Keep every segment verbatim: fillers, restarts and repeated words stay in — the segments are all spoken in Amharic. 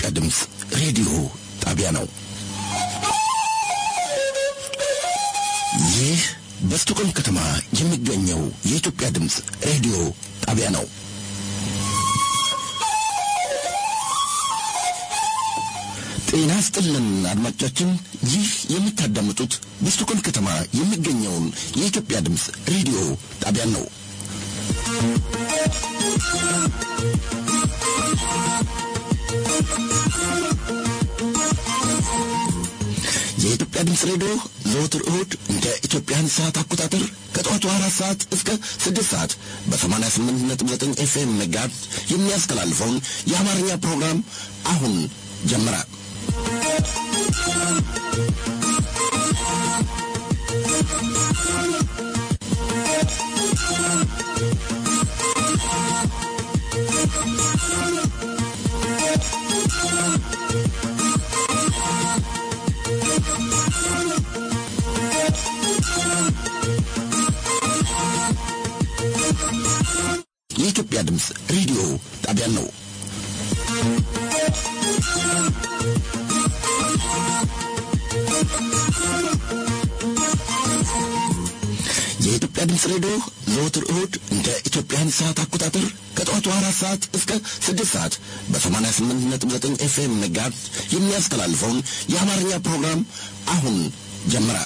የኢትዮጵያ ድምጽ ሬዲዮ ጣቢያ ነው። ይህ በስቶኮልም ከተማ የሚገኘው የኢትዮጵያ ድምጽ ሬዲዮ ጣቢያ ነው። ጤና ይስጥልን አድማጮቻችን፣ ይህ የምታዳምጡት በስቶኮልም ከተማ የሚገኘውን የኢትዮጵያ ድምጽ ሬዲዮ ጣቢያ ነው። የኢትዮጵያ ድምጽ ሬዲዮ ዘወትር እሁድ እንደ ኢትዮጵያን ሰዓት አቆጣጠር ከጠዋቱ አራት ሰዓት እስከ ስድስት ሰዓት በሰማንያ ስምንት ነጥብ ዘጠኝ ኤፍኤም ሜጋሄርዝ የሚያስተላልፈውን የአማርኛ ፕሮግራም አሁን ጀመረ። የኢትዮጵያ ድምጽ ሬዲዮ ጣቢያ ነው። የኢትዮጵያ ድምጽ ሬዲዮ ዘወትር እሁድ እንደ ኢትዮጵያን ሰዓት አቆጣጠር ከጠዋቱ አራት ሰዓት እስከ ስድስት ሰዓት በሰማንያ ስምንት ነጥብ ዘጠኝ ኤፍኤም ሜጋሄርዝ የሚያስተላልፈውን የአማርኛ ፕሮግራም አሁን ጀመረ።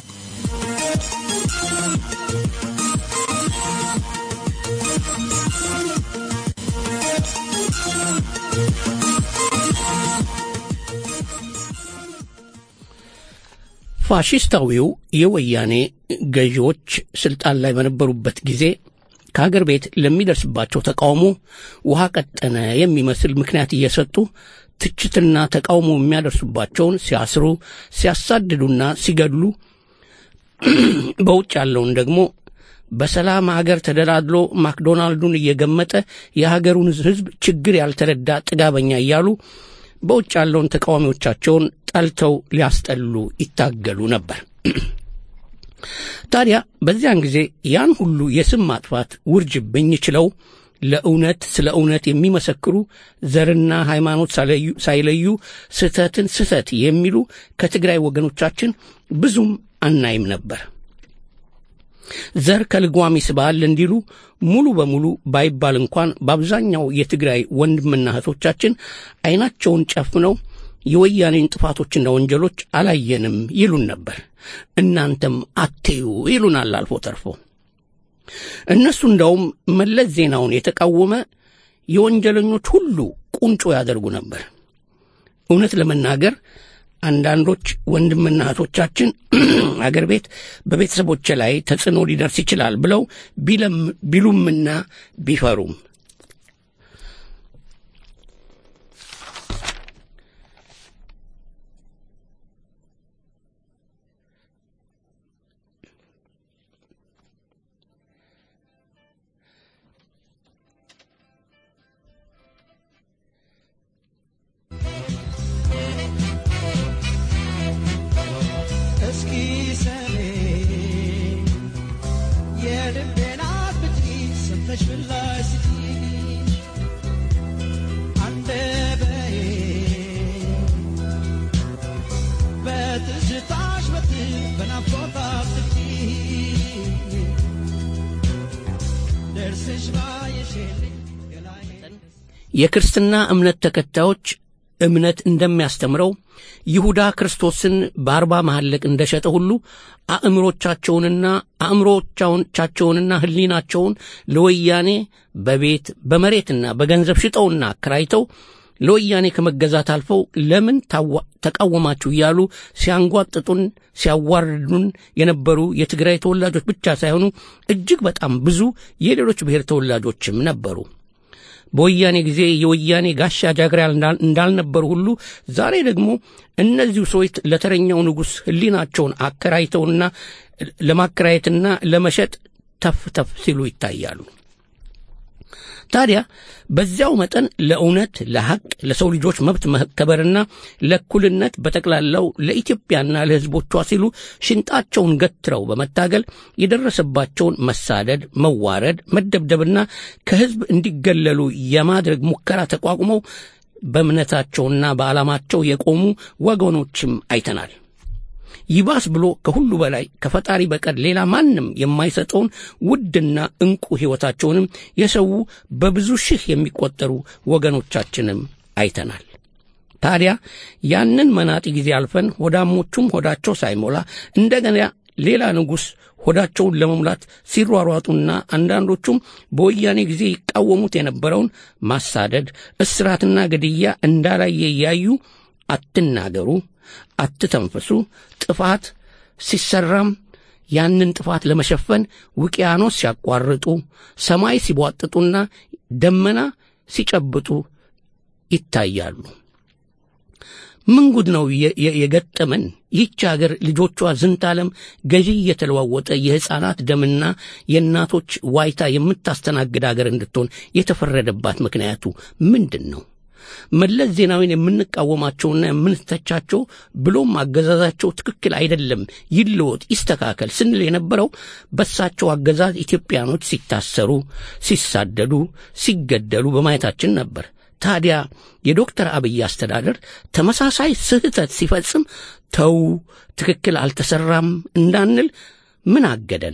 ፋሺስታዊው የወያኔ ገዢዎች ስልጣን ላይ በነበሩበት ጊዜ ከሀገር ቤት ለሚደርስባቸው ተቃውሞ ውሃ ቀጠነ የሚመስል ምክንያት እየሰጡ ትችትና ተቃውሞ የሚያደርሱባቸውን ሲያስሩ፣ ሲያሳድዱና ሲገድሉ፣ በውጭ ያለውን ደግሞ በሰላም ሀገር ተደላድሎ ማክዶናልዱን እየገመጠ የሀገሩን ሕዝብ ችግር ያልተረዳ ጥጋበኛ እያሉ በውጭ ያለውን ተቃዋሚዎቻቸውን ጠልተው ሊያስጠሉ ይታገሉ ነበር። ታዲያ በዚያን ጊዜ ያን ሁሉ የስም ማጥፋት ውርጅብኝ ችለው ለእውነት ስለ እውነት የሚመሰክሩ ዘርና ሃይማኖት ሳይለዩ ስህተትን ስህተት የሚሉ ከትግራይ ወገኖቻችን ብዙም አናይም ነበር። ዘር ከልጓም ይስባል እንዲሉ ሙሉ በሙሉ ባይባል እንኳን በአብዛኛው የትግራይ ወንድምና እህቶቻችን አይናቸውን ጨፍነው የወያኔን ጥፋቶችና ወንጀሎች አላየንም ይሉን ነበር። እናንተም አትዩ ይሉናል አልፎ ተርፎ። እነሱ እንደውም መለስ ዜናውን የተቃወመ የወንጀለኞች ሁሉ ቁንጮ ያደርጉ ነበር። እውነት ለመናገር አንዳንዶች ወንድምና እህቶቻችን አገር ቤት በቤተሰቦች ላይ ተጽዕኖ ሊደርስ ይችላል ብለው ቢሉምና ቢፈሩም የክርስትና እምነት ተከታዮች እምነት እንደሚያስተምረው ይሁዳ ክርስቶስን በአርባ መሐለቅ እንደሸጠ ሁሉ አእምሮቻቸውንና አእምሮቻቸውንና ህሊናቸውን ለወያኔ በቤት በመሬትና በገንዘብ ሽጠውና አከራይተው ለወያኔ ከመገዛት አልፈው ለምን ተቃወማችሁ እያሉ ሲያንጓጥጡን ሲያዋርዱን የነበሩ የትግራይ ተወላጆች ብቻ ሳይሆኑ እጅግ በጣም ብዙ የሌሎች ብሔር ተወላጆችም ነበሩ። በወያኔ ጊዜ የወያኔ ጋሻ ጃግሬ እንዳልነበሩ ሁሉ ዛሬ ደግሞ እነዚሁ ሰዎች ለተረኛው ንጉሥ ህሊናቸውን አከራይተውና ለማከራየትና ለመሸጥ ተፍ ተፍ ሲሉ ይታያሉ። ታዲያ በዚያው መጠን ለእውነት ለሐቅ ለሰው ልጆች መብት መከበርና ለእኩልነት በተቀላላው ለኢትዮጵያና ለሕዝቦቿ ሲሉ ሽንጣቸውን ገትረው በመታገል የደረሰባቸውን መሳደድ መዋረድ መደብደብና ከሕዝብ እንዲገለሉ የማድረግ ሙከራ ተቋቁመው በእምነታቸውና በዓላማቸው የቆሙ ወገኖችም አይተናል። ይባስ ብሎ ከሁሉ በላይ ከፈጣሪ በቀር ሌላ ማንም የማይሰጠውን ውድና እንቁ ሕይወታቸውንም የሰው በብዙ ሺህ የሚቆጠሩ ወገኖቻችንም አይተናል። ታዲያ ያንን መናጢ ጊዜ አልፈን ሆዳሞቹም ሆዳቸው ሳይሞላ እንደገና ሌላ ንጉሥ ሆዳቸውን ለመሙላት ሲሯሯጡና አንዳንዶቹም በወያኔ ጊዜ ይቃወሙት የነበረውን ማሳደድ፣ እስራትና ግድያ እንዳላየ ያዩ አትናገሩ፣ አትተንፈሱ፣ ጥፋት ሲሰራም ያንን ጥፋት ለመሸፈን ውቅያኖስ ሲያቋርጡ፣ ሰማይ ሲቧጥጡና ደመና ሲጨብጡ ይታያሉ። ምን ጉድ ነው የገጠመን? ይህች ሀገር ልጆቿ ዝንታለም ገዢ የተለዋወጠ የሕፃናት ደምና የእናቶች ዋይታ የምታስተናግድ ሀገር እንድትሆን የተፈረደባት ምክንያቱ ምንድን ነው? መለስ ዜናዊን የምንቃወማቸውና የምንተቻቸው ብሎም አገዛዛቸው ትክክል አይደለም፣ ይለወጥ፣ ይስተካከል ስንል የነበረው በሳቸው አገዛዝ ኢትዮጵያኖች ሲታሰሩ፣ ሲሳደዱ፣ ሲገደሉ በማየታችን ነበር። ታዲያ የዶክተር አብይ አስተዳደር ተመሳሳይ ስህተት ሲፈጽም ተው ትክክል አልተሰራም እንዳንል ምን አገደን?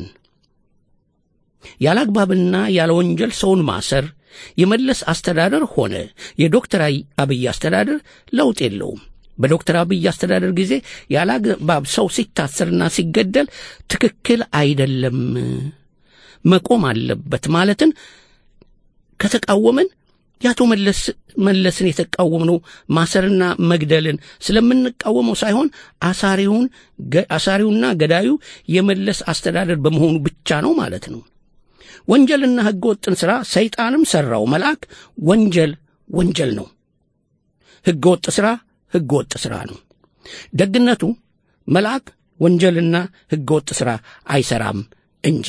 ያላግባብና ያለ ወንጀል ሰውን ማሰር የመለስ አስተዳደር ሆነ የዶክተር አብይ አስተዳደር ለውጥ የለውም። በዶክተር አብይ አስተዳደር ጊዜ ያላግባብ ሰው ሲታሰርና ሲገደል ትክክል አይደለም፣ መቆም አለበት ማለትን ከተቃወመን ያቶ መለስ መለስን የተቃወምነው ማሰርና መግደልን ስለምንቃወመው ሳይሆን አሳሪውን አሳሪውና ገዳዩ የመለስ አስተዳደር በመሆኑ ብቻ ነው ማለት ነው። ወንጀልና ሕገወጥን ሥራ ሰይጣንም ሠራው መልአክ ወንጀል ወንጀል ነው። ሕገወጥ ሥራ ሕገወጥ ሥራ ነው። ደግነቱ መልአክ ወንጀልና ሕገወጥ ሥራ አይሠራም እንጂ።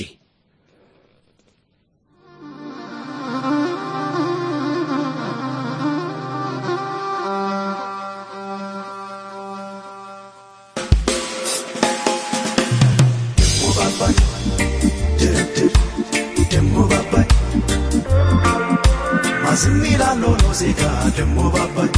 Milano no se ca demo babai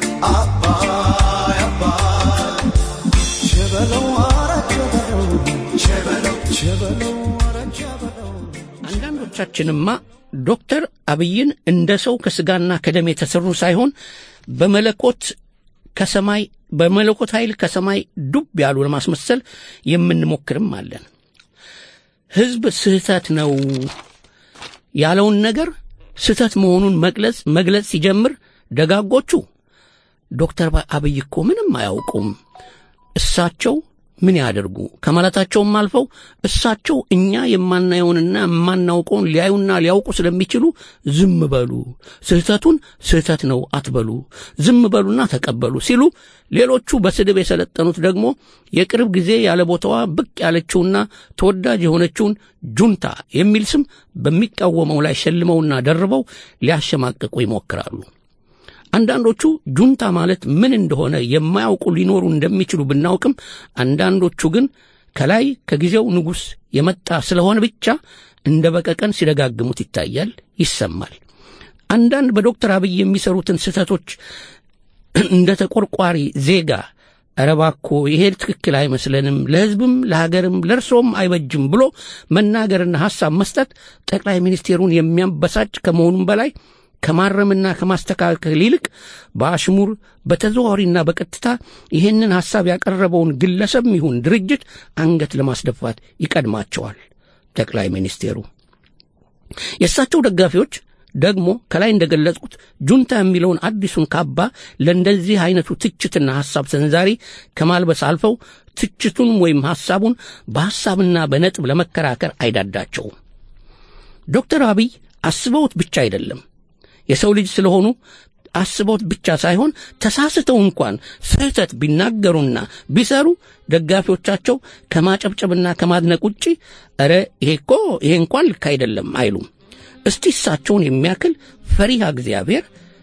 abai abai chevelo ara chevelo chevelo chevelo ara chevelo አንዳንዶቻችንማ ዶክተር አብይን እንደ ሰው ከስጋና ከደም የተሰሩ ሳይሆን በመለኮት ከሰማይ በመለኮት ኃይል ከሰማይ ዱብ ያሉ ለማስመሰል የምንሞክርም አለን። ሕዝብ ስህተት ነው ያለውን ነገር ስህተት መሆኑን መግለጽ መግለጽ ሲጀምር ደጋጎቹ ዶክተር አብይ እኮ ምንም አያውቁም፣ እሳቸው ምን ያደርጉ ከማለታቸውም አልፈው እሳቸው እኛ የማናየውንና የማናውቀውን ሊያዩና ሊያውቁ ስለሚችሉ ዝም በሉ፣ ስህተቱን ስህተት ነው አትበሉ፣ ዝም በሉና ተቀበሉ ሲሉ፣ ሌሎቹ በስድብ የሰለጠኑት ደግሞ የቅርብ ጊዜ ያለ ቦታዋ ብቅ ያለችውና ተወዳጅ የሆነችውን ጁንታ የሚል ስም በሚቃወመው ላይ ሸልመውና ደርበው ሊያሸማቅቁ ይሞክራሉ። አንዳንዶቹ ጁንታ ማለት ምን እንደሆነ የማያውቁ ሊኖሩ እንደሚችሉ ብናውቅም አንዳንዶቹ ግን ከላይ ከጊዜው ንጉሥ የመጣ ስለሆነ ብቻ እንደ በቀቀን ሲደጋግሙት ይታያል፣ ይሰማል። አንዳንድ በዶክተር አብይ የሚሰሩትን ስህተቶች እንደ ተቆርቋሪ ዜጋ ኧረ እባክዎ ይሄ ትክክል አይመስለንም፣ ለሕዝብም ለሀገርም ለርሶም አይበጅም ብሎ መናገርና ሐሳብ መስጠት ጠቅላይ ሚኒስቴሩን የሚያበሳጭ ከመሆኑም በላይ ከማረምና ከማስተካከል ይልቅ በአሽሙር በተዘዋዋሪና በቀጥታ ይህንን ሐሳብ ያቀረበውን ግለሰብ ይሁን ድርጅት አንገት ለማስደፋት ይቀድማቸዋል ጠቅላይ ሚኒስቴሩ። የእሳቸው ደጋፊዎች ደግሞ ከላይ እንደገለጹት ጁንታ የሚለውን አዲሱን ካባ ለእንደዚህ አይነቱ ትችትና ሐሳብ ሰንዛሪ ከማልበስ አልፈው ትችቱን ወይም ሐሳቡን በሐሳብና በነጥብ ለመከራከር አይዳዳቸውም። ዶክተር አብይ አስበውት ብቻ አይደለም የሰው ልጅ ስለሆኑ አስበውት ብቻ ሳይሆን ተሳስተው እንኳን ስህተት ቢናገሩና ቢሰሩ ደጋፊዎቻቸው ከማጨብጨብና ከማድነቅ ውጪ ኧረ ይሄ እኮ ይሄ እንኳን ልክ አይደለም አይሉም። እስቲ እሳቸውን የሚያክል ፈሪሃ እግዚአብሔር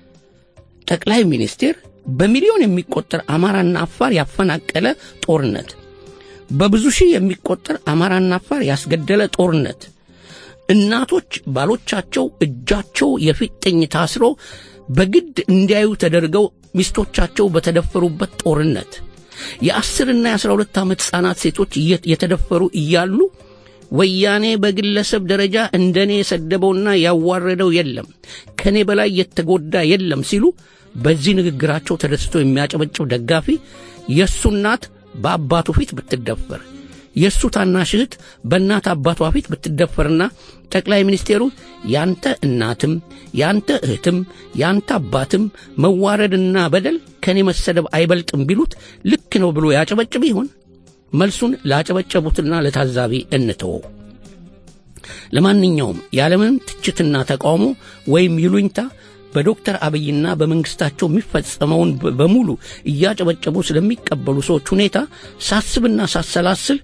ጠቅላይ ሚኒስቴር በሚሊዮን የሚቆጠር አማራና አፋር ያፈናቀለ ጦርነት፣ በብዙ ሺህ የሚቆጠር አማራና አፋር ያስገደለ ጦርነት፣ እናቶች ባሎቻቸው እጃቸው የፊጥኝ ታስሮ በግድ እንዲያዩ ተደርገው ሚስቶቻቸው በተደፈሩበት ጦርነት የአስር እና የአስራ ሁለት ዓመት ሕፃናት ሴቶች የተደፈሩ እያሉ ወያኔ በግለሰብ ደረጃ እንደኔ የሰደበውና ያዋረደው የለም ከኔ በላይ የተጎዳ የለም ሲሉ በዚህ ንግግራቸው ተደስቶ የሚያጨበጭብ ደጋፊ የሱ እናት በአባቱ ፊት ብትደፈር የሱ ታናሽ እህት በእናት አባቷ ፊት ብትደፈርና ጠቅላይ ሚኒስቴሩ ያንተ እናትም ያንተ እህትም ያንተ አባትም መዋረድና በደል ከኔ መሰደብ አይበልጥም ቢሉት ልክ ነው ብሎ ያጨበጭብ ይሆን? መልሱን ላጨበጨቡትና ለታዛቢ እንተው። ለማንኛውም ያለምንም ትችትና ተቃውሞ ወይም ይሉኝታ በዶክተር አብይና በመንግስታቸው የሚፈጸመውን በሙሉ እያጨበጨቡ ስለሚቀበሉ ሰዎች ሁኔታ ሳስብና ሳሰላስል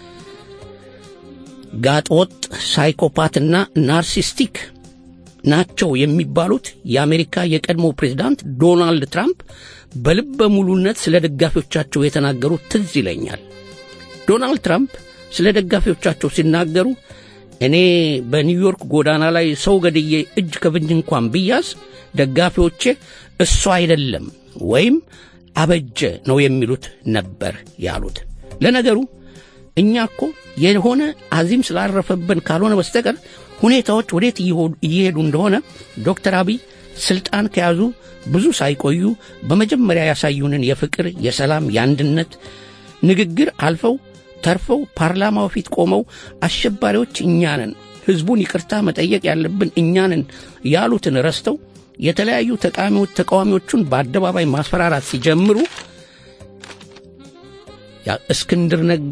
ጋጦጥ ሳይኮፓትና ናርሲስቲክ ናቸው የሚባሉት የአሜሪካ የቀድሞ ፕሬዝዳንት ዶናልድ ትራምፕ በልበ ሙሉነት ስለ ደጋፊዎቻቸው የተናገሩት ትዝ ይለኛል። ዶናልድ ትራምፕ ስለ ደጋፊዎቻቸው ሲናገሩ እኔ በኒውዮርክ ጎዳና ላይ ሰው ገድዬ እጅ ከፍንጅ እንኳን ቢያዝ ደጋፊዎቼ እሱ አይደለም ወይም አበጀ ነው የሚሉት ነበር ያሉት። ለነገሩ እኛ እኮ የሆነ አዚም ስላረፈብን ካልሆነ በስተቀር ሁኔታዎች ወዴት እየሄዱ እንደሆነ ዶክተር አብይ ስልጣን ከያዙ ብዙ ሳይቆዩ በመጀመሪያ ያሳዩንን የፍቅር የሰላም የአንድነት ንግግር አልፈው ተርፈው ፓርላማው ፊት ቆመው አሸባሪዎች እኛ ነን ህዝቡን ይቅርታ መጠየቅ ያለብን እኛ ነን ያሉትን ረስተው የተለያዩ ተቃዋሚዎች ተቃዋሚዎቹን በአደባባይ ማስፈራራት ሲጀምሩ ያ እስክንድር ነጋ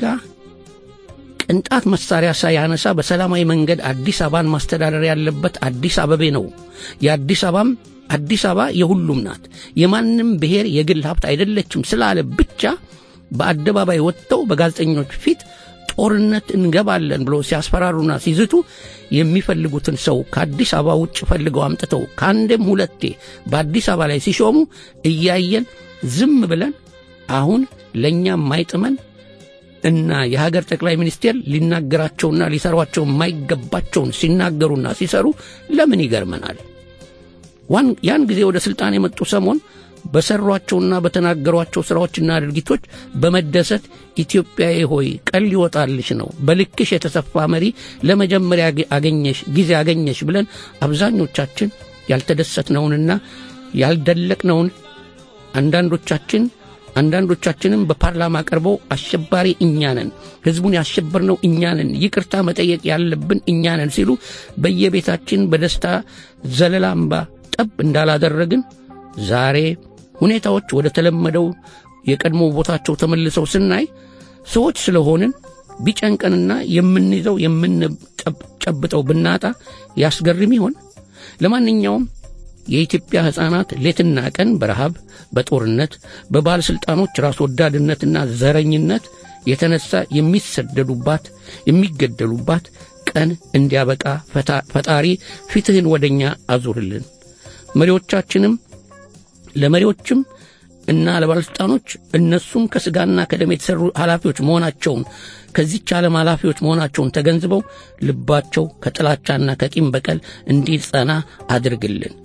ቅንጣት መሳሪያ ሳያነሳ በሰላማዊ መንገድ አዲስ አበባን ማስተዳደር ያለበት አዲስ አበቤ ነው። የአዲስ አበባም አዲስ አበባ የሁሉም ናት፣ የማንም ብሔር የግል ሀብት አይደለችም ስላለ ብቻ በአደባባይ ወጥተው በጋዜጠኞች ፊት ጦርነት እንገባለን ብለው ሲያስፈራሩና ሲዝቱ የሚፈልጉትን ሰው ከአዲስ አበባ ውጭ ፈልገው አምጥተው ካንደም ሁለቴ በአዲስ አበባ ላይ ሲሾሙ እያየን ዝም ብለን አሁን ለኛ ማይጥመን እና የሀገር ጠቅላይ ሚኒስቴር ሊናገራቸውና ሊሰሯቸው ማይገባቸውን ሲናገሩና ሲሰሩ ለምን ይገርመናል? ዋን ያን ጊዜ ወደ ስልጣን የመጡ ሰሞን በሰሯቸውና በተናገሯቸው ስራዎችና ድርጊቶች በመደሰት ኢትዮጵያዬ ሆይ ቀል ይወጣልሽ ነው በልክሽ የተሰፋ መሪ ለመጀመሪያ አገኘሽ ጊዜ አገኘሽ ብለን አብዛኞቻችን ያልተደሰትነውንና ያልደለቅነውን አንዳንዶቻችን አንዳንዶቻችንም በፓርላማ ቀርበው አሸባሪ እኛ ነን ህዝቡን ያሸበርነው እኛ ነን ይቅርታ መጠየቅ ያለብን እኛ ነን ሲሉ በየቤታችን በደስታ ዘለላምባ ጠብ እንዳላደረግን ዛሬ ሁኔታዎች ወደ ተለመደው የቀድሞ ቦታቸው ተመልሰው ስናይ ሰዎች ስለሆንን ቢጨንቀንና የምንይዘው የምንጨብጠው ብናጣ ያስገርም ይሆን? ለማንኛውም የኢትዮጵያ ሕፃናት ሌትና ቀን በረሃብ በጦርነት በባለስልጣኖች ራስ ወዳድነትና ዘረኝነት የተነሳ የሚሰደዱባት የሚገደሉባት ቀን እንዲያበቃ ፈጣሪ ፊትህን ወደኛ አዙርልን። መሪዎቻችንም ለመሪዎችም እና ለባለስልጣኖች እነሱም ከስጋና ከደም የተሰሩ ኃላፊዎች መሆናቸውን ከዚህች ዓለም ኃላፊዎች መሆናቸውን ተገንዝበው ልባቸው ከጥላቻና ከቂም በቀል እንዲጸና አድርግልን።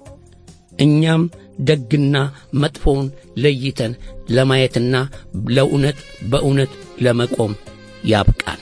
እኛም ደግና መጥፎውን ለይተን ለማየትና ለእውነት በእውነት ለመቆም ያብቃን።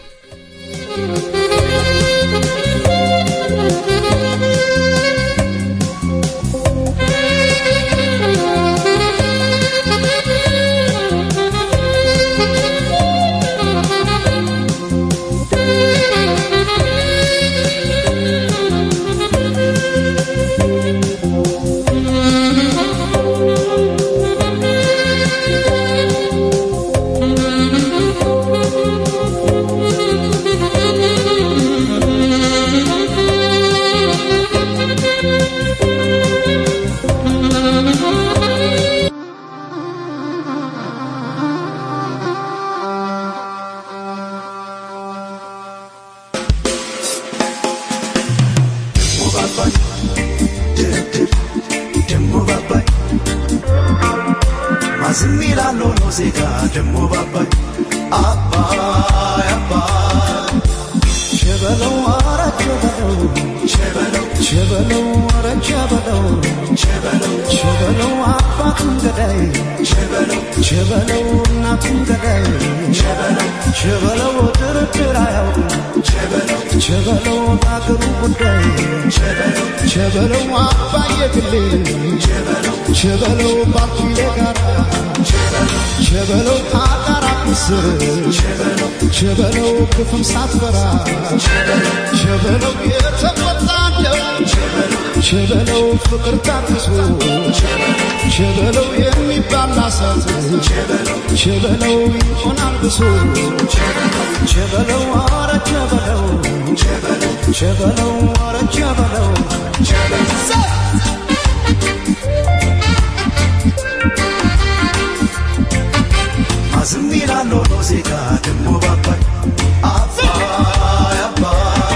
Chevelo, ቸበለው ቸበለው አባቱን ገዳይ ቸበለው ቸበለው እናቱን ገዳይ ቸበለው ቸበለው ድርድር አያውቅም ቸበለው ቸበለው ባገሩ ጉዳይ ቸበለው ቸበለው አባዬ ግሌ ቸበለው ቸበለው ባኪሌ ጋራ ቸበለው ቸበለው ታቃራ ምስር ቸበለው ቸበለው ክፉም ሳትፈራ ቸበለው ቸበለው የተቆጣለው ቸበለው ቸበለው ፍቅር ታጥሶ ቸበለው የሚባል አሳት ቸበለው ይሆናል ብሶ ቸበለው አረ ቸበለው ቸበለው አረ ቸበለው አዝሚራሎ ኖዜጋ ደሞ ባባይ አባይ አባይ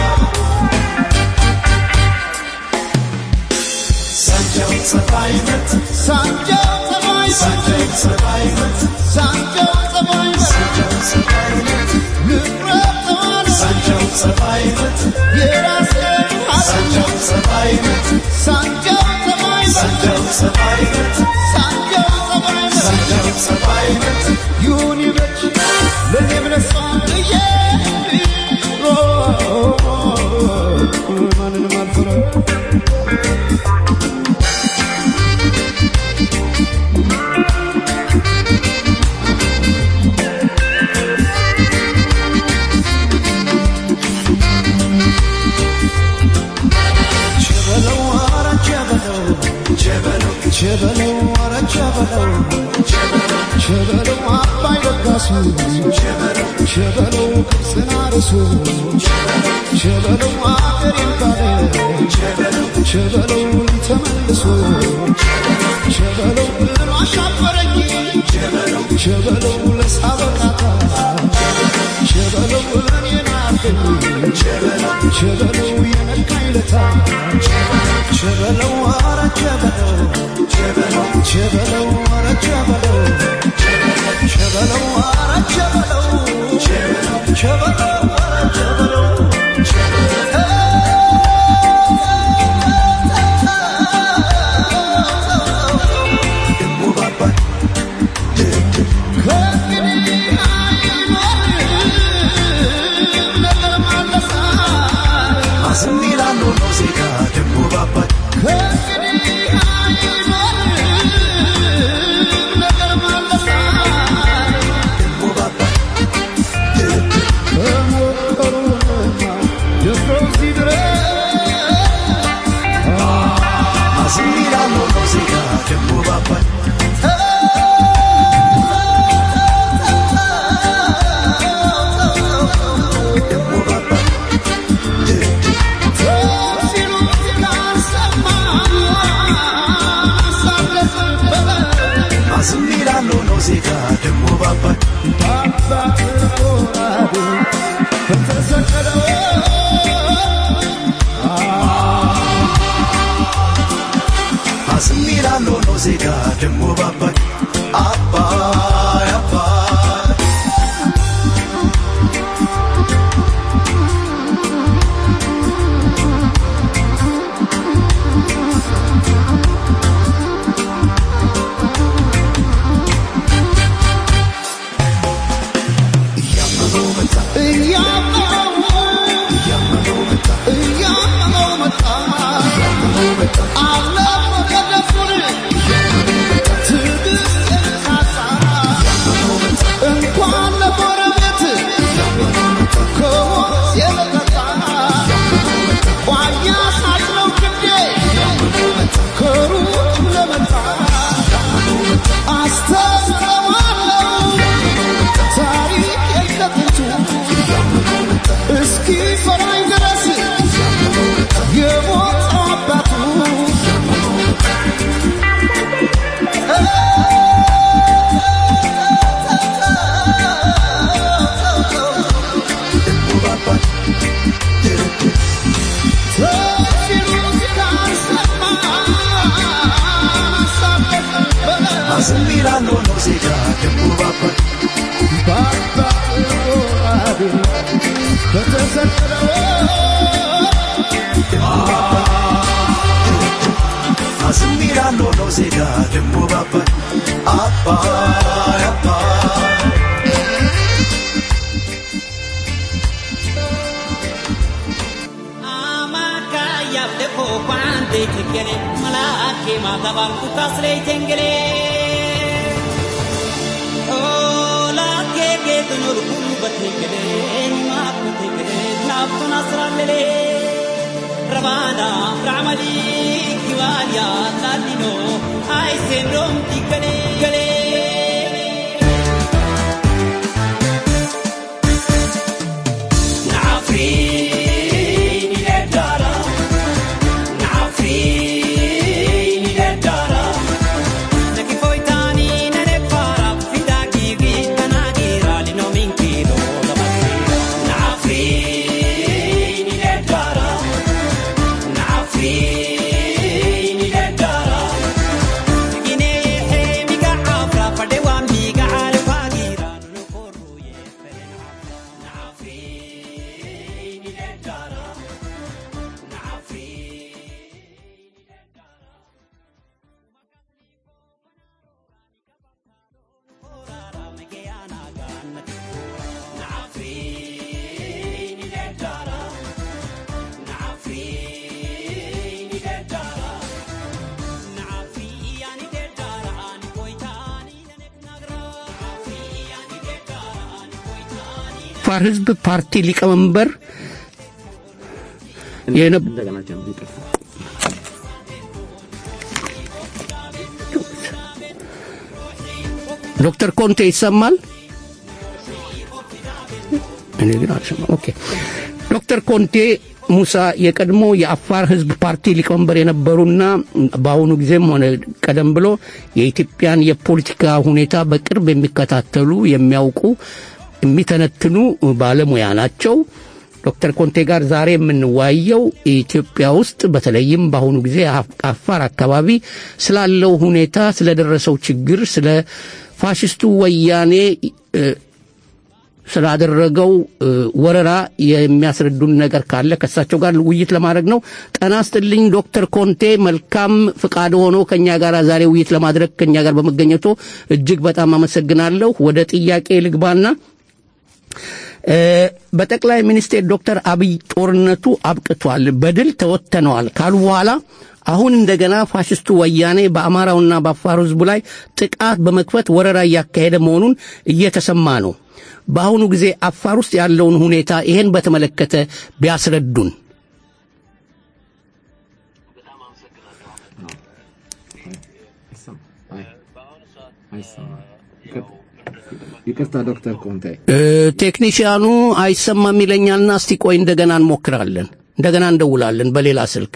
ሳንጃው ጸባይነት ሳንጃው ጸባይነት ሳንጃው ጸባይነት ሳንጃው ጸባይነት ሳንጃው ጸባይነት ንብረት ሳንጃው ጸባይነት የራሴ ሳንጃው ጸባይነት ሳንጃው ጸባይነት ሳንጃው ጸባይነት ሳንጃው ጸባይነት ሳንጃው ጸባይነት ዩኒቨርስ ለኔብለሳ የ ማንን ማልፈራ ቸበለው አረ ቸበለው ቸበለው አባይ ለጋሱ ቸበለው ቸበለው ክርስና ረሱ ቸበለው አገሬን ባለ ቸበለው ቸበለው ተመልሶ ቸበለው ብሎ አሻፈረኝ ቸበለው ቸበለው ለሳበቃታ ቸበለው እኔን አርገኝ ቸበለው ቸበለው የነካኝ ለታ ቸበለው አረ ቸበለው ቸበለው ቸበለው አረ ቸበለው ቸበለው አረ ቸበለው ቸበለው አረ ቸበለው ደሞ ባባይ አዝሚራሎ ኖዜጋ ደሞ ባባይ Azmirano Noziga demo baba baba orado fantasakado Azmirano Noziga demo baba abba abba Azmirano Noziga demo baba baba orado fantasakado Azmirano ደሞ ባባይ አባይ አባይ amaka yabde ko kwande tikene malake mataban kutasle tengele oh la ke ke tunur kulu batekele ma batekele naftu nasralele rabana ramali kiwaliya tadino ai sendom tikele kele አፋር ህዝብ ፓርቲ ሊቀመንበር የነብ ዶክተር ኮንቴ ይሰማል እኔ ግን አልሰማም ኦኬ ዶክተር ኮንቴ ሙሳ የቀድሞ የአፋር ህዝብ ፓርቲ ሊቀመንበር የነበሩና በአሁኑ ጊዜም ሆነ ቀደም ብሎ የኢትዮጵያን የፖለቲካ ሁኔታ በቅርብ የሚከታተሉ የሚያውቁ የሚተነትኑ ባለሙያ ናቸው ዶክተር ኮንቴ ጋር ዛሬ የምንዋየው ኢትዮጵያ ውስጥ በተለይም በአሁኑ ጊዜ አፋር አካባቢ ስላለው ሁኔታ ስለደረሰው ችግር ስለ ፋሽስቱ ወያኔ ስላደረገው ወረራ የሚያስረዱን ነገር ካለ ከሳቸው ጋር ውይይት ለማድረግ ነው ጤና ይስጥልኝ ዶክተር ኮንቴ መልካም ፍቃድ ሆኖ ከኛ ጋር ዛሬ ውይይት ለማድረግ ከኛ ጋር በመገኘቱ እጅግ በጣም አመሰግናለሁ ወደ ጥያቄ ልግባና በጠቅላይ ሚኒስቴር ዶክተር አብይ ጦርነቱ አብቅቷል በድል ተወተነዋል ካሉ በኋላ አሁን እንደገና ፋሽስቱ ወያኔ በአማራውና በአፋር ህዝቡ ላይ ጥቃት በመክፈት ወረራ ያካሄደ መሆኑን እየተሰማ ነው በአሁኑ ጊዜ አፋር ውስጥ ያለውን ሁኔታ ይሄን በተመለከተ ቢያስረዱን በጣም አመሰግናለሁ ይቅርታ ዶክተር ኮንቴ ቴክኒሻኑ አይሰማም ይለኛልና እስቲ ቆይ እንደገና እንሞክራለን እንደገና እንደውላለን በሌላ ስልክ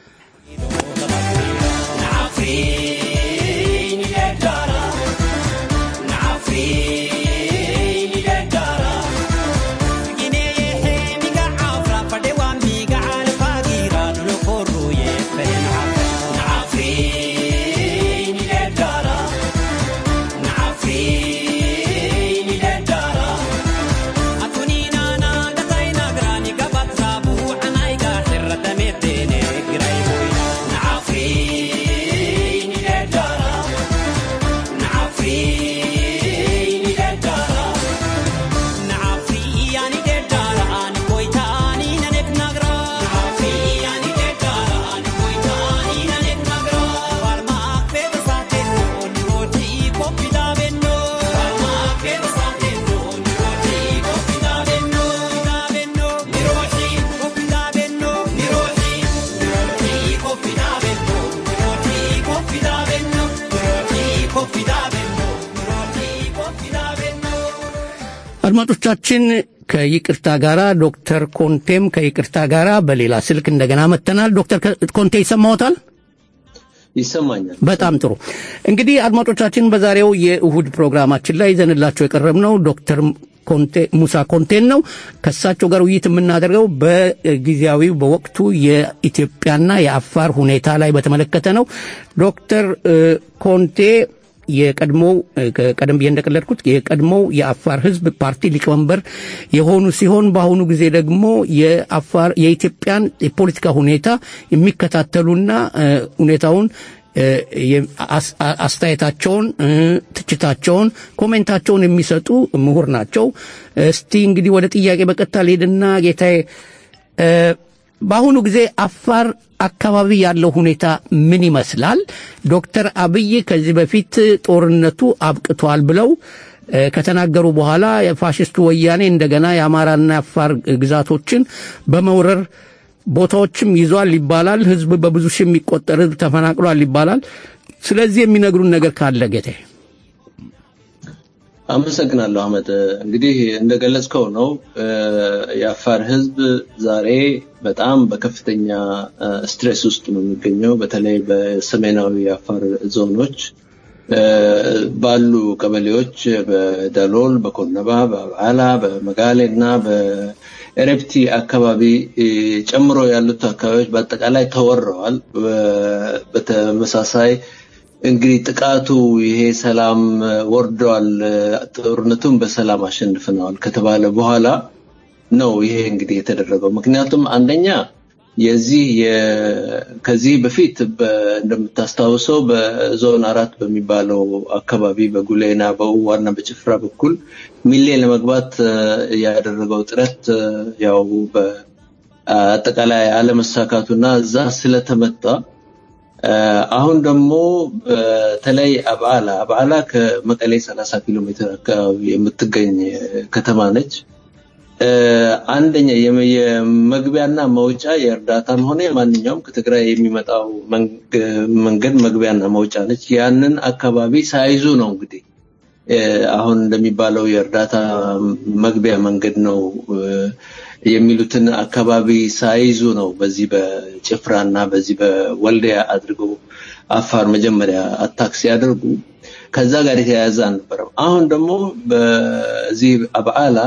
አድማጮቻችን ከይቅርታ ጋራ ዶክተር ኮንቴም ከይቅርታ ጋራ በሌላ ስልክ እንደገና መተናል ዶክተር ኮንቴ ይሰማዎታል ይሰማኛል በጣም ጥሩ እንግዲህ አድማጮቻችን በዛሬው የእሁድ ፕሮግራማችን ላይ ዘንላችሁ የቀረብነው ዶክተር ኮንቴ ሙሳ ኮንቴን ነው ከሳቸው ጋር ውይይት የምናደርገው በጊዜያዊው በወቅቱ የኢትዮጵያና የአፋር ሁኔታ ላይ በተመለከተ ነው ዶክተር ኮንቴ የቀድሞው ቀደም እንደቀለድኩት የቀድሞው የአፋር ህዝብ ፓርቲ ሊቀመንበር የሆኑ ሲሆን በአሁኑ ጊዜ ደግሞ የአፋር የኢትዮጵያን የፖለቲካ ሁኔታ የሚከታተሉና ሁኔታውን አስተያየታቸውን ትችታቸውን ኮሜንታቸውን የሚሰጡ ምሁር ናቸው እስቲ እንግዲህ ወደ ጥያቄ በቀጥታ ልሄድና ጌታዬ በአሁኑ ጊዜ አፋር አካባቢ ያለው ሁኔታ ምን ይመስላል ዶክተር አብይ ከዚህ በፊት ጦርነቱ አብቅቷል ብለው ከተናገሩ በኋላ የፋሽስቱ ወያኔ እንደገና የአማራና አፋር ግዛቶችን በመውረር ቦታዎችም ይዟል ይባላል ህዝብ በብዙ ሺህ የሚቆጠር ህዝብ ተፈናቅሏል ይባላል ስለዚህ የሚነግሩን ነገር ካለ ጌታዬ አመሰግናለሁ አህመድ እንግዲህ እንደገለጽከው ነው የአፋር ህዝብ ዛሬ በጣም በከፍተኛ ስትሬስ ውስጥ ነው የሚገኘው በተለይ በሰሜናዊ የአፋር ዞኖች ባሉ ቀበሌዎች በዳሎል በኮነባ በአላ በመጋሌና በኤረፕቲ አካባቢ ጨምሮ ያሉት አካባቢዎች በአጠቃላይ ተወረዋል በተመሳሳይ እንግዲህ ጥቃቱ ይሄ ሰላም ወርዷል ጦርነቱን በሰላም አሸንፈናል ከተባለ በኋላ ነው ይሄ እንግዲህ የተደረገው ምክንያቱም አንደኛ የዚህ ከዚህ በፊት እንደምታስታውሰው በዞን አራት በሚባለው አካባቢ በጉሌና በዋና በጭፍራ በኩል ሚሌ ለመግባት ያደረገው ጥረት ያው በአጠቃላይ አለመሳካቱና እዛ ስለተመታ አሁን ደግሞ በተለይ አባላ አባላ ከመቀሌ ሰላሳ ኪሎ ሜትር አካባቢ የምትገኝ ከተማ ነች አንደኛ የመግቢያና መውጫ የእርዳታም ሆነ ማንኛውም ከትግራይ የሚመጣው መንገድ መግቢያና መውጫ ነች ያንን አካባቢ ሳይዙ ነው እንግዲህ አሁን እንደሚባለው የእርዳታ መግቢያ መንገድ ነው የሚሉትን አካባቢ ሳይዙ ነው በዚህ በጭፍራና በዚህ በወልዲያ አድርገው አፋር መጀመሪያ አታክሲ ያደርጉ ከዛ ጋር የተያያዘ ነበር አሁን ደግሞ በዚህ አባላ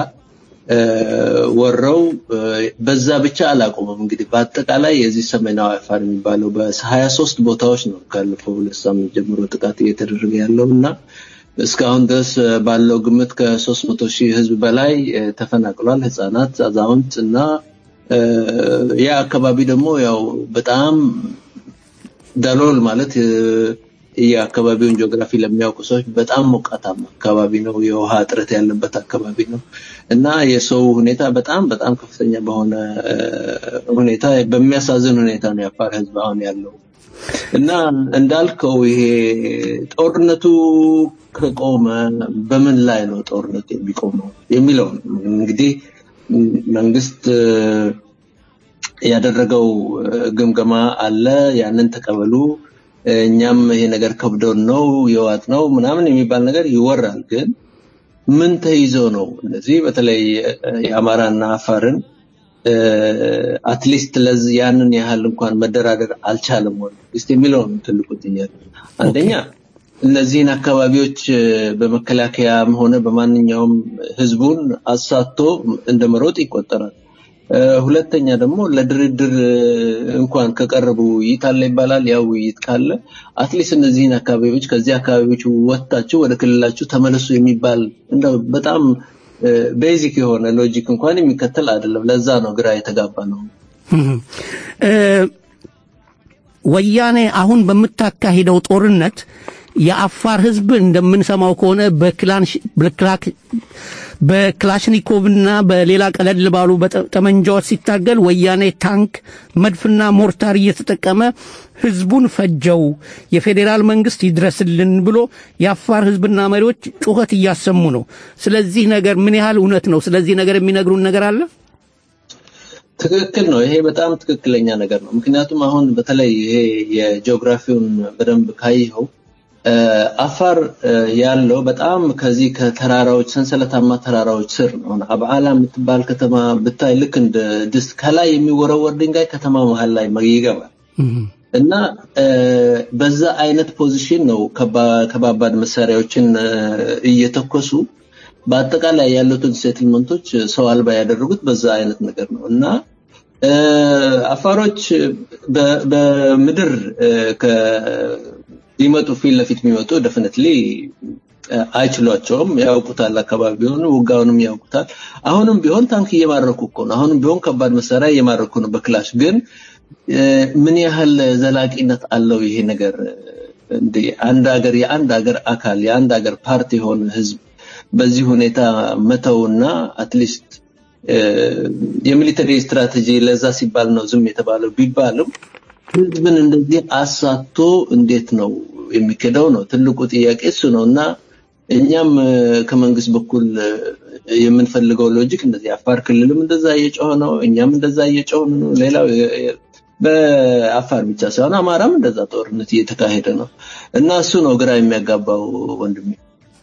ወረው በዛ ብቻ አላቆመም እንግዲህ በአጠቃላይ የዚህ ሰሜናዊ አፋር የሚባለው በ23 ቦታዎች ነው ካለፈው ለሳም ጀምሮ ጥቃት እየተደረገ ያለውና እስካሁን ድረስ ባለው ግምት ከ300 ሺህ ህዝብ በላይ ተፈናቅሏል ህፃናት አዛውንትና ያ አካባቢ ደግሞ ያው በጣም ዳሎል ማለት የአካባቢውን ጂኦግራፊ ለሚያውቁ ሰዎች በጣም ሞቃታማ አካባቢ ነው የውሃ እጥረት ያለበት አካባቢ ነው እና የሰው ሁኔታ በጣም በጣም ከፍተኛ በሆነ ሁኔታ በሚያሳዝን ሁኔታ ነው የአፋር ህዝብ አሁን ያለው እና እንዳልከው ይሄ ጦርነቱ ከቆመ በምን ላይ ነው ጦርነቱ የሚቆመው የሚለው እንግዲህ መንግስት ያደረገው ግምገማ አለ ያንን ተቀበሉ እኛም ይሄ ነገር ከብዶን ነው የዋት ነው ምናምን የሚባል ነገር ይወራል ግን ምን ተይዞ ነው እንደዚህ በተለይ የአማራና አፋርን አትሊስት ለዚህ ያንን ያህል እንኳን መደራደር አልቻለም ወይ እስቲ የሚለው ትልቁ ጥያቄ አንደኛ እነዚህን አካባቢዎች በመከላከያም ሆነ በማንኛውም ህዝቡን አሳቶ እንደመሮጥ ይቆጠራል ሁለተኛ ደግሞ ለድርድር እንኳን ከቀረቡ ይታለ ይባላል ያው ይት ካለ አትሊስት እነዚህን አካባቢዎች ከዚህ አካባቢዎች ወጣቸው ወደ ክልላቸው ተመለሱ የሚባል እንደው በጣም ቤዚክ የሆነ ሎጂክ እንኳን የሚከተል አይደለም ለዛ ነው ግራ የተጋባ ነው ወያኔ አሁን በመታካሂደው ጦርነት የአፋር ህዝብ እንደምንሰማው ከሆነ በክላንሽ ብልክላክ በክላሽኒኮቭና በሌላ ቀለል ባሉ ጠመንጃዎች ሲታገል ወያኔ ታንክ መድፍና ሞርታር እየተጠቀመ ህዝቡን ፈጀው የፌደራል መንግስት ይድረስልን ብሎ የአፋር ህዝብና መሪዎች ጩኸት እያሰሙ ነው ስለዚህ ነገር ምን ያህል እውነት ነው ስለዚህ ነገር የሚነግሩን ነገር አለ ትክክል ነው ይሄ በጣም ትክክለኛ ነገር ነው ምክንያቱም አሁን በተለይ ይሄ የጂኦግራፊውን በደንብ ካይኸው አፋር ያለው በጣም ከዚህ ከተራራዎች ሰንሰለታማ ተራራዎች ስር ነው አባላ የምትባል ከተማ ብታይ ልክ እንደ ድስት ከላይ የሚወረወር ድንጋይ ከተማ መሃል ላይ ይገባል እና በዛ አይነት ፖዚሽን ነው ከባባድ መሳሪያዎችን እየተኮሱ በአጠቃላይ ያሉትን ሴትልመንቶች ሰው አልባ ያደረጉት በዛ አይነት ነገር ነው እና አፋሮች በምድር ከ ይመጡ ፊል ለፊት የሚመጡ ዴፊኒትሊ አይችሏቸውም ያውቁታል አካባቢውን ውጋውንም ያውቁታል አሁንም ቢሆን ታንክ እየማረኩ እኮ ነው አሁንም ቢሆን ከባድ መሳሪያ እየማረኩ ነው በክላሽ ግን ምን ያህል ዘላቂነት አለው ይሄ ነገር እንደ አንድ ሀገር የአንድ ሀገር አካል የአንድ ሀገር ፓርቲ ሆነ ህዝብ በዚህ ሁኔታ መተውና አትሊስት የሚሊተሪ ስትራቴጂ ለዛ ሲባል ነው ዝም የተባለው ቢባልም ህዝብን እንደዚህ አሳቶ እንዴት ነው የሚከዳው ነው ትልቁ ጥያቄ እሱ ነውና እኛም ከመንግስት በኩል የምንፈልገው ሎጂክ እንደዚህ አፋር ክልልም እንደዛ እየጮኸ ነው እኛም እንደዛ እየጮኸ ነው ሌላው በአፋር ብቻ ሳይሆን አማራም እንደዛ ጦርነት እየተካሄደ ነው እና እሱ ነው ግራ የሚያጋባው ወንድሜ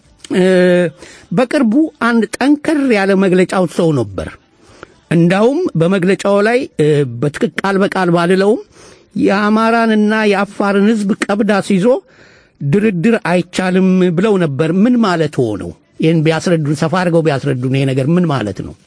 በቅርቡ አንድ ጠንከር ያለ መግለጫው ሰው ነበር እንዳውም በመግለጫው ላይ በትክክል በቃል ባልለውም የአማራንና የአፋርን ህዝብ ቀብዳ ሲዞ ድርድር አይቻልም ብለው ነበር ምን ማለት ሆነው ይሄን ቢያስረዱን ሰፋ አድርገው ቢያስረዱን ይሄ ነገር ምን ማለት ነው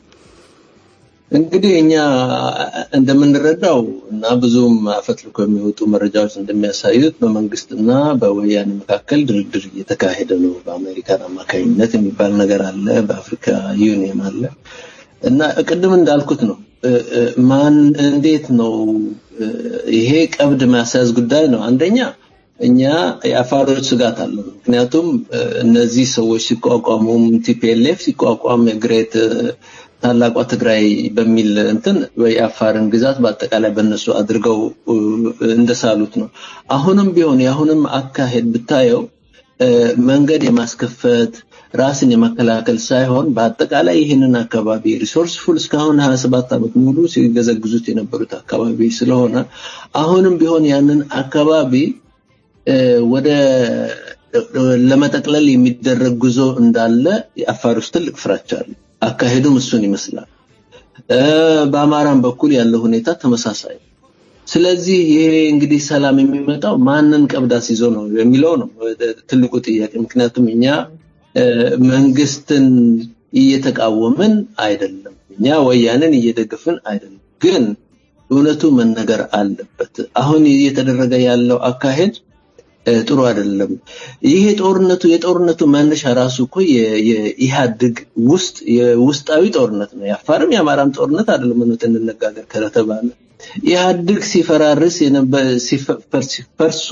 እንግዲህ እኛ እንደምንረዳው እና ብዙም አፈትልኮ የሚወጡ መረጃዎች እንደሚያሳዩት በመንግስትና በወያኔ መካከል ድርድር እየተካሄደ ነው በአሜሪካን አማካኝነት የሚባል ነገር አለ በአፍሪካ ዩኒየን አለ እና ቅድም እንዳልኩት ነው ማን እንዴት ነው ይሄ ቀብድ ማሳዝ ጉዳይ ነው አንደኛ እኛ የአፋሮች ስጋት አለ ምክንያቱም እነዚህ ሰዎች ሲቋቋሙም ቲፒኤልኤፍ ሲቋቋም ግሬት ታላቋ ትግራይ በሚል እንትን የአፋርን ግዛት በአጠቃላይ በእነሱ አድርገው እንደሳሉት ነው አሁንም ቢሆን ያሁንም አካሄድ ብታየው መንገድ የማስከፈት ራስን የመከላከል ሳይሆን በአጠቃላይ ይሄንን አካባቢ ሪሶርስፉል እስካሁን ሃያ ሰባት አመት ሙሉ ሲገዘግዙት የነበሩት አካባቢ ስለሆነ አሁንም ቢሆን ያንን አካባቢ ወደ ለመጠቅለል የሚደረግ ጉዞ እንዳለ የአፋር ውስጥ ትልቅ ፍራቻ አለ አካሄዱም እሱን ይመስላል በአማራም በኩል ያለው ሁኔታ ተመሳሳይ ስለዚህ ይሄ እንግዲህ ሰላም የሚመጣው ማንን ቀብዳስ ይዞ ነው የሚለው ነው ትልቁ ጥያቄ ምክንያቱም እኛ መንግስትን እየተቃወምን አይደለም እኛ ወያኔን እየደገፍን አይደለም ግን እውነቱ መነገር አለበት አሁን እየተደረገ ያለው አካሄድ ጥሩ አይደለም ይሄ ጦርነቱ የጦርነቱ ማንሻ ራሱ እኮ የኢሃድግ ውስጥ የውስጣዊ ጦርነት ነው ያፋርም ያማራም ጦርነት አይደለም ነው ተነጋገር ከተባለ ኢሃድግ ሲፈራርስ የነበረ ሲፈርሶ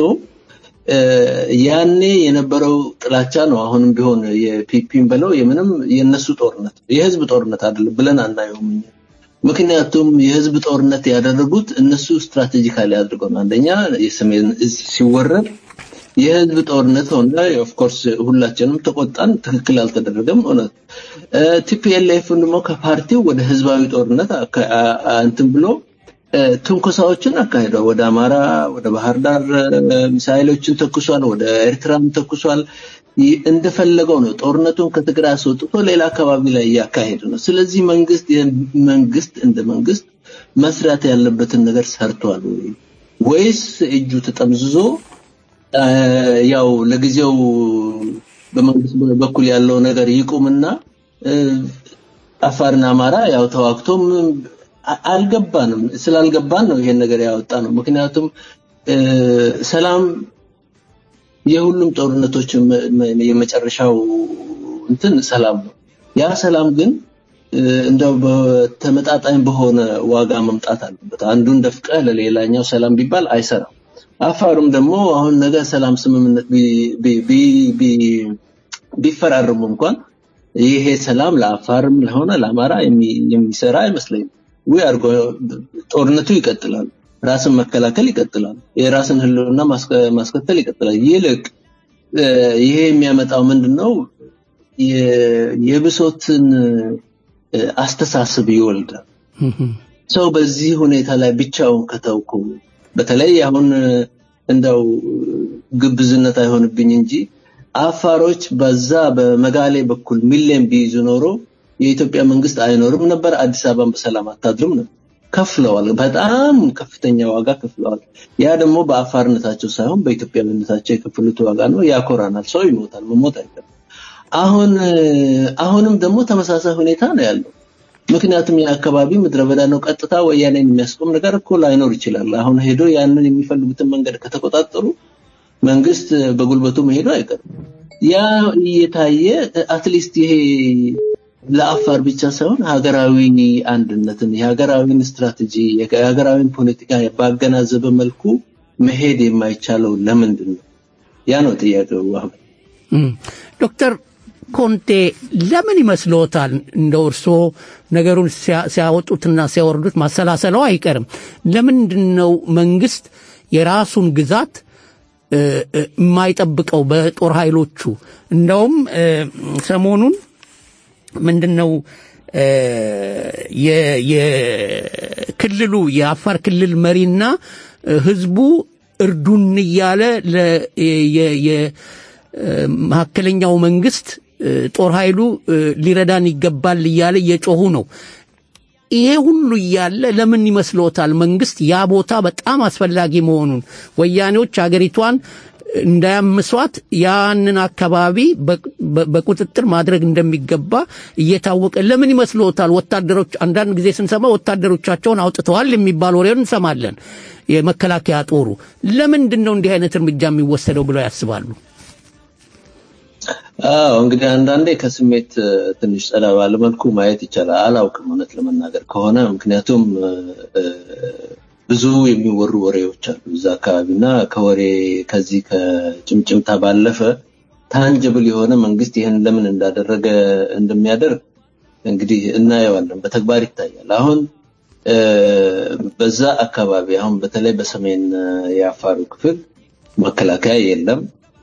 ያኔ የነበረው ጥላቻ ነው አሁንም ቢሆን የፒፒም በለው የምንም የነሱ ጦርነት የህዝብ ጦርነት አይደለም ብለን አናየውም ምክንያቱም የህዝብ ጦርነት ያደረጉት እነሱ ስትራቴጂካሊ አድርገው አንደኛ የሰሜን እዝ ሲወረድ የህዝብ ጦርነት ሆነ ኦፍ ኮርስ ሁላችንም ተቆጣን ትክክል አልተደረገም ሆነ ቲፒኤልኤፍ ደግሞ ከፓርቲው ወደ ህዝባዊ ጦርነት እንትን ብሎ ትንኮሳዎችን አካሄደው ወደ አማራ ወደ ባህር ዳር ሚሳኤሎችን ተኩሷል ወደ ኤርትራም ተኩሷል እንደፈለገው ነው ጦርነቱን ከትግራይ አስወጥቶ ሌላ አካባቢ ላይ ያካሄደ ነው ስለዚህ መንግስት መንግስት እንደ መንግስት መስራት ያለበትን ነገር ሰርቷል ወይስ እጁ ተጠምዝዞ ያው ለጊዜው በመንግስት በኩል ያለው ነገር ይቁምና አፋርና አማራ ያው ተዋክቶም አልገባንም ስላልገባን ነው ይሄን ነገር ያወጣ ነው ምክንያቱም ሰላም የሁሉም ጦርነቶች የመጨረሻው እንትን ሰላም ነው ያ ሰላም ግን እንደው በተመጣጣኝ በሆነ ዋጋ መምጣት አለበት አንዱን ደፍቀ ለሌላኛው ሰላም ቢባል አይሰራም አፋሩም ደግሞ አሁን ነገር ሰላም ስምምነት ቢ ቢ ቢ ቢፈራረሙ እንኳን ይሄ ሰላም ለአፋርም ለሆነ ለአማራ የሚሰራ አይመስለኝም ወይ አርጎ ጦርነቱ ይቀጥላል ራስን መከላከል ይቀጥላል የራስን ህልውና ማስከተል ይቀጥላል ይልቅ ይሄ የሚያመጣው ምንድነው የብሶትን አስተሳሰብ ይወልዳል ሰው በዚህ ሁኔታ ላይ ብቻውን ከተውኩ በተለይ አሁን እንደው ግብዝነት አይሆንብኝ እንጂ አፋሮች በዛ በመጋሌ በኩል ሚሊየን ቢይዙ ኖሮ የኢትዮጵያ መንግስት አይኖርም ነበር አዲስ አበባን በሰላም አታድርም ነበር ከፍለዋል በጣም ከፍተኛ ዋጋ ከፍለዋል ያ ደግሞ በአፋርነታቸው ሳይሆን በኢትዮጵያዊነታቸው የከፈሉት ዋጋ ነው ያኮራናል ሰው ይሞታል መሞት አይቀርም አሁን አሁንም ደግሞ ተመሳሳይ ሁኔታ ነው ያለው ምክንያቱም የአካባቢ ምድረበዳ ነው ቀጥታ ወያኔን የሚያስቆም ነገር እኮ ላይኖር ይችላል አሁን ሄዶ ያንን የሚፈልጉትን መንገድ ከተቆጣጠሩ መንግስት በጉልበቱ መሄዱ አይቀርም ያ እየታየ አትሊስት ይሄ ለአፋር ብቻ ሳይሆን ሀገራዊ አንድነትን የሀገራዊ ስትራቴጂ የሀገራዊ ፖለቲካ ባገናዘበ መልኩ መሄድ የማይቻለው ለምንድን ነው ያ ነው ጥያቄው አህመድ። ዶክተር ኮንቴ ለምን ይመስሎታል እንደው እርሶ ነገሩን ሲያወጡትና ሲያወርዱት ማሰላሰለው አይቀርም ለምንድነው መንግስት የራሱን ግዛት የማይጠብቀው በጦር ኃይሎቹ እንደውም ሰሞኑን ምንድነው የ የክልሉ የአፋር ክልል መሪና ህዝቡ እርዱን ይያለ የ መሐከለኛው መንግስት ጦር ኃይሉ ሊረዳን ይገባል ይያለ እየጮሁ ነው ይሄ ሁሉ ይያለ ለምን ይመስሎታል መንግስት ያ ቦታ በጣም አስፈላጊ መሆኑን ወያኔዎች አገሪቷን እንዳያምሷት ያንን አካባቢ በቁጥጥር ማድረግ እንደሚገባ እየታወቀ ለምን ይመስሎታል ወታደሮች አንዳንድ ጊዜ ስንሰማ ወታደሮቻቸውን አውጥተዋል የሚባል ወሬውን እንሰማለን የመከላከያ ጦሩ ለምንድነው እንዲህ አይነት እርምጃ የሚወሰደው ብለው ያስባሉ አዎ እንግዲህ አንዳንዴ ከስሜት ትንሽ ጸዳ ባለ መልኩ ማየት ይቻላል አላውቅም እውነት ለመናገር ከሆነ ምክንያቱም ብዙ የሚወሩ ወሬዎች አሉ እዛ አካባቢና ከወሬ ከዚህ ከጭምጭምታ ባለፈ ታንጅብል የሆነ መንግስት ይሄን ለምን እንዳደረገ እንደሚያደርግ እንግዲህ እናየዋለን በተግባር ይታያል አሁን በዛ አካባቢ አሁን በተለይ በሰሜን የአፋሩ ክፍል መከላከያ የለም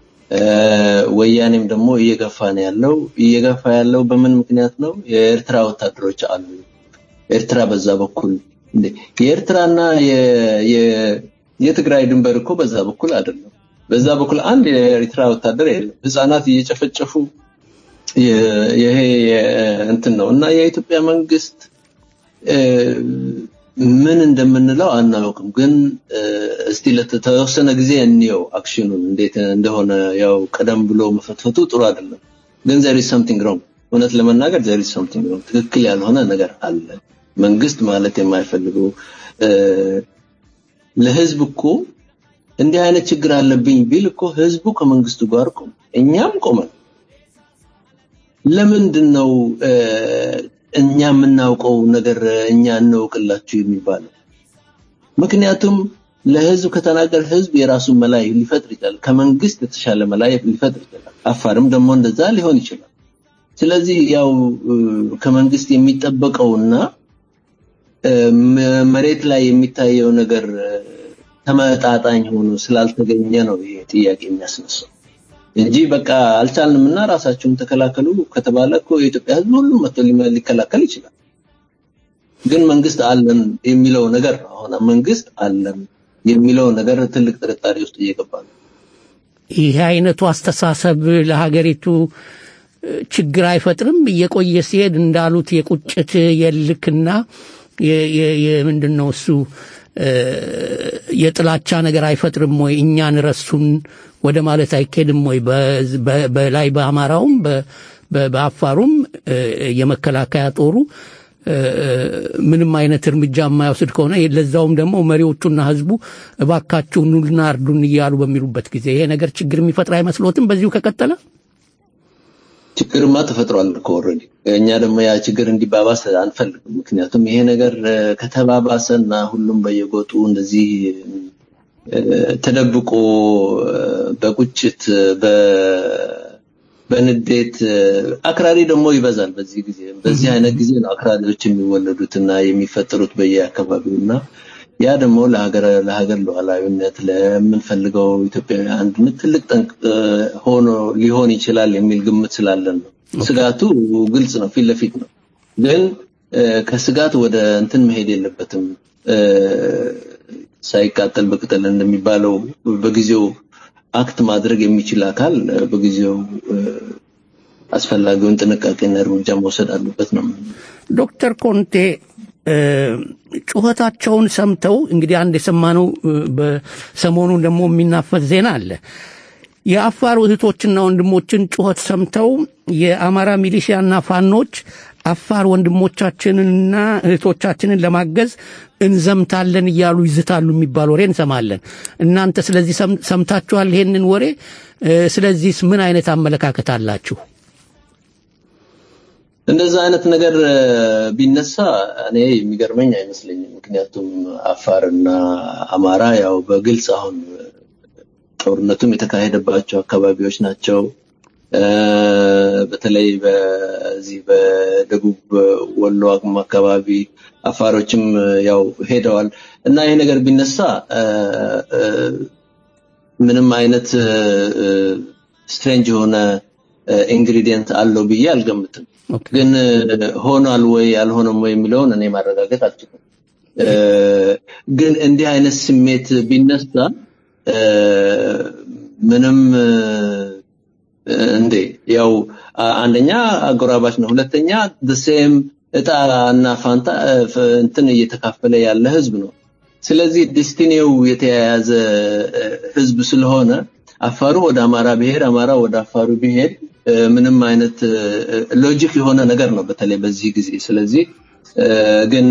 ወያኔም ደግሞ እየገፋ ነው ያለው እየገፋ ያለው በምን ምክንያት ነው የኤርትራ ወታደሮች አሉ ኤርትራ በዛ በኩል እንዴ የኤርትራና የ የትግራይ ድንበር እኮ በዛ በኩል አይደለም በዛ በኩል አንድ የኤርትራ ወታደር የለም ህፃናት እየጨፈጨፉ ይሄ እንትን ነው እና የኢትዮጵያ መንግስት ምን እንደምንለው አናውቅም ግን እስቲ ለተወሰነ ጊዜ እንየው አክሽኑን እንዴት እንደሆነ ያው ቀደም ብሎ መፈትፈቱ ጥሩ አይደለም ግን there is something wrong እውነት ለመናገር there is something wrong ትክክል ያልሆነ ነገር አለ መንግስት ማለት የማይፈልገው ለህዝብ እኮ እንዲህ አይነት ችግር አለብኝ ቢል እኮ ህዝቡ ከመንግስቱ ጋር ቆም እኛም ቆመን ለምንድነው እኛ የምናውቀው ነገር እኛ እንወቅላችሁ የሚባለው ምክንያቱም ለህዝብ ከተናገር ህዝብ የራሱ መላይ ሊፈጥር ይችላል ከመንግስት የተሻለ መላይ ሊፈጥር ይችላል አፋርም ደግሞ እንደዛ ሊሆን ይችላል ስለዚህ ያው ከመንግስት የሚጠበቀውና መሬት ላይ የሚታየው ነገር ተመጣጣኝ ሆኖ ስላልተገኘ ነው ይሄ ጥያቄ የሚያስነሳው እንጂ በቃ አልቻልንምና ራሳችሁን ተከላከሉ ከተባለ እኮ የኢትዮጵያ ህዝብ ሁሉ መጥቶ ሊከላከል ይችላል ግን መንግስት አለን የሚለው ነገር አሁን መንግስት አለን የሚለው ነገር ትልቅ ጥርጣሬ ውስጥ እየገባ ነው ይሄ አይነቱ አስተሳሰብ ለሀገሪቱ ችግር አይፈጥርም እየቆየ ሲሄድ እንዳሉት የቁጭት የልክና የምንድነው እሱ የጥላቻ ነገር አይፈጥርም ወይ እኛን ረሱን ወደ ማለት አይከድም ወይ በላይ በአማራውም በአፋሩም የመከላከያ ጦሩ ምንም አይነት እርምጃ የማይወስድ ከሆነ ለዛውም ደግሞ መሪዎቹና ህዝቡ እባካችሁ ኑልና አርዱን ይያሉ በሚሉበት ጊዜ ይሄ ነገር ችግር የሚፈጥር አይመስሎትም በዚሁ ከቀጠለ ችግርማ ተፈጥሯል እኮ ኦሬዲ እኛ ደግሞ ያ ችግር እንዲባባስ አንፈልግም ምክንያቱም ይሄ ነገር ከተባባሰና ሁሉም በየጎጡ እንደዚህ ተደብቆ በቁጭት በ በንዴት አክራሪ ደግሞ ይበዛል በዚህ ጊዜ በዚህ አይነት ጊዜ ነው አክራሪዎች የሚወለዱትና የሚፈጠሩት በየአካባቢውና ያ ደግሞ ለሀገር ለሀገር ሉዓላዊነት ለምንፈልገው ኢትዮጵያ አንድነት ትልቅ ጠንቅ ሆኖ ሊሆን ይችላል የሚል ግምት ስላለን ነው ስጋቱ ግልጽ ነው ፊት ለፊት ነው ግን ከስጋት ወደ እንትን መሄድ የለበትም ሳይቃጠል በቅጠል እንደሚባለው በጊዜው አክት ማድረግ የሚችል አካል በጊዜው አስፈላጊውን ጥንቃቄና እርምጃ መውሰድ አለበት ነው ዶክተር ኮንቴ ጩኸታቸውን ሰምተው እንግዲህ አንድ የሰማነው በሰሞኑን ደግሞ የሚናፈስ ዜና አለ የአፋር እህቶችና ወንድሞችን ጩኸት ሰምተው የአማራ ሚሊሺያና ፋኖች አፋር ወንድሞቻችንንና እህቶቻችንን ለማገዝ እንዘምታለን እያሉ ይዝታሉ የሚባል ወሬ እንሰማለን እናንተ ስለዚህ ሰምታችኋል ይሄንን ወሬ ስለዚህ ምን አይነት አመለካከት አላችሁ እንደዛ አይነት ነገር ቢነሳ እኔ የሚገርመኝ አይመስለኝም ምክንያቱም አፋርና አማራ ያው በግልጽ አሁን ጦርነቱም የተካሄደባቸው አካባቢዎች ናቸው በተለይ በዚህ በደቡብ ወሎ አቅም አካባቢ አፋሮችም ያው ሄደዋል እና ይሄ ነገር ቢነሳ ምንም አይነት ስትሬንጅ ሆነ ኢንግሪዲየንት አለው ብዬ አልገምትም ግን ሆኗል ወይ አልሆነም ወይ የሚለውን እኔ ማረጋገጥ አልችልም ግን እንዲህ አይነት ስሜት ቢነሳ ምንም እንዴ ያው አንደኛ አጎራባች ነው ሁለተኛ the same እጣና ፋንታ እንትን እየተካፈለ ያለ ህዝብ ነው ስለዚህ ዲስቲኒው የተያያዘ ህዝብ ስለሆነ አፋሩ ወደ አማራ ብሄር አማራ ወደ አፋሩ ብሄር ምንም አይነት ሎጂክ የሆነ ነገር ነው በተለይ በዚህ ጊዜ ስለዚህ ግን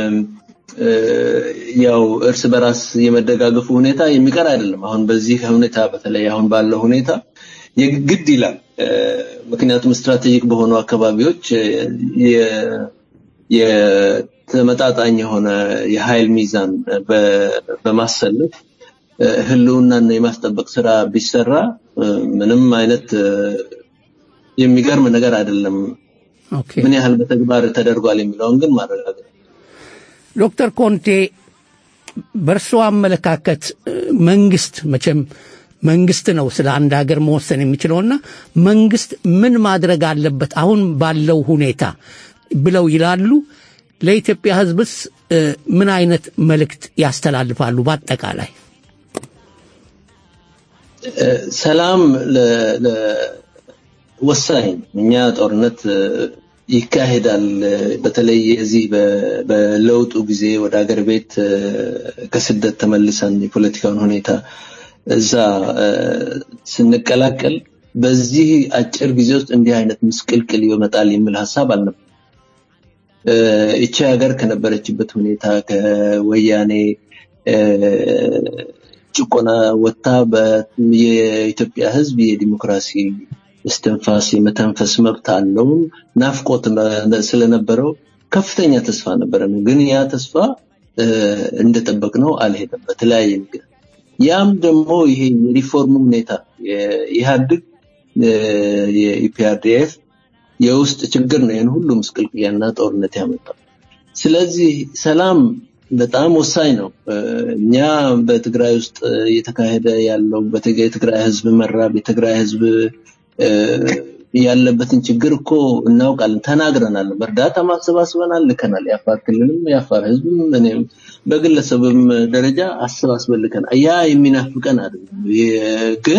ያው እርስ በራስ የመደጋገፉ ሁኔታ የሚቀር አይደለም አሁን በዚህ ሁኔታ በተለይ አሁን ባለው ሁኔታ የግድ ይላል ምክንያቱም ስትራቴጂክ በሆኑ አካባቢዎች የ የተመጣጣኝ የሆነ የኃይል ሚዛን በማሰለፍ ህልውናን የማስጠበቅ ስራ ቢሰራ ምንም አይነት የሚገርም ነገር አይደለም ኦኬ ምን ያህል በተግባር ተደርጓል የሚለውን ግን ማረጋገጥ ዶክተር ኮንቴ በርሶ አመለካከት መንግስት መቼም መንግስት ነው ስለ አንድ ሀገር መወሰን የሚችለውና መንግስት ምን ማድረግ አለበት አሁን ባለው ሁኔታ ብለው ይላሉ ለኢትዮጵያ ህዝብስ ምን አይነት መልእክት ያስተላልፋሉ በአጠቃላይ ሰላም ለ ወሳኝ እኛ ጦርነት ይካሄዳል በተለይ እዚህ በለውጡ ጊዜ ወደ ሀገር ቤት ከስደት ተመልሰን የፖለቲካውን ሁኔታ እዛ ስንቀላቀል በዚህ አጭር ጊዜ ውስጥ እንዲህ አይነት ምስቅልቅል ይመጣል የሚል ሐሳብ አልነበረም እቺ ሀገር ከነበረችበት ሁኔታ ከወያኔ ጭቆና ወጣ በኢትዮጵያ ህዝብ የዲሞክራሲ እስትንፋስ የመተንፈስ መብት አለው ናፍቆት ስለነበረው ከፍተኛ ተስፋ ነበረን ግን ያ ተስፋ እንደተጠበቅነው አልሄደም በተለያየ ምክንያት ያም ደግሞ ይሄ ሪፎርም ሁኔታ የኢህአዴግ የኢፒአርዲኤፍ የውስጥ ችግር ነው ያን ሁሉ ምስቅልቅያና ጦርነት ያመጣው ስለዚህ ሰላም በጣም ወሳኝ ነው እኛ በትግራይ ውስጥ እየተካሄደ ያለው በትግራይ ህዝብ መራብ የትግራይ ህዝብ ያለበትን ችግር እኮ እናውቃለን ተናግረናል በእርዳታ ማሰባሰብናል ልከናል ያፋር ክልልም ያፋር ህዝብም እኔም በግለሰብም ደረጃ አሰባስበን ልከናል ያ የሚናፍቀን አይደለም ግን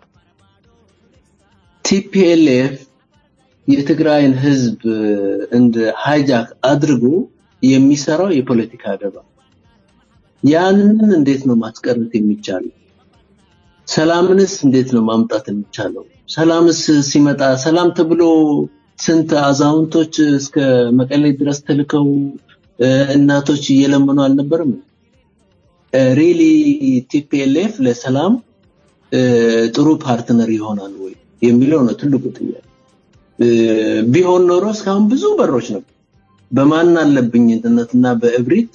ቲፒኤልኤፍ የትግራይን ህዝብ እንደ ሃይጃክ አድርጎ የሚሰራው የፖለቲካ ደባ ያንን እንዴት ነው ማስቀረት የሚቻለው ሰላምንስ እንዴት ነው ማምጣት የሚቻለው ሰላምስ ሲመጣ ሰላም ተብሎ ስንት አዛውንቶች እስከ መቀሌ ድረስ ተልከው እናቶች እየለመኑ አልነበረም ሪሊ ቲፒኤልኤፍ ለሰላም ጥሩ ፓርትነር ይሆናል ወይ የሚለው ነው ትልቁ ጥያቄ ቢሆን ኖሮ እስካሁን ብዙ በሮች ነበር በማን አለብኝነትና በእብሪት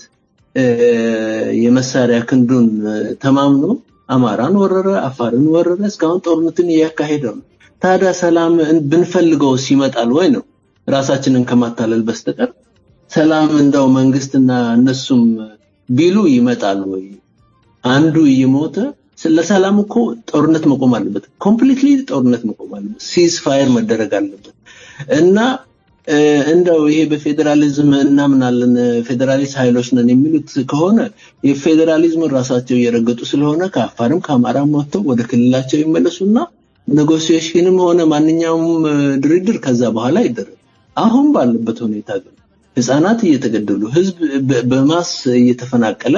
የመሳሪያ ክንዱን ተማምኖ አማራን ወረረ አፋርን ወረረ እስካሁን ጦርነትን ያካሄደ ነው ታዲያ ሰላም ብንፈልገው ሲመጣል ወይ ነው ራሳችንን ከማታለል በስተቀር ሰላም እንደው መንግስትና እነሱም ቢሉ ይመጣል ወይ አንዱ ይሞተ ስለሰላም እኮ ጦርነት መቆም አለበት ኮምፕሊትሊ ጦርነት መቆም አለበት ሲዝ ፋየር መደረግ አለበት እና እንደው ይሄ በፌደራሊዝም እናምናለን ፌደራሊስት ኃይሎች ነን የሚሉት ከሆነ የፌደራሊዝም ራሳቸው እየረገጡ ስለሆነ ከአፋርም ከአማራም ወጥተው ወደ ክልላቸው ይመለሱና ኔጎሺዬሽንም ሆነ ማንኛውም ድርድር ከዛ በኋላ ይደረግ አሁን ባለበት ሁኔታ ግን ህፃናት እየተገደሉ ህዝብ በማስ እየተፈናቀለ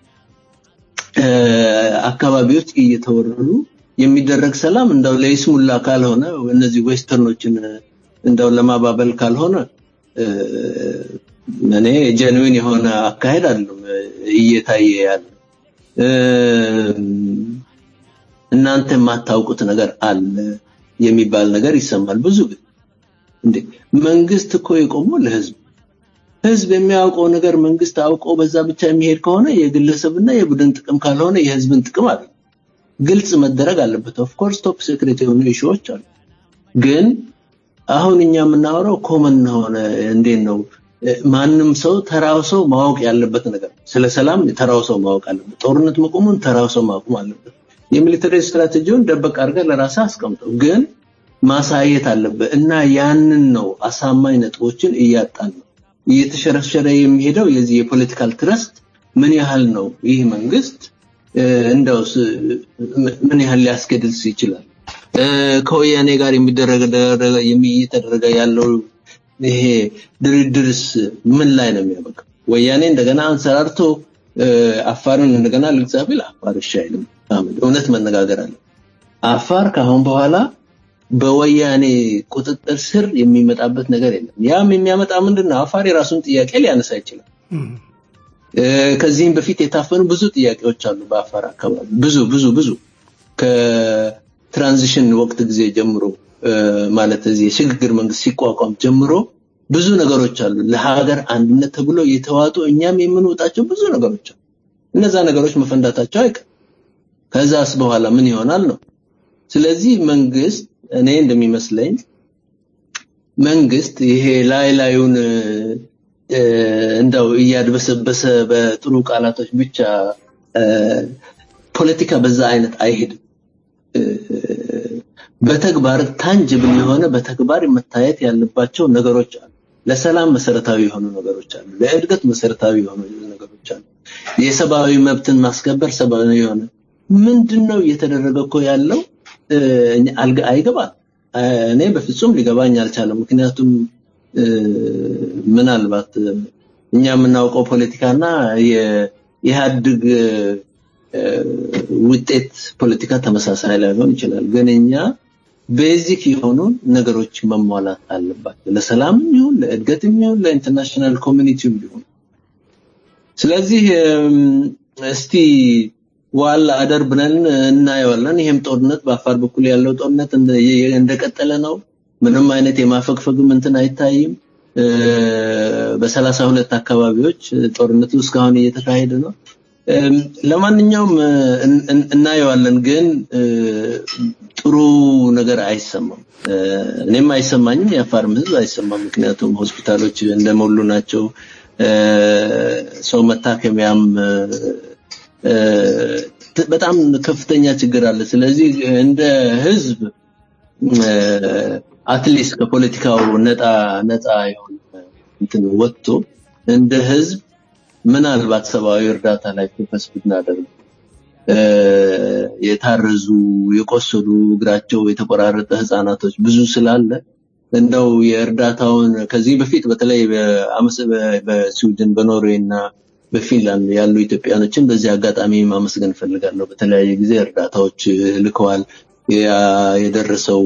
አካባቢዎች እየተወረሩ የሚደረግ ሰላም እንደው ለይስሙላ ካልሆነ እነዚህ ዌስተርኖችን እንደው ለማባበል ካልሆነ እኔ ጀንዊን የሆነ አካሄድ አይደለም እየታየ ያለ እናንተ ማታውቁት ነገር አለ የሚባል ነገር ይሰማል ብዙ ግን እንዴ መንግስት እኮ የቆመው ለህዝብ ህዝብ የሚያውቀው ነገር መንግስት አውቆ በዛ ብቻ የሚሄድ ከሆነ የግለሰብና የቡድን ጥቅም ካልሆነ የህዝብን ጥቅም አይደል ግልጽ መደረግ አለበት ኦፍ ኮርስ ቶፕ ሴክሬት የሆኑ ኢሹዎች አሉ ግን አሁን እኛ የምናወራው ኮመን ሆነ እንዴት ነው ማንንም ሰው ተራው ሰው ማወቅ ያለበት ነገር ስለ ሰላም ተራው ሰው ማወቅ አለበት ጦርነት መቆሙን ተራው ሰው ማወቅ አለበት የሚሊተሪ ስትራቴጂውን ደበቅ አድርገህ ለራስህ አስቀምጠው ግን ማሳየት አለበት እና ያንን ነው አሳማኝ ነጥቦችን እያጣን ነው እየተሸረሸረ የሚሄደው የዚህ የፖለቲካል ትረስት ምን ያህል ነው ይህ መንግስት እንደውስ ምን ያህል ሊያስገድልስ ይችላል ከወያኔ ጋር የሚደረግ የሚደረግ ያለው ይሄ ድርድርስ ምን ላይ ነው የሚያበቃው ወያኔ እንደገና አንሰራርቶ አፋርን እንደገና ለግዛቢል አፋር ሻይልም ታምድ እውነት መነጋገር አለ አፋር ካሁን በኋላ በወያኔ ቁጥጥር ስር የሚመጣበት ነገር የለም ያም የሚያመጣ ምንድነው አፋር የራሱን ጥያቄ ሊያነሳ ይችላል ከዚህም በፊት የታፈኑ ብዙ ጥያቄዎች አሉ በአፋር አካባቢ ብዙ ብዙ ብዙ ከትራንዚሽን ወቅት ጊዜ ጀምሮ ማለት እዚህ የሽግግር መንግስት ሲቋቋም ጀምሮ ብዙ ነገሮች አሉ ለሀገር አንድነት ተብሎ የተዋጡ እኛም የምንወጣቸው ብዙ ነገሮች አሉ እነዛ ነገሮች መፈንዳታቸው አይቀር ከዛስ በኋላ ምን ይሆናል ነው ስለዚህ መንግስት እኔ እንደሚመስለኝ መንግስት ይሄ ላይ ላዩን እንደው ያድበሰበሰ በጥሩ ቃላቶች ብቻ ፖለቲካ በዛ አይነት አይሄድም በተግባር ታንጅብል የሆነ በተግባር መታየት ያለባቸው ነገሮች አሉ ለሰላም መሰረታዊ የሆኑ ነገሮች አሉ ለእድገት መሰረታዊ የሆኑ ነገሮች አሉ የሰብአዊ መብትን ማስከበር ሰብአዊ የሆነ ምንድነው እየተደረገው ያለው አይገባም እኔ በፍጹም ሊገባኝ አልቻለም ምክንያቱም ምናልባት እኛ የምናውቀው ፖለቲካና የኢህአድግ ውጤት ፖለቲካ ተመሳሳይ ላይሆን ይችላል ግን እኛ ቤዚክ የሆኑ ነገሮች መሟላት አለባቸው ለሰላም ይሁን ለእድገትም ይሁን ለኢንተርናሽናል ኮሚኒቲም ይሁን ስለዚህ እስቲ ዋላ አደር ብለን እናየዋለን ይሄም ጦርነት በአፋር በኩል ያለው ጦርነት እንደቀጠለ ነው ምንም አይነት የማፈግፈግም እንትን አይታይም በሰላሳ ሁለት አካባቢዎች ጦርነቱ እስካሁን እየተካሄደ ነው ለማንኛውም እናየዋለን ግን ጥሩ ነገር አይሰማም እኔም አይሰማኝም ያፋር ህዝብ አይሰማም ምክንያቱም ሆስፒታሎች እንደሞሉ ናቸው ሰው መታከሚያም በጣም ከፍተኛ ችግር አለ ስለዚህ እንደ ህዝብ አትሊስት ከፖለቲካው ነጣ ነጣ ይሁን እንትን ወጥቶ እንደ ህዝብ ምናልባት ሰብአዊ እርዳታ ላይ ፎከስ ብናደርግ የታረዙ የቆሰሉ እግራቸው የተቆራረጠ ህፃናቶች ብዙ ስላለ እንደው የእርዳታውን ከዚህ በፊት በተለይ በአመስ በስዊድን በኖርዌይና በፊንላንድ ያሉ ኢትዮጵያኖችን በዚህ አጋጣሚ ማመስገን ፈልጋለሁ በተለያየ ጊዜ እርዳታዎች ልከዋል የደረሰው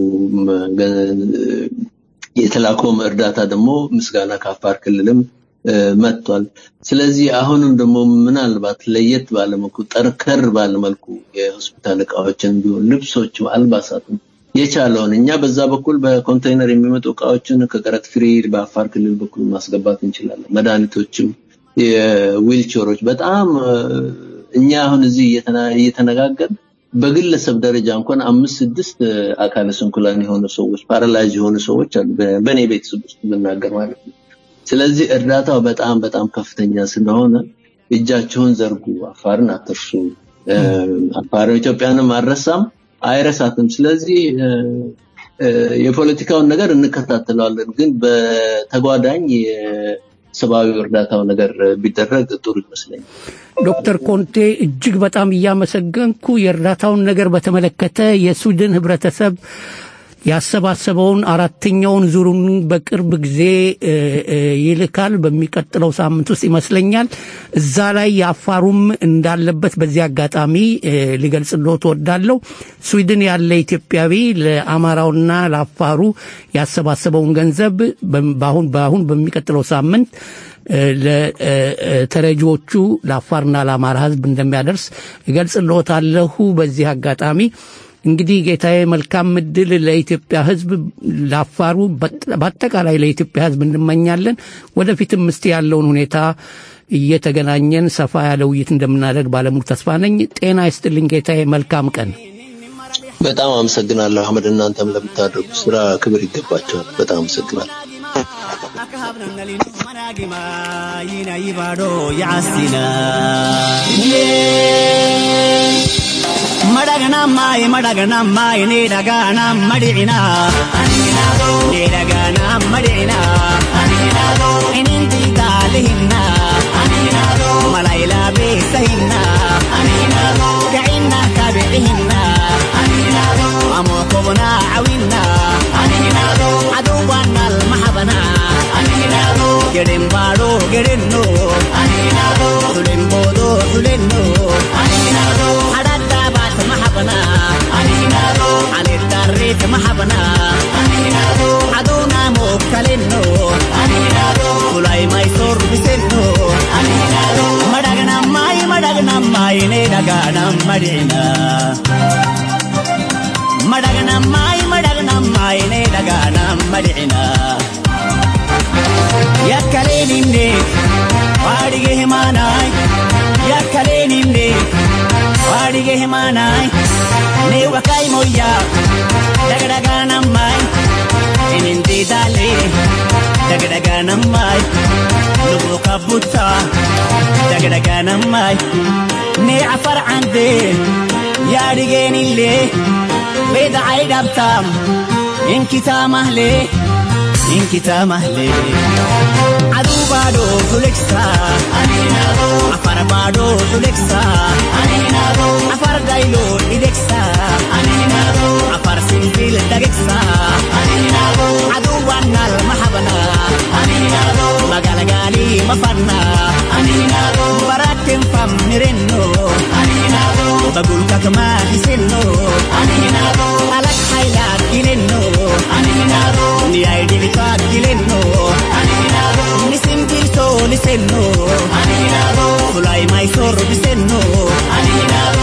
የተላከው እርዳታ ደግሞ ምስጋና ከአፋር ክልልም መጥቷል ስለዚህ አሁንም ደግሞ ምናልባት ለየት ባለመልኩ ጠርከር ባለመልኩ የሆስፒታል እቃዎችን ቢሆን ልብሶች አልባሳትም የቻለውን እኛ በዛ በኩል በኮንቴይነር የሚመጡ እቃዎችን ከቀረጥ ፍሪ በአፋር ክልል በኩል ማስገባት እንችላለን መድኃኒቶችም የዊልቸሮች በጣም እኛ አሁን እዚህ እየተነጋገር በግለሰብ ደረጃ እንኳን አምስት ስድስት አካለ ስንኩላን የሆኑ ሰዎች ፓራላይዝ የሆኑ ሰዎች አሉ በኔ ቤተሰብ ውስጥ ብናገር ማለት ነው ስለዚህ እርዳታው በጣም በጣም ከፍተኛ ስለሆነ እጃቸውን ዘርጉ አፋርን አትርሱ አፋር ኢትዮጵያንም አረሳም አይረሳትም ስለዚህ የፖለቲካውን ነገር እንከታተላለን ግን በተጓዳኝ ሰብአዊ እርዳታው ነገር ቢደረግ ጥሩ ይመስለኛል ዶክተር ኮንቴ እጅግ በጣም ያመሰግንኩ የእርዳታውን ነገር በተመለከተ የስዊድን ህብረተሰብ ያሰባሰበውን አራተኛውን ዙሩን በቅርብ ጊዜ ይልካል በሚቀጥለው ሳምንት ውስጥ ይመስለኛል እዛ ላይ ያፋሩም እንዳለበት በዚህ አጋጣሚ ሊገልጽልዎት ወዳለው ስዊድን ያለ ኢትዮጵያዊ ለአማራውና ለአፋሩ ያሰባሰበውን ገንዘብ ባሁን ባሁን በሚቀጥለው ሳምንት ለተረጂዎቹ ለአፋርና ለአማራ ህዝብ እንደሚያደርስ ይገልጽልዎታለሁ በዚህ አጋጣሚ እንግዲህ ጌታዬ መልካም ምድል ለኢትዮጵያ ህዝብ ለአፋሩ በአጠቃላይ ለኢትዮጵያ ህዝብ እንመኛለን ወደፊትም እስቲ ያለውን ሁኔታ እየተገናኘን ሰፋ ያለ ውይይት እንደምናደርግ ባለሙሉ ተስፋ ነኝ። ጤና ይስጥልኝ ጌታዬ፣ መልካም ቀን። በጣም አመሰግናለሁ አህመድ። እናንተም ለምታደርጉት ስራ ክብር ይገባቸዋል። በጣም አመሰግናለሁ። madagana mai madagana mai ne dagana madina ne dagana madina inindi dalhinna malaila be sahinna gaina kabihinna amokobna awinna aduwan al mahabana gedem baro gedenno tulembodo tulenno محبنا أنينادو على الدريت محبنا أنينادو عدونا موكلينو أنينادو كلاي ما يصور بسنو أنينادو مدغنا ماي مدغنا ماي ندغنا مدينا مدغنا ماي مدغنا ماي ندغنا مدينا يا كليني واديه ماناي يا كليني wadige himanai ne wakai moya daga daga namai inindi dale daga daga namai lubu kabuta daga daga namai ne afar ande ya digeni le beda aidabtam inkita mahle inkita mahle adu bado tuleksa aninado afar bado tuleksa aninado afar dailo ideksa aninado afar sinfil dageksa aninado adu wanal mahabana aninado magalagali mafanna aninado barakem fam mirenno aninado bagul kakma hisenno aninado alak haylat gilenno aninado ni aidilika gilenno aninado nisimbil so lisenno aninado kulai mai sor bisenno aninado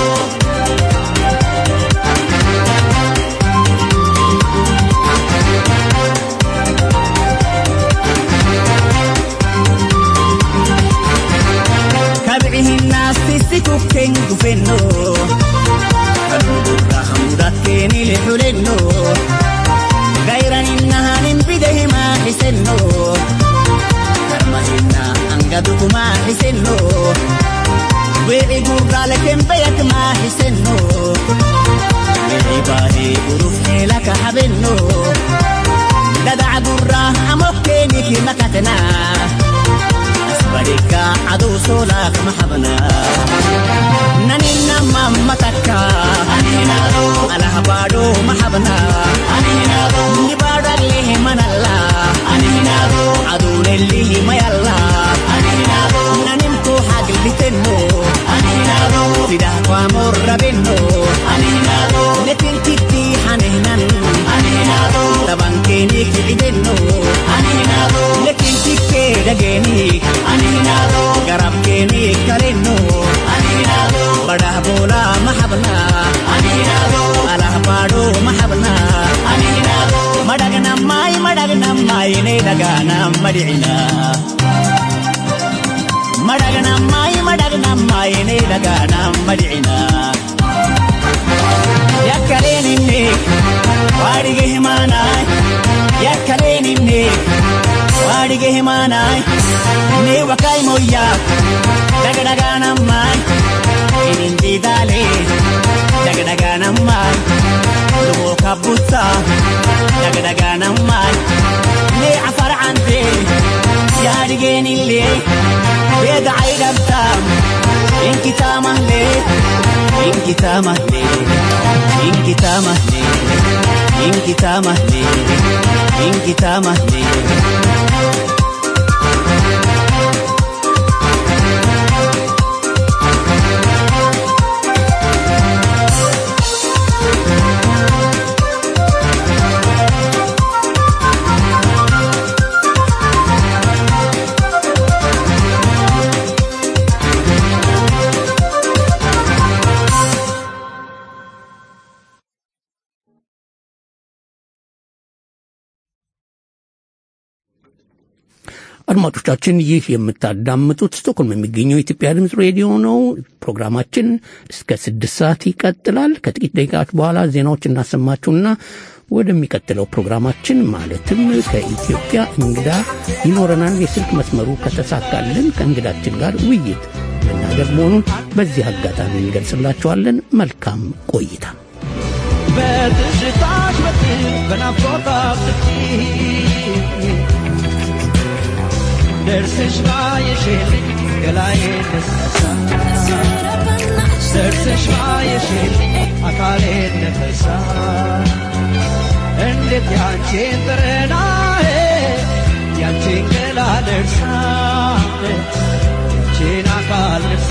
kabihi nas tisiku kengu fenno kalubura hamudatkeni lihulenno gairan innaha nimbidehi ma hisenno karmahina angadu ma hisenno we'i gurgala kembeyak ma hisenno we'i bahi uruf helaka habenno dada gurra amokkeni ki makatna asbarika adu solak mahabna naninna mammataka aninado alahbado mahabna aninado nibadalle manalla aninado adu lelli mayalla aninado nanimko haglitenno aninado sidah kwa morrabenno aninado netintitti hanehnan aninado tabankeni kidenno aninado netintikke dageni aninado garabkeni kalenno aninado badah bola mahabna aninado alahbado mahabna aninado madagna mai madagna mai ne dagana madina madagna mai madagna mai ne dagana madina yakaleni ne wadige himanai yakaleni ne wadige himanai ne wakai moya daga daga namai inindi dale daga daga namai lubu kabuta daga daga namai ne afar ante ya digeni le beda aidabtam inkita mahle inkita mahle inkita mahle inkita mahle inkita mahle አድማጮቻችን ይህ የምታዳምጡት ስቶክሆልም የሚገኘው የኢትዮጵያ ድምጽ ሬዲዮ ነው። ፕሮግራማችን እስከ ስድስት ሰዓት ይቀጥላል። ከጥቂት ደቂቃዎች በኋላ ዜናዎች እናሰማችሁና ወደሚቀጥለው ፕሮግራማችን ማለትም ከኢትዮጵያ እንግዳ ይኖረናል። የስልክ መስመሩ ከተሳካልን ከእንግዳችን ጋር ውይይት ልናደርግ መሆኑን በዚህ አጋጣሚ እንገልጽላችኋለን። መልካም ቆይታ። በትዝታሽ በትር በናፍቆት ደርሰሽ ባየሽልኝ ገላዬ ነሳሳ ደርሰሽ ባየሽልኝ አካሌ ነፈሳ እንዴት ያንቺን ጥረናዬ ያንቺን ገላ ደርሳ ያንቺን አካል ደርሳ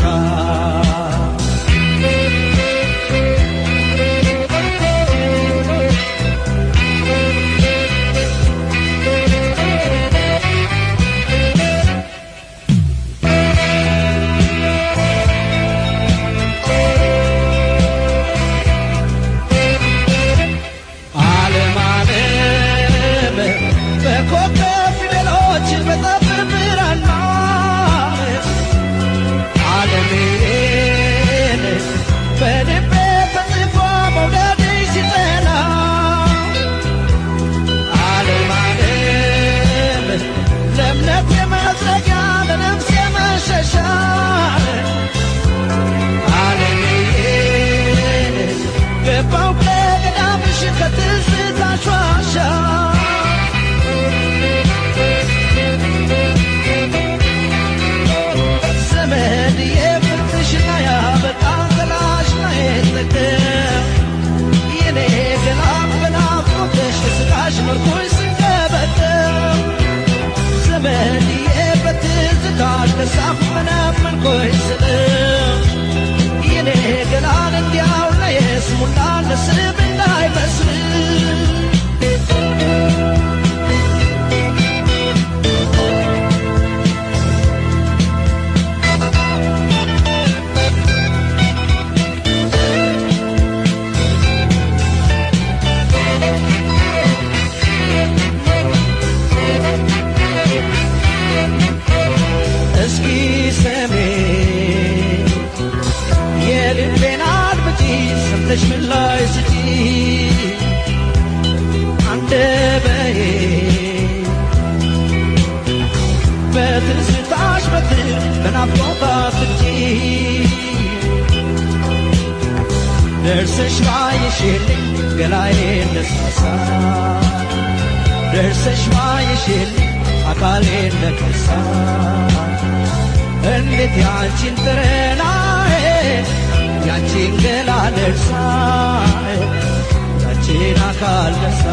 ደርሰሽ ባየሽልኝ ገላዬ ነሳሳ ደርሰሽ ባየሽልኝ አካሌ ነከሳ እንዴት ያንቺን ጥረናዬ ያንቺን ገላ ደርሳ ያንቺን አካል ደርሳ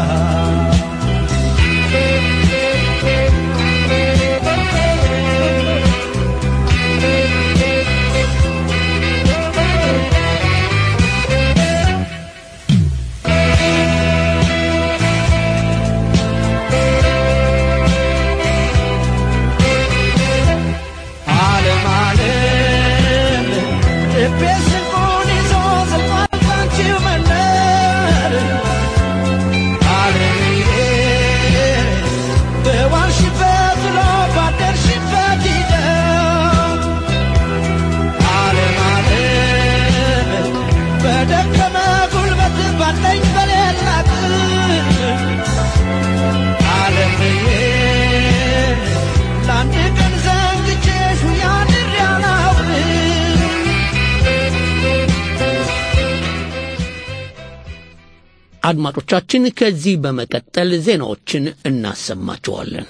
አድማጮቻችን ከዚህ በመቀጠል ዜናዎችን እናሰማችኋለን።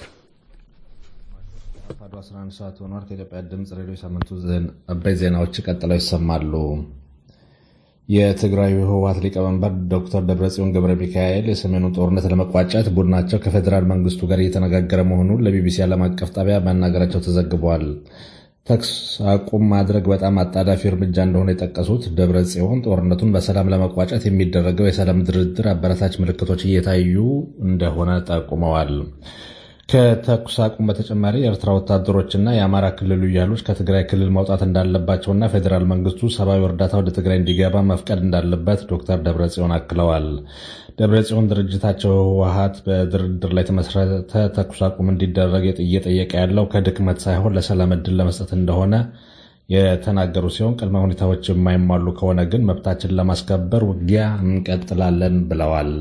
አፋዱ አስራ አንድ ሰዓት ሆኗል። ከኢትዮጵያ ድምጽ ሬዲዮ ሳምንቱ አበይት ዜናዎች ቀጥለው ይሰማሉ። የትግራይ ህወሓት ሊቀመንበር ዶክተር ደብረጽዮን ገብረ ሚካኤል የሰሜኑ ጦርነት ለመቋጨት ቡድናቸው ከፌደራል መንግስቱ ጋር እየተነጋገረ መሆኑን ለቢቢሲ ዓለም አቀፍ ጣቢያ መናገራቸው ተዘግቧል። ተኩስ አቁም ማድረግ በጣም አጣዳፊ እርምጃ እንደሆነ የጠቀሱት ደብረጽዮን ጦርነቱን በሰላም ለመቋጨት የሚደረገው የሰላም ድርድር አበረታች ምልክቶች እየታዩ እንደሆነ ጠቁመዋል። ከተኩስ አቁም በተጨማሪ የኤርትራ ወታደሮችና የአማራ ክልል ኃይሎች ከትግራይ ክልል መውጣት እንዳለባቸውና ፌዴራል መንግስቱ ሰብአዊ እርዳታ ወደ ትግራይ እንዲገባ መፍቀድ እንዳለበት ዶክተር ደብረጽዮን አክለዋል። ደብረጽዮን ድርጅታቸው ህወሓት በድርድር ላይ የተመሰረተ ተኩስ አቁም እንዲደረግ እየጠየቀ ያለው ከድክመት ሳይሆን ለሰላም ዕድል ለመስጠት እንደሆነ የተናገሩ ሲሆን ቅድመ ሁኔታዎች የማይሟሉ ከሆነ ግን መብታችንን ለማስከበር ውጊያ እንቀጥላለን ብለዋል።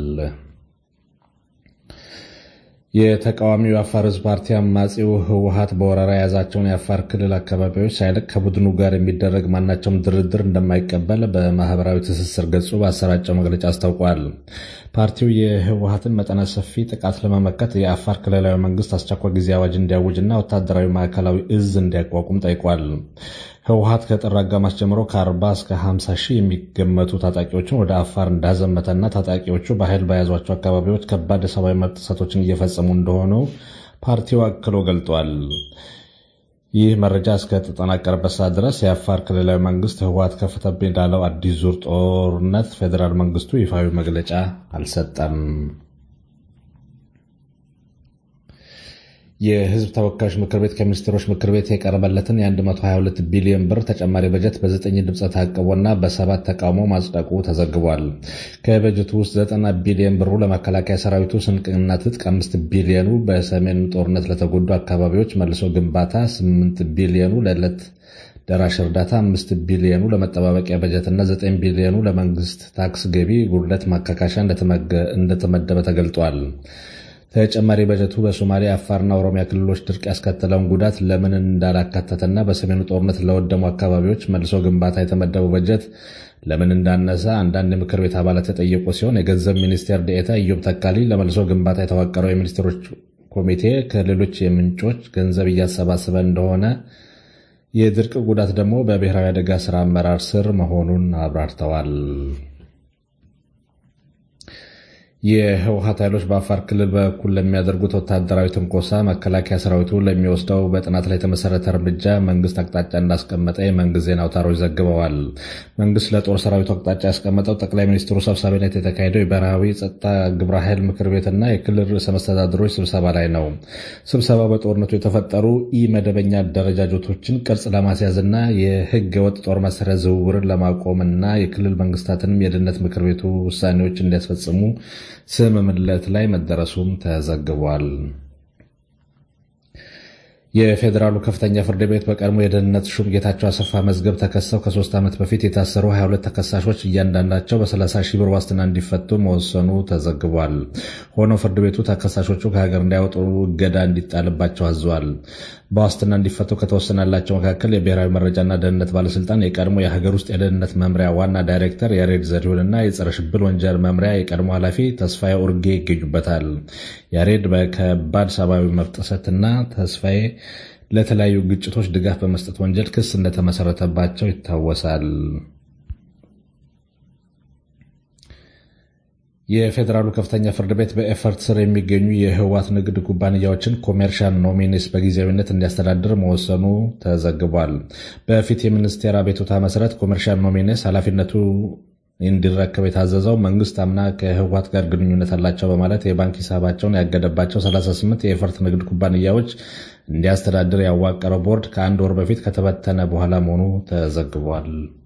የተቃዋሚው አፋር ህዝብ ፓርቲ አማጺው ህወሓት በወረራ የያዛቸውን የአፋር ክልል አካባቢዎች ሳይለቅ ከቡድኑ ጋር የሚደረግ ማናቸውም ድርድር እንደማይቀበል በማህበራዊ ትስስር ገጹ ባሰራጨው መግለጫ አስታውቋል። ፓርቲው የህወሓትን መጠነ ሰፊ ጥቃት ለመመከት የአፋር ክልላዊ መንግስት አስቸኳይ ጊዜ አዋጅ እንዲያውጅና ወታደራዊ ማዕከላዊ እዝ እንዲያቋቁም ጠይቋል። ህወሓት ከጥር አጋማሽ ጀምሮ ከአርባ እስከ ሃምሳ ሺህ የሚገመቱ ታጣቂዎችን ወደ አፋር እንዳዘመተና ታጣቂዎቹ በኃይል በያዟቸው አካባቢዎች ከባድ የሰብአዊ መብት ጥሰቶችን እየፈጸሙ እንደሆኑ ፓርቲው አክሎ ገልጧል። ይህ መረጃ እስከ ተጠናቀረበት ሰዓት ድረስ የአፋር ክልላዊ መንግስት ህወሓት ከፈተብኝ ላለው አዲስ ዙር ጦርነት ፌዴራል መንግስቱ ይፋዊ መግለጫ አልሰጠም። የህዝብ ተወካዮች ምክር ቤት ከሚኒስትሮች ምክር ቤት የቀረበለትን የ122 ቢሊዮን ብር ተጨማሪ በጀት በዘጠኝ ድምፅ ታቅቦና በሰባት ተቃውሞ ማጽደቁ ተዘግቧል። ከበጀቱ ውስጥ ዘጠና ቢሊዮን ብሩ ለመከላከያ ሰራዊቱ ስንቅና ትጥቅ፣ አምስት ቢሊዮኑ በሰሜን ጦርነት ለተጎዱ አካባቢዎች መልሶ ግንባታ፣ ስምንት ቢሊዮኑ ለዕለት ደራሽ እርዳታ፣ አምስት ቢሊዮኑ ለመጠባበቂያ በጀትና ዘጠኝ ቢሊዮኑ ለመንግስት ታክስ ገቢ ጉድለት ማካካሻ እንደተመደበ ተገልጧል። ተጨማሪ በጀቱ በሶማሌ፣ አፋርና ኦሮሚያ ክልሎች ድርቅ ያስከተለውን ጉዳት ለምን እንዳላካተተና በሰሜኑ ጦርነት ለወደሙ አካባቢዎች መልሶ ግንባታ የተመደበው በጀት ለምን እንዳነሰ አንዳንድ የምክር ቤት አባላት የጠየቁ ሲሆን የገንዘብ ሚኒስቴር ዴኤታ ኢዮብ ተካሊ ለመልሶ ግንባታ የተዋቀረው የሚኒስትሮች ኮሚቴ ከሌሎች የምንጮች ገንዘብ እያሰባሰበ እንደሆነ፣ የድርቅ ጉዳት ደግሞ በብሔራዊ አደጋ ስራ አመራር ስር መሆኑን አብራርተዋል። የህወሓት ኃይሎች በአፋር ክልል በኩል ለሚያደርጉት ወታደራዊ ትንኮሳ መከላከያ ሰራዊቱ ለሚወስደው በጥናት ላይ የተመሰረተ እርምጃ መንግስት አቅጣጫ እንዳስቀመጠ የመንግስት ዜና አውታሮች ዘግበዋል። መንግስት ለጦር ሰራዊቱ አቅጣጫ ያስቀመጠው ጠቅላይ ሚኒስትሩ ሰብሳቢነት የተካሄደው የብሔራዊ ጸጥታ ግብረ ኃይል ምክር ቤትና የክልል ርዕሰ መስተዳድሮች ስብሰባ ላይ ነው። ስብሰባው በጦርነቱ የተፈጠሩ ኢ-መደበኛ አደረጃጀቶችን ቅርጽ ለማስያዝና የህገ ወጥ ጦር መሳሪያ ዝውውርን ለማቆምና የክልል መንግስታትንም የደህንነት ምክር ቤቱ ውሳኔዎች እንዲያስፈጽሙ ስምምነት ላይ መደረሱም ተዘግቧል። የፌዴራሉ ከፍተኛ ፍርድ ቤት በቀድሞ የደህንነት ሹም ጌታቸው አሰፋ መዝገብ ተከሰው ከሶስት ዓመት በፊት የታሰሩ ሀያ ሁለት ተከሳሾች እያንዳንዳቸው በሰላሳ ሺህ ብር ዋስትና እንዲፈቱ መወሰኑ ተዘግቧል። ሆኖ ፍርድ ቤቱ ተከሳሾቹ ከሀገር እንዳይወጡ እገዳ እንዲጣልባቸው አዟል። በዋስትና እንዲፈቱ ከተወሰነላቸው መካከል የብሔራዊ መረጃና ደህንነት ባለስልጣን የቀድሞ የሀገር ውስጥ የደህንነት መምሪያ ዋና ዳይሬክተር ያሬድ ዘሪሁንና የጸረ ሽብር ወንጀል መምሪያ የቀድሞ ኃላፊ ተስፋዬ ኡርጌ ይገኙበታል። ያሬድ በከባድ ሰብአዊ መብት ጥሰትና ተስፋዬ ለተለያዩ ግጭቶች ድጋፍ በመስጠት ወንጀል ክስ እንደተመሰረተባቸው ይታወሳል። የፌዴራሉ ከፍተኛ ፍርድ ቤት በኤፈርት ስር የሚገኙ የህወሓት ንግድ ኩባንያዎችን ኮሜርሻል ኖሚኒስ በጊዜያዊነት እንዲያስተዳድር መወሰኑ ተዘግቧል። በፊት የሚኒስቴር አቤቱታ መሰረት ኮሜርሻል ኖሚኒስ ኃላፊነቱ እንዲረከብ የታዘዘው መንግስት አምና ከህወሓት ጋር ግንኙነት አላቸው በማለት የባንክ ሂሳባቸውን ያገደባቸው ሰላሳ ስምንት የኤፈርት ንግድ ኩባንያዎች እንዲያስተዳድር ያዋቀረው ቦርድ ከአንድ ወር በፊት ከተበተነ በኋላ መሆኑ ተዘግቧል።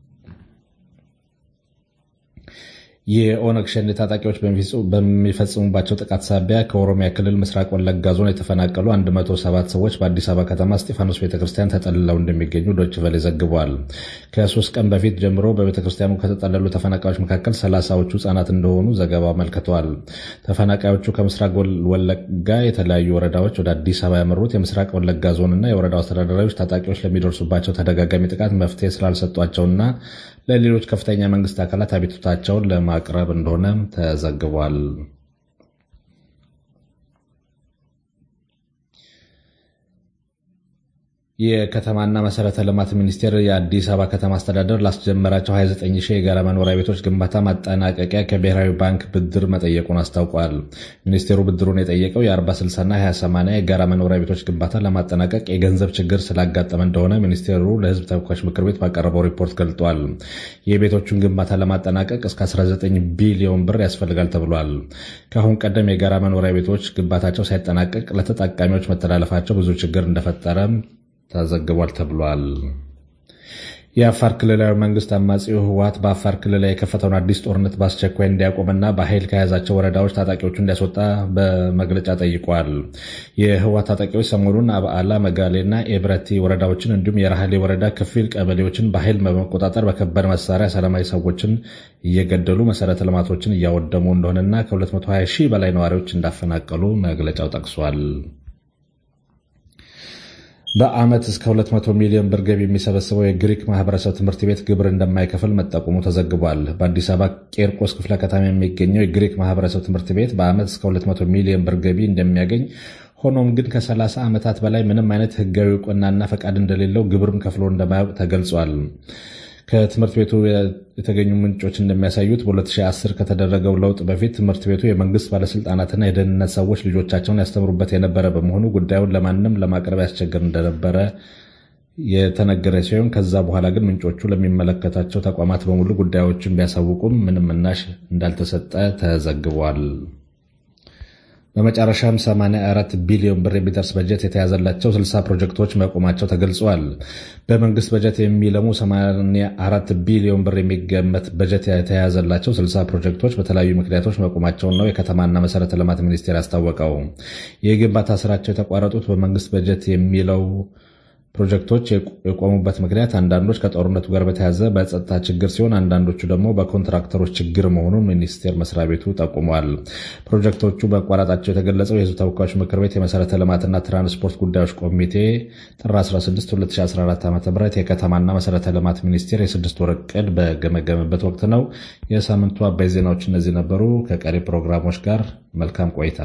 የኦነግ ሸኔ ታጣቂዎች በሚፈጽሙባቸው ጥቃት ሳቢያ ከኦሮሚያ ክልል ምስራቅ ወለጋ ዞን የተፈናቀሉ አንድ መቶ ሰባት ሰዎች በአዲስ አበባ ከተማ እስጢፋኖስ ቤተክርስቲያን ተጠልለው እንደሚገኙ ዶይቼ ቬለ ዘግቧል። ከሶስት ቀን በፊት ጀምሮ በቤተክርስቲያኑ ከተጠለሉ ተፈናቃዮች መካከል ሰላሳዎቹ ህጻናት እንደሆኑ ዘገባው አመልክቷል። ተፈናቃዮቹ ከምስራቅ ወለጋ የተለያዩ ወረዳዎች ወደ አዲስ አበባ ያመሩት የምስራቅ ወለጋ ዞንና የወረዳው አስተዳዳሪዎች ታጣቂዎች ለሚደርሱባቸው ተደጋጋሚ ጥቃት መፍትሄ ስላልሰጧቸውና ለሌሎች ከፍተኛ መንግስት አካላት አቤቱታቸውን ለማቅረብ እንደሆነ ተዘግቧል። የከተማና መሰረተ ልማት ሚኒስቴር የአዲስ አበባ ከተማ አስተዳደር ላስጀመራቸው ሃያ ዘጠኝ ሺህ የጋራ መኖሪያ ቤቶች ግንባታ ማጠናቀቂያ ከብሔራዊ ባንክ ብድር መጠየቁን አስታውቋል። ሚኒስቴሩ ብድሩን የጠየቀው የ40 ስልሳ እና ሃያ ሰማንያ የጋራ መኖሪያ ቤቶች ግንባታ ለማጠናቀቅ የገንዘብ ችግር ስላጋጠመ እንደሆነ ሚኒስቴሩ ለሕዝብ ተወካዮች ምክር ቤት ባቀረበው ሪፖርት ገልጿል። የቤቶቹን ግንባታ ለማጠናቀቅ እስከ አስራ ዘጠኝ ቢሊዮን ብር ያስፈልጋል ተብሏል። ከአሁን ቀደም የጋራ መኖሪያ ቤቶች ግንባታቸው ሳይጠናቀቅ ለተጠቃሚዎች መተላለፋቸው ብዙ ችግር እንደፈጠረም ተዘግቧል ተብሏል። የአፋር ክልላዊ መንግስት አማጺው ህወሓት በአፋር ክልል ላይ የከፈተውን አዲስ ጦርነት በአስቸኳይ እንዲያቆምና በኃይል ከያዛቸው ወረዳዎች ታጣቂዎቹን እንዲያስወጣ በመግለጫ ጠይቋል። የህወሓት ታጣቂዎች ሰሞኑን አብዓላ፣ መጋሌና ኤብረቲ ወረዳዎችን እንዲሁም የራህሌ ወረዳ ክፍል ቀበሌዎችን በኃይል በመቆጣጠር በከባድ መሳሪያ ሰላማዊ ሰዎችን እየገደሉ መሰረተ ልማቶችን እያወደሙ እንደሆነና ከሁለት መቶ ሀያ ሺህ በላይ ነዋሪዎች እንዳፈናቀሉ መግለጫው ጠቅሷል። በአመት እስከ ሁለት መቶ ሚሊዮን ብር ገቢ የሚሰበስበው የግሪክ ማህበረሰብ ትምህርት ቤት ግብር እንደማይከፍል መጠቆሙ ተዘግቧል። በአዲስ አበባ ቄርቆስ ክፍለ ከተማ የሚገኘው የግሪክ ማህበረሰብ ትምህርት ቤት በአመት እስከ ሁለት መቶ ሚሊዮን ብር ገቢ እንደሚያገኝ፣ ሆኖም ግን ከሰላሳ ዓመታት በላይ ምንም አይነት ህጋዊ ዕውቅናና ፈቃድ እንደሌለው ግብርም ከፍሎ እንደማያውቅ ተገልጿል። ከትምህርት ቤቱ የተገኙ ምንጮች እንደሚያሳዩት በሁለት ሺህ አስር ከተደረገው ለውጥ በፊት ትምህርት ቤቱ የመንግስት ባለስልጣናትና የደህንነት ሰዎች ልጆቻቸውን ያስተምሩበት የነበረ በመሆኑ ጉዳዩን ለማንም ለማቅረብ ያስቸግር እንደነበረ የተነገረ ሲሆን ከዛ በኋላ ግን ምንጮቹ ለሚመለከታቸው ተቋማት በሙሉ ጉዳዮችን ቢያሳውቁም ምንም ምላሽ እንዳልተሰጠ ተዘግቧል። በመጨረሻም ሰማንያ አራት ቢሊዮን ብር የሚደርስ በጀት የተያዘላቸው ስልሳ ፕሮጀክቶች መቆማቸው ተገልጿል። በመንግስት በጀት የሚለሙ ሰማንያ አራት ቢሊዮን ብር የሚገመት በጀት የተያዘላቸው ስልሳ ፕሮጀክቶች በተለያዩ ምክንያቶች መቆማቸውን ነው የከተማና መሰረተ ልማት ሚኒስቴር ያስታወቀው። የግንባታ ስራቸው የተቋረጡት በመንግስት በጀት የሚለው ፕሮጀክቶች የቆሙበት ምክንያት አንዳንዶች ከጦርነቱ ጋር በተያያዘ በጸጥታ ችግር ሲሆን አንዳንዶቹ ደግሞ በኮንትራክተሮች ችግር መሆኑን ሚኒስቴር መስሪያ ቤቱ ጠቁሟል። ፕሮጀክቶቹ በቋራጣቸው የተገለጸው የሕዝብ ተወካዮች ምክር ቤት የመሰረተ ልማትና ትራንስፖርት ጉዳዮች ኮሚቴ ጥር አስራ ስድስት ሁለት ሺህ አስራ አራት ዓ.ም የከተማና መሰረተ ልማት ሚኒስቴር የስድስት ወር ዕቅድ በገመገመበት ወቅት ነው። የሳምንቱ አበይ ዜናዎች እነዚህ ነበሩ። ከቀሪ ፕሮግራሞች ጋር መልካም ቆይታ።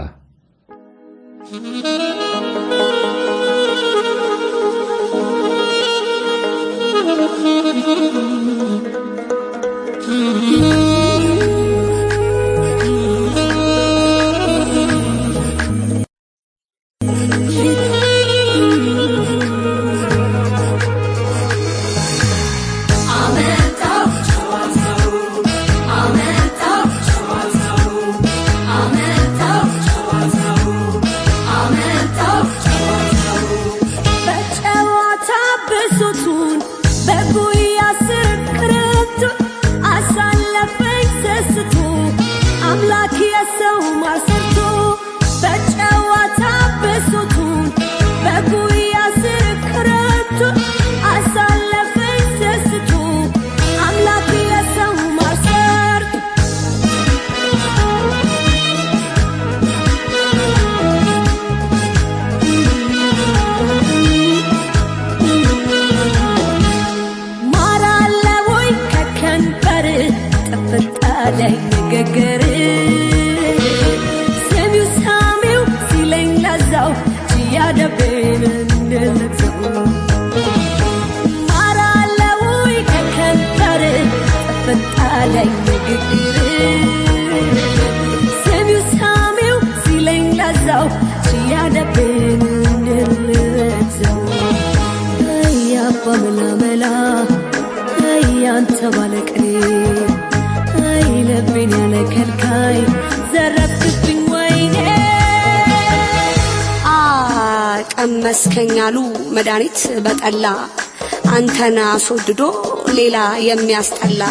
መስከኛሉ መድኃኒት በጠላ አንተና አስወድዶ ሌላ የሚያስጠላ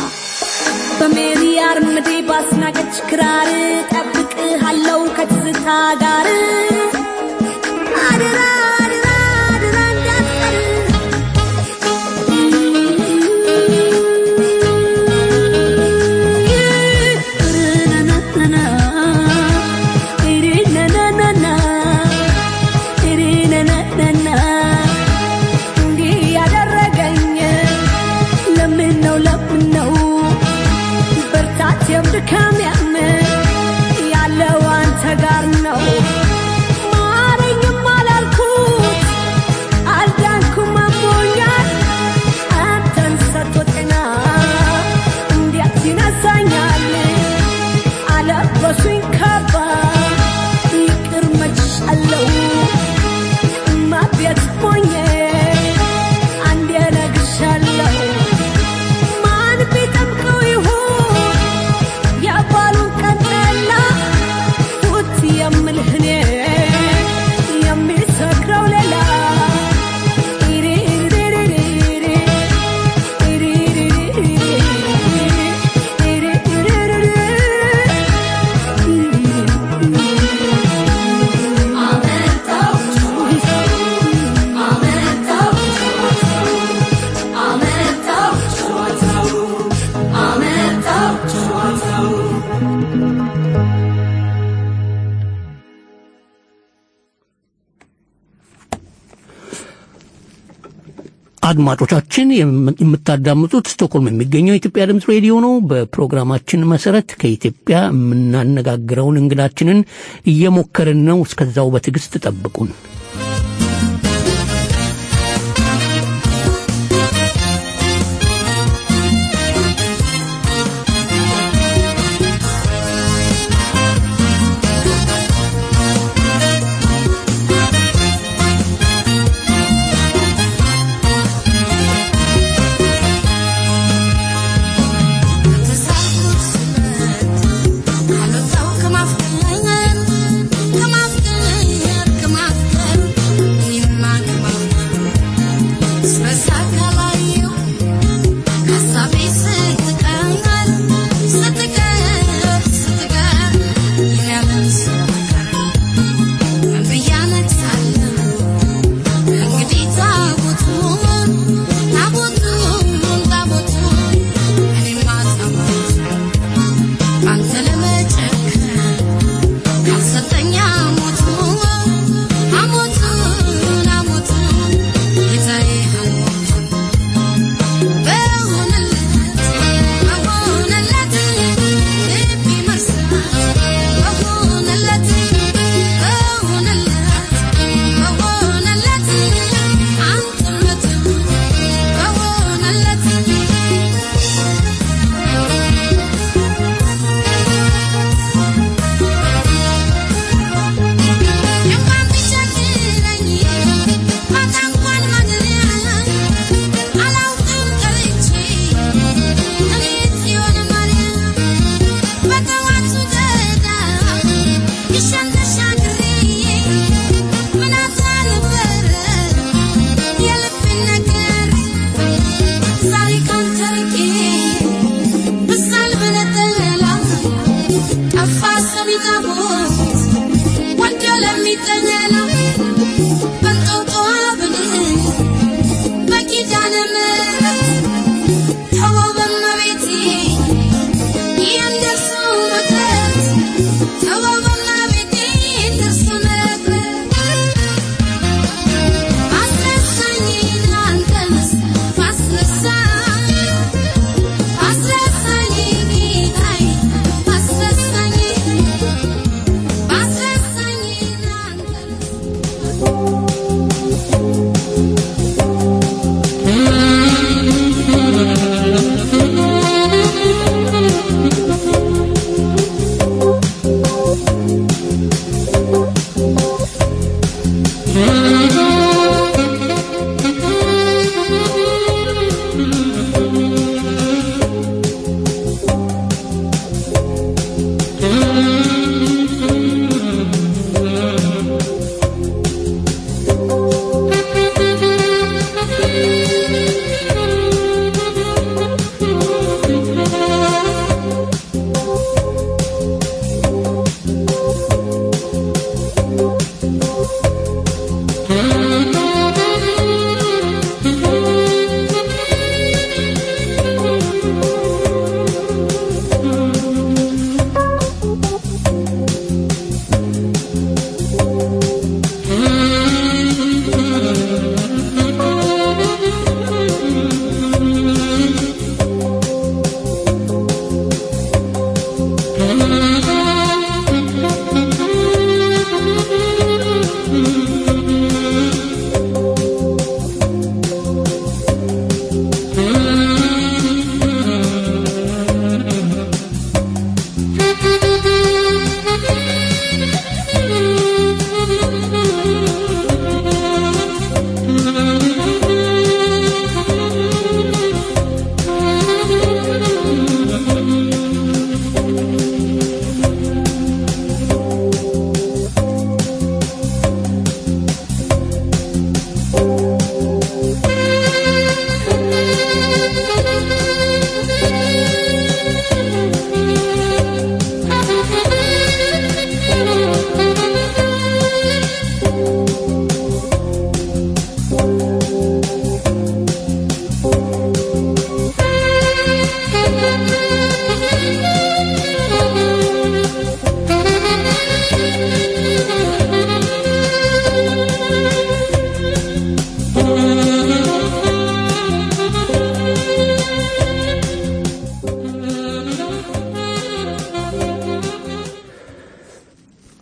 በሜሪ አርምዴ ባስናቀች ክራር ጠብቅሃለው ከትዝታ ጋር አድራ አድራ አድራ እንዳትቀር ከሚያም ያለው አንተ ጋር ነው ማረኝም አላልኩት አልዳንኩም ያንሳኛል አለበሱኝ ካባ ይቅር መችሻለሁ ማቤት ሞኜ አንዴ ነግሻለሁ ማን ቢጠምቀው ይሁን ያባሉን ቀጠላ ውት የምልህ እኔ የሚሰክረው ሌላ አድማጮቻችን የምታዳምጡት ስቶክሆልም የሚገኘው የኢትዮጵያ ድምጽ ሬዲዮ ነው። በፕሮግራማችን መሰረት ከኢትዮጵያ የምናነጋግረውን እንግዳችንን እየሞከርን ነው። እስከዛው በትዕግስት ጠብቁን።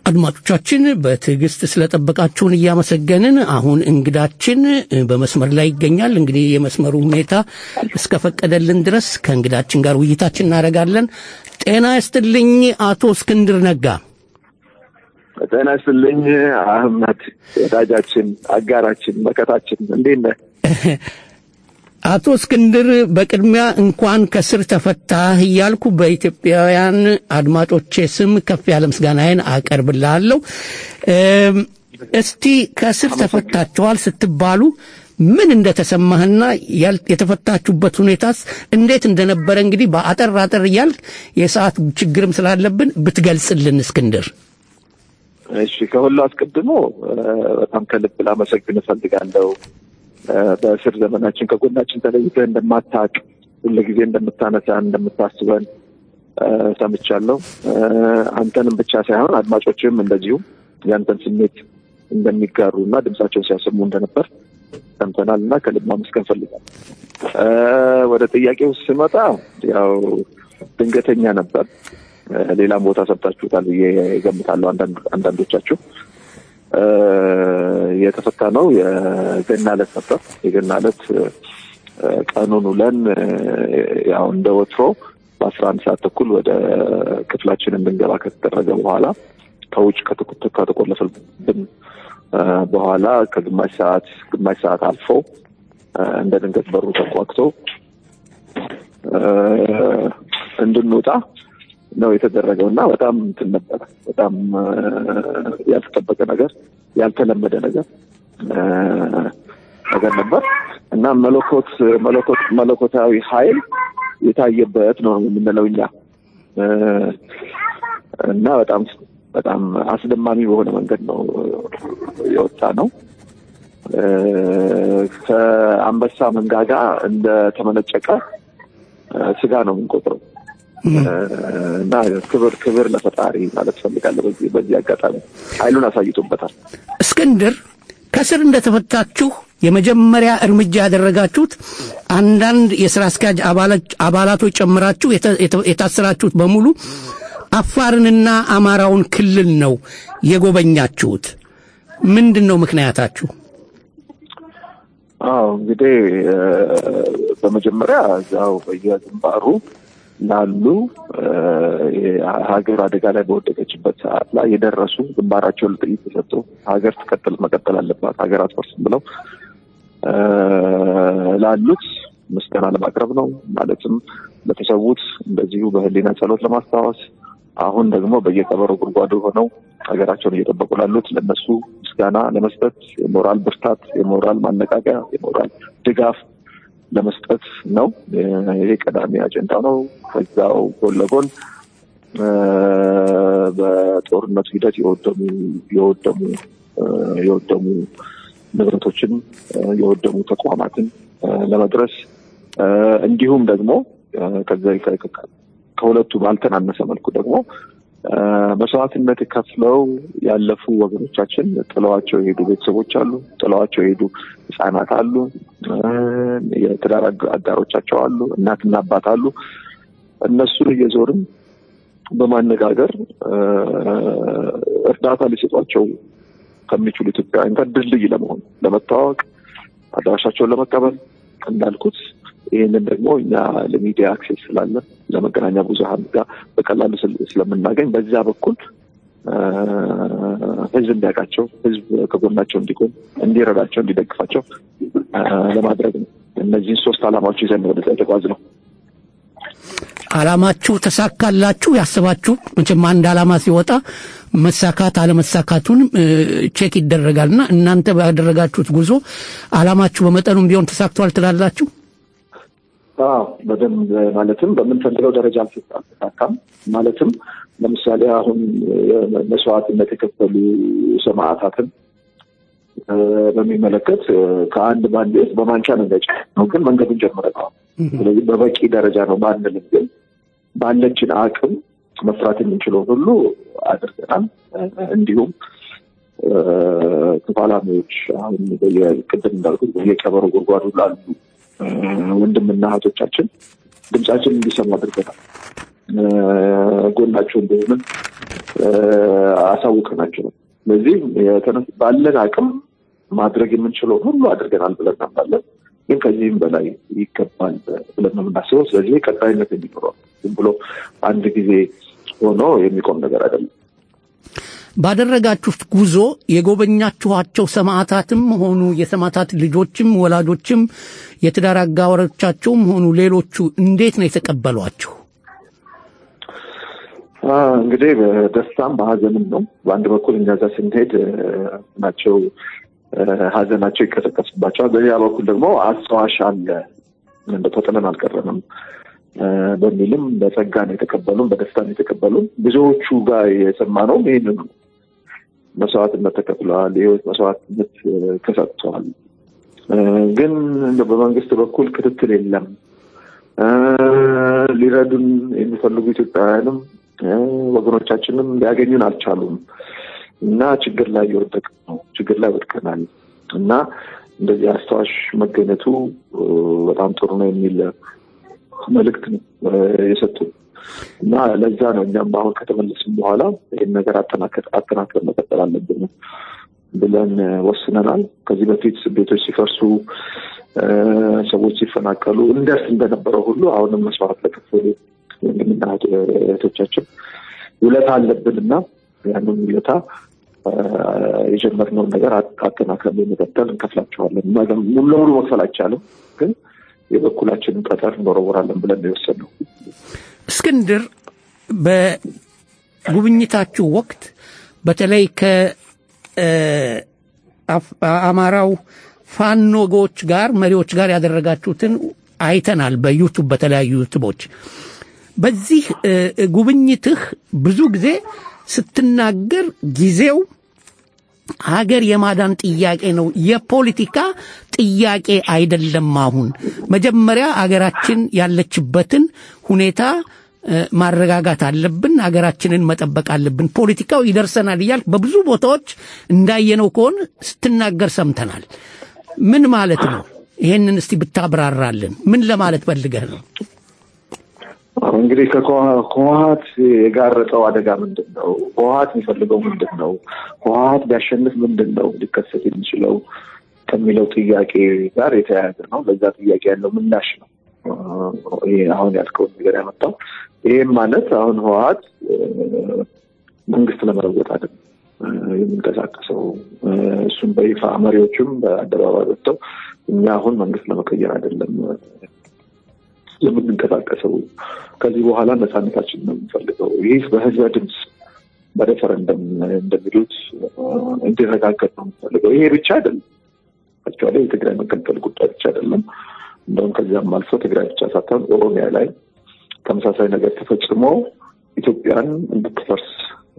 አድማጮቻችን በትዕግስት ስለጠበቃችሁን እያመሰገንን አሁን እንግዳችን በመስመር ላይ ይገኛል። እንግዲህ የመስመሩ ሁኔታ እስከፈቀደልን ድረስ ከእንግዳችን ጋር ውይይታችን እናደርጋለን። ጤና ይስጥልኝ አቶ እስክንድር ነጋ። ጤና ይስጥልኝ አህመድ፣ ወዳጃችን፣ አጋራችን፣ መከታችን፣ እንዴት ነህ? አቶ እስክንድር በቅድሚያ እንኳን ከስር ተፈታህ እያልኩ በኢትዮጵያውያን አድማጮቼ ስም ከፍ ያለ ምስጋናዬን አቀርብልሃለሁ። እስቲ ከስር ተፈታችኋል ስትባሉ ምን እንደተሰማህና የተፈታችሁበት ሁኔታስ እንዴት እንደነበረ እንግዲህ በአጠር አጠር እያልክ የሰዓት ችግርም ስላለብን ብትገልጽልን እስክንድር። እሺ፣ ከሁሉ አስቀድሞ በጣም ከልብ ላመሰግን እፈልጋለሁ። በስር ዘመናችን ከጎናችን ተለይተህ እንደማታውቅ ሁልጊዜ እንደምታነሳ እንደምታስበን ሰምቻለሁ። አንተንም ብቻ ሳይሆን አድማጮችም እንደዚሁ ያንተን ስሜት እንደሚጋሩና ድምጻቸውን ሲያሰሙ እንደነበር ሰምተናልና ከልብ ማመስገን ፈልጋለሁ። ወደ ጥያቄው ስመጣ ያው ድንገተኛ ነበር። ሌላም ቦታ ሰምታችሁታል ብዬ እገምታለሁ አንዳንዶቻችሁ። የተፈታ ነው የገና ዕለት ነበር። የገና ዕለት ቀኑን ውለን ያው እንደ ወትሮ በአስራ አንድ ሰዓት ተኩል ወደ ክፍላችን እንድንገባ ከተደረገ በኋላ ከውጭ ከተቆለፈብን በኋላ ከግማሽ ሰዓት ግማሽ ሰዓት አልፎ እንደ ድንገት በሩ ተቋክቶ እንድንወጣ ነው የተደረገውና በጣም እንትን ነበር። በጣም ያልተጠበቀ ነገር፣ ያልተለመደ ነገር ነገር ነበር እና መለኮት መለኮት መለኮታዊ ኃይል የታየበት ነው የምንለው እኛ እና በጣም በጣም አስደማሚ በሆነ መንገድ ነው የወጣ ነው። ከአንበሳ መንጋጋ እንደ ተመነጨቀ ስጋ ነው የምንቆጥረው እና ክብር ክብር ለፈጣሪ ማለት ፈልጋለሁ። በዚህ በዚህ አጋጣሚ ኃይሉን አሳይቶበታል። እስክንድር ከስር እንደተፈታችሁ የመጀመሪያ እርምጃ ያደረጋችሁት አንዳንድ የሥራ አስኪያጅ አባላቶች ጨምራችሁ የታሰራችሁት በሙሉ አፋርንና አማራውን ክልል ነው የጎበኛችሁት። ምንድነው ምክንያታችሁ? አዎ እንግዲህ በመጀመሪያ ያው በየግንባሩ ላሉ ሀገር አደጋ ላይ በወደቀችበት ሰዓት ላይ የደረሱ ግንባራቸውን ለጥይት ተሰጥቶ ሀገር ትቀጥል መቀጠል አለባት ሀገር አትፈርስም ብለው ላሉት ምስጋና ለማቅረብ ነው። ማለትም ለተሰዉት እንደዚሁ በህሊና ጸሎት ለማስታወስ፣ አሁን ደግሞ በየቀበሮ ጉድጓዱ ሆነው ሀገራቸውን እየጠበቁ ላሉት ለነሱ ምስጋና ለመስጠት የሞራል ብርታት፣ የሞራል ማነቃቂያ፣ የሞራል ድጋፍ ለመስጠት ነው። ይሄ ቀዳሚ አጀንዳ ነው። ከዛው ጎን ለጎን በጦርነቱ ሂደት የወደሙ የወደሙ የወደሙ ንብረቶችን የወደሙ ተቋማትን ለመድረስ እንዲሁም ደግሞ ከዛ ከሁለቱ ባልተናነሰ መልኩ ደግሞ መስዋዕትነት ከፍለው ያለፉ ወገኖቻችን ጥለዋቸው የሄዱ ቤተሰቦች አሉ፣ ጥለዋቸው የሄዱ ህፃናት አሉ፣ የትዳር አጋሮቻቸው አሉ፣ እናትና አባት አሉ። እነሱን እየዞርን በማነጋገር እርዳታ ሊሰጧቸው ከሚችሉ ኢትዮጵያውያን ጋር ድልድይ ለመሆን ለመታወቅ፣ አድራሻቸውን ለመቀበል እንዳልኩት ይህንን ደግሞ እኛ ለሚዲያ አክሴስ ስላለ ለመገናኛ ብዙሃን ጋር በቀላሉ ስለምናገኝ በዛ በኩል ህዝብ እንዲያውቃቸው፣ ህዝብ ከጎናቸው እንዲቆም፣ እንዲረዳቸው፣ እንዲደግፋቸው ለማድረግ ነው። እነዚህን ሶስት ዓላማዎች ይዘን ወደ ተጓዝ ነው። ዓላማችሁ ተሳካላችሁ? ያሰባችሁ መቼም አንድ ዓላማ ሲወጣ መሳካት አለመሳካቱን ቼክ ይደረጋልና እናንተ ባደረጋችሁት ጉዞ ዓላማችሁ በመጠኑም ቢሆን ተሳክቷል ትላላችሁ? አዎ በደንብ ማለትም በምንፈልገው ደረጃ አልተሳካም። ማለትም ለምሳሌ አሁን መስዋዕትነት የከፈሉ ሰማዕታትን በሚመለከት ከአንድ ባንዴት በማንቻ ነገጭ ነው፣ ግን መንገዱን ጀምረናል። ስለዚህ በበቂ ደረጃ ነው ባንልም፣ ግን ባለችን አቅም መስራት የምንችለው ሁሉ አድርገናል። እንዲሁም ተፋላሚዎች አሁን በየቅድም እንዳልኩት በየቀበሮ ጉድጓዱ ላሉ ወንድምና እህቶቻችን ድምጻችን እንዲሰሙ አድርገናል። ጎናቸው እንደሆነ አሳውቀናቸው ስለዚህ የተነስ ባለን አቅም ማድረግ የምንችለው ሁሉ አድርገናል ብለን እናምናለን ግን ከዚህም በላይ ይገባል ብለን ነው የምናስበው ስለዚህ ቀጣይነት እንዲኖረው ዝም ብሎ አንድ ጊዜ ሆኖ የሚቆም ነገር አይደለም ባደረጋችሁት ጉዞ የጎበኛችኋቸው ሰማዕታትም ሆኑ የሰማዕታት ልጆችም ወላጆችም የትዳር አጋሮቻቸውም ሆኑ ሌሎቹ እንዴት ነው የተቀበሏችሁ? እንግዲህ በደስታም በሀዘንም ነው በአንድ በኩል እኛ ጋር ስንሄድ ናቸው ሀዘናቸው ይቀሰቀስባቸዋል በሌላ በኩል ደግሞ አስተዋሽ አለ እንደተጠለን አልቀረንም በሚልም በጸጋ ነው የተቀበሉን በደስታ ነው የተቀበሉን ብዙዎቹ ጋር የሰማነው ይሄንን ነው መስዋዕትነት ተከፍለዋል የህይወት መስዋዕትነት ተሰጥቷል ግን በመንግስት በኩል ክትትል የለም ሊረዱን የሚፈልጉ ኢትዮጵያውያንም ወገኖቻችንም ሊያገኙን አልቻሉም እና ችግር ላይ ይወደቅ ነው ችግር ላይ ወድቀናል እና እንደዚህ አስተዋሽ መገኘቱ በጣም ጥሩ ነው የሚል መልእክት የሰጡን እና ለዛ ነው እኛም አሁን ከተመለስን በኋላ ይሄን ነገር አጠናከር አጠናከር መቀጠል አለብን ብለን ወስነናል ከዚህ በፊት ቤቶች ሲፈርሱ ሰዎች ሲፈናቀሉ እንደስ እንደነበረው ሁሉ አሁንም መስዋዕት ለከፈሉ ወንድምና እህቶቻችን ውለታ አለብንና ያንን ውለታ የጀመርነውን ነገር አጠናክረን መቀጠል እንከፍላቸዋለን ሙሉ ለሙሉ መክፈል አይቻልም ግን የበኩላችንን ቀጠር እንወረወራለን ብለን ነው የወሰነው እስክንድር በጉብኝታችሁ ወቅት በተለይ ከአማራው ፋኖጎች ጋር መሪዎች ጋር ያደረጋችሁትን አይተናል በዩቲዩብ በተለያዩ ዩቲዩቦች በዚህ ጉብኝትህ ብዙ ጊዜ ስትናገር ጊዜው ሀገር የማዳን ጥያቄ ነው የፖለቲካ ጥያቄ አይደለም አሁን መጀመሪያ ሀገራችን ያለችበትን ሁኔታ ማረጋጋት አለብን ሀገራችንን መጠበቅ አለብን ፖለቲካው ይደርሰናል ይላል በብዙ ቦታዎች እንዳየነው ከሆነ ስትናገር ሰምተናል ምን ማለት ነው ይሄንን እስቲ ብታብራራልን ምን ለማለት ፈልገህ ነው እንግዲህ ከኮሃት የጋረጠው አደጋ ምንድነው ኮሃት የሚፈልገው ምንድነው ኮሃት ቢያሸንፍ ምንድነው ሊከሰት የሚችለው ከሚለው ጥያቄ ጋር የተያያዘ ነው ለዛ ጥያቄ ያለው ምላሽ ነው ይሄ አሁን ያልከው ነገር ያመጣው ይሄም ማለት አሁን ኮሃት መንግስት ለመለወጥ አይደለም የሚንቀሳቀሰው እሱም በይፋ መሪዎችም በአደባባይ ወጥተው እኛ አሁን መንግስት ለመቀየር አይደለም የምንንቀሳቀሰው ከዚህ በኋላ ነፃነታችን ነው የምንፈልገው ይህ በህዝብ ድምጽ በሬፈረንደም እንደሚሉት እንዲረጋገጥ ነው የምንፈልገው ይሄ ብቻ አይደለም አክቹዋሊ የትግራይ መገንጠል ጉዳይ ብቻ አይደለም እንደውም ከዚያም አልፎ ትግራይ ብቻ ሳይሆን ኦሮሚያ ላይ ተመሳሳይ ነገር ተፈጽሞ ኢትዮጵያን እንድትፈርስ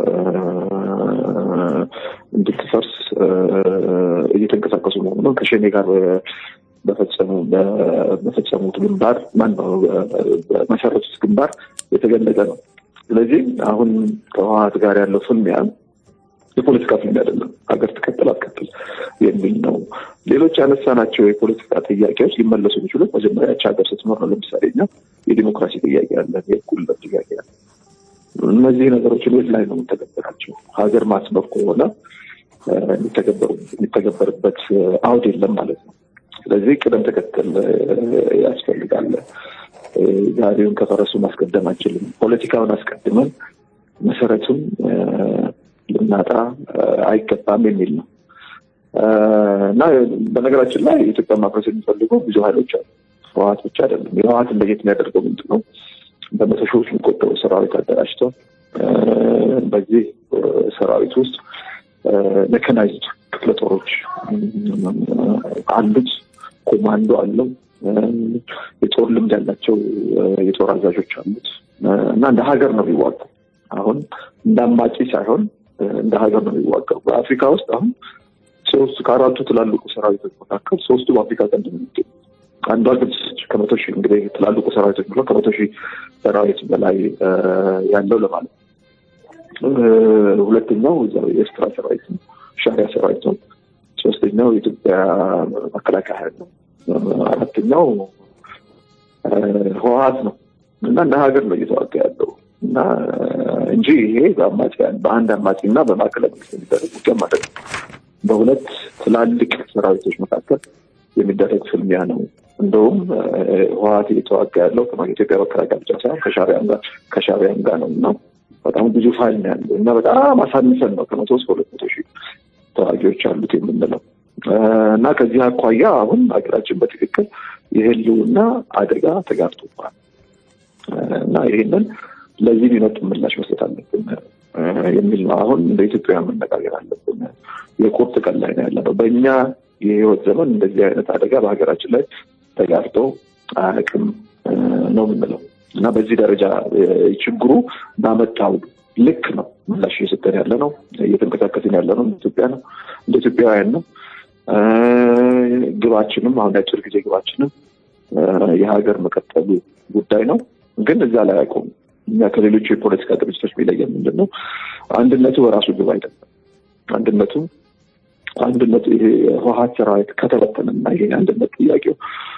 እንድትፈርስ እየተንቀሳቀሱ መሆኑን ከሸኔ ጋር በፈጸሙ በፈጸሙት ግንባር ማን ነው በመሰረቱት ግንባር የተገለጸ ነው ስለዚህ አሁን ከህወሓት ጋር ያለው ፍልሚያ የፖለቲካ ፍልሚያ አይደለም ሀገር ትቀጥል አትቀጥል የሚል ነው ሌሎች ያነሳናቸው የፖለቲካ ጥያቄዎች ሊመለሱ የሚችሉት መጀመሪያ ሀገር ስትኖር ነው ለምሳሌ እኛ የዲሞክራሲ ጥያቄ አለ የእኩልነት ጥያቄ አለ እነዚህ ነገሮች ላይ ላይ ነው ተገበራቸው ሀገር ማስመር ከሆነ የሚተገበሩ የሚተገበርበት አውድ የለም ማለት ነው ስለዚህ ቅደም ተከተል ያስፈልጋል ዛሬውን ከፈረሱ ማስቀደም አንችልም ፖለቲካውን አስቀድመን መሰረቱን ልናጣ አይገባም የሚል ነው እና በነገራችን ላይ ኢትዮጵያ ማፍረስ የሚፈልጉ ብዙ ኃይሎች አሉ ህወሓት ብቻ አይደለም የህወሓት ለየት የሚያደርገው ምንድነው በመቶ ሺዎች የሚቆጠሩ ሰራዊት አደራጅቶ በዚህ ሰራዊት ውስጥ መካናይዝድ ክፍለ ጦሮች አሉት ኮማንዶ አለው የጦር ልምድ ያላቸው የጦር አዛዦች አሉት እና እንደ ሀገር ነው የሚዋጋው አሁን እንዳማጪ ሳይሆን እንደ ሀገር ነው የሚዋጋው በአፍሪካ ውስጥ አሁን ሶስት ከአራቱ ትላልቁ ሰራዊቶች መካከል ሶስቱ በአፍሪካ ቀንድ ነው የሚገኙት አንዷ ግብጽ ከመቶ ሺህ እንግዲህ ትላልቁ ሰራዊቶች ብሎ ከመቶ ሺህ ሰራዊት በላይ ያለው ለማለት ሁለተኛው የኤርትራ ሰራዊት ነው ሻዕቢያ ሰራዊት ነው ሶስተኛው የኢትዮጵያ መከላከያ ኃይል ነው አራተኛው ህወሓት ነው እና እንደ ሀገር ነው እየተዋጋ ያለው እና እንጂ ይሄ በአማጺያን በአንድ አማጺና በማዕከላዊ መንግስት የሚደረግ ውጊያ ማለት ነው። በሁለት ትላልቅ ሰራዊቶች መካከል የሚደረግ ፍልሚያ ነው። እንደውም ህወሓት እየተዋጋ ያለው ከኢትዮጵያ መከላከያ ብቻ ሳይሆን ከሻዕቢያም ጋር ከሻዕቢያም ጋር ነው እና በጣም ብዙ ፋይል ነው ያለው እና በጣም አሳንሰን ነው ከመቶ እስከ ሁለት መቶ ሺህ ተዋጊዎች አሉት የምንለው እና ከዚህ አኳያ አሁን ሀገራችን በትክክል የህልውና አደጋ ተጋርጦባል እና ይሄንን ለዚህ ቢመጥ ምላሽ መስጠት አለብን የሚል ነው። አሁን እንደ ኢትዮጵያ መነጋገር አለብን። የቁርጥ ቀን ላይ ነው ያለነው። በእኛ የህይወት ዘመን እንደዚህ አይነት አደጋ በሀገራችን ላይ ተጋርጦ አያውቅም ነው የምንለው እና በዚህ ደረጃ ችግሩ ባመጣው ልክ ነው ምላሽ እየሰጠን ያለ ነው። እየተንቀሳቀስን ያለ ነው ኢትዮጵያ ነው እንደ ኢትዮጵያውያን ነው። ግባችንም አሁን አጭር ጊዜ ግባችንም የሀገር መቀጠሉ ጉዳይ ነው። ግን እዛ ላይ አይቆም። እኛ ከሌሎች የፖለቲካ ድርጅቶች የሚለየን ምንድነው? አንድነቱ በራሱ ግብ አይደለም። አንድነቱ አንድነቱ ይሄ ህወሓት ሰራዊት ከተበተነና ይሄ አንድነት ጥያቄው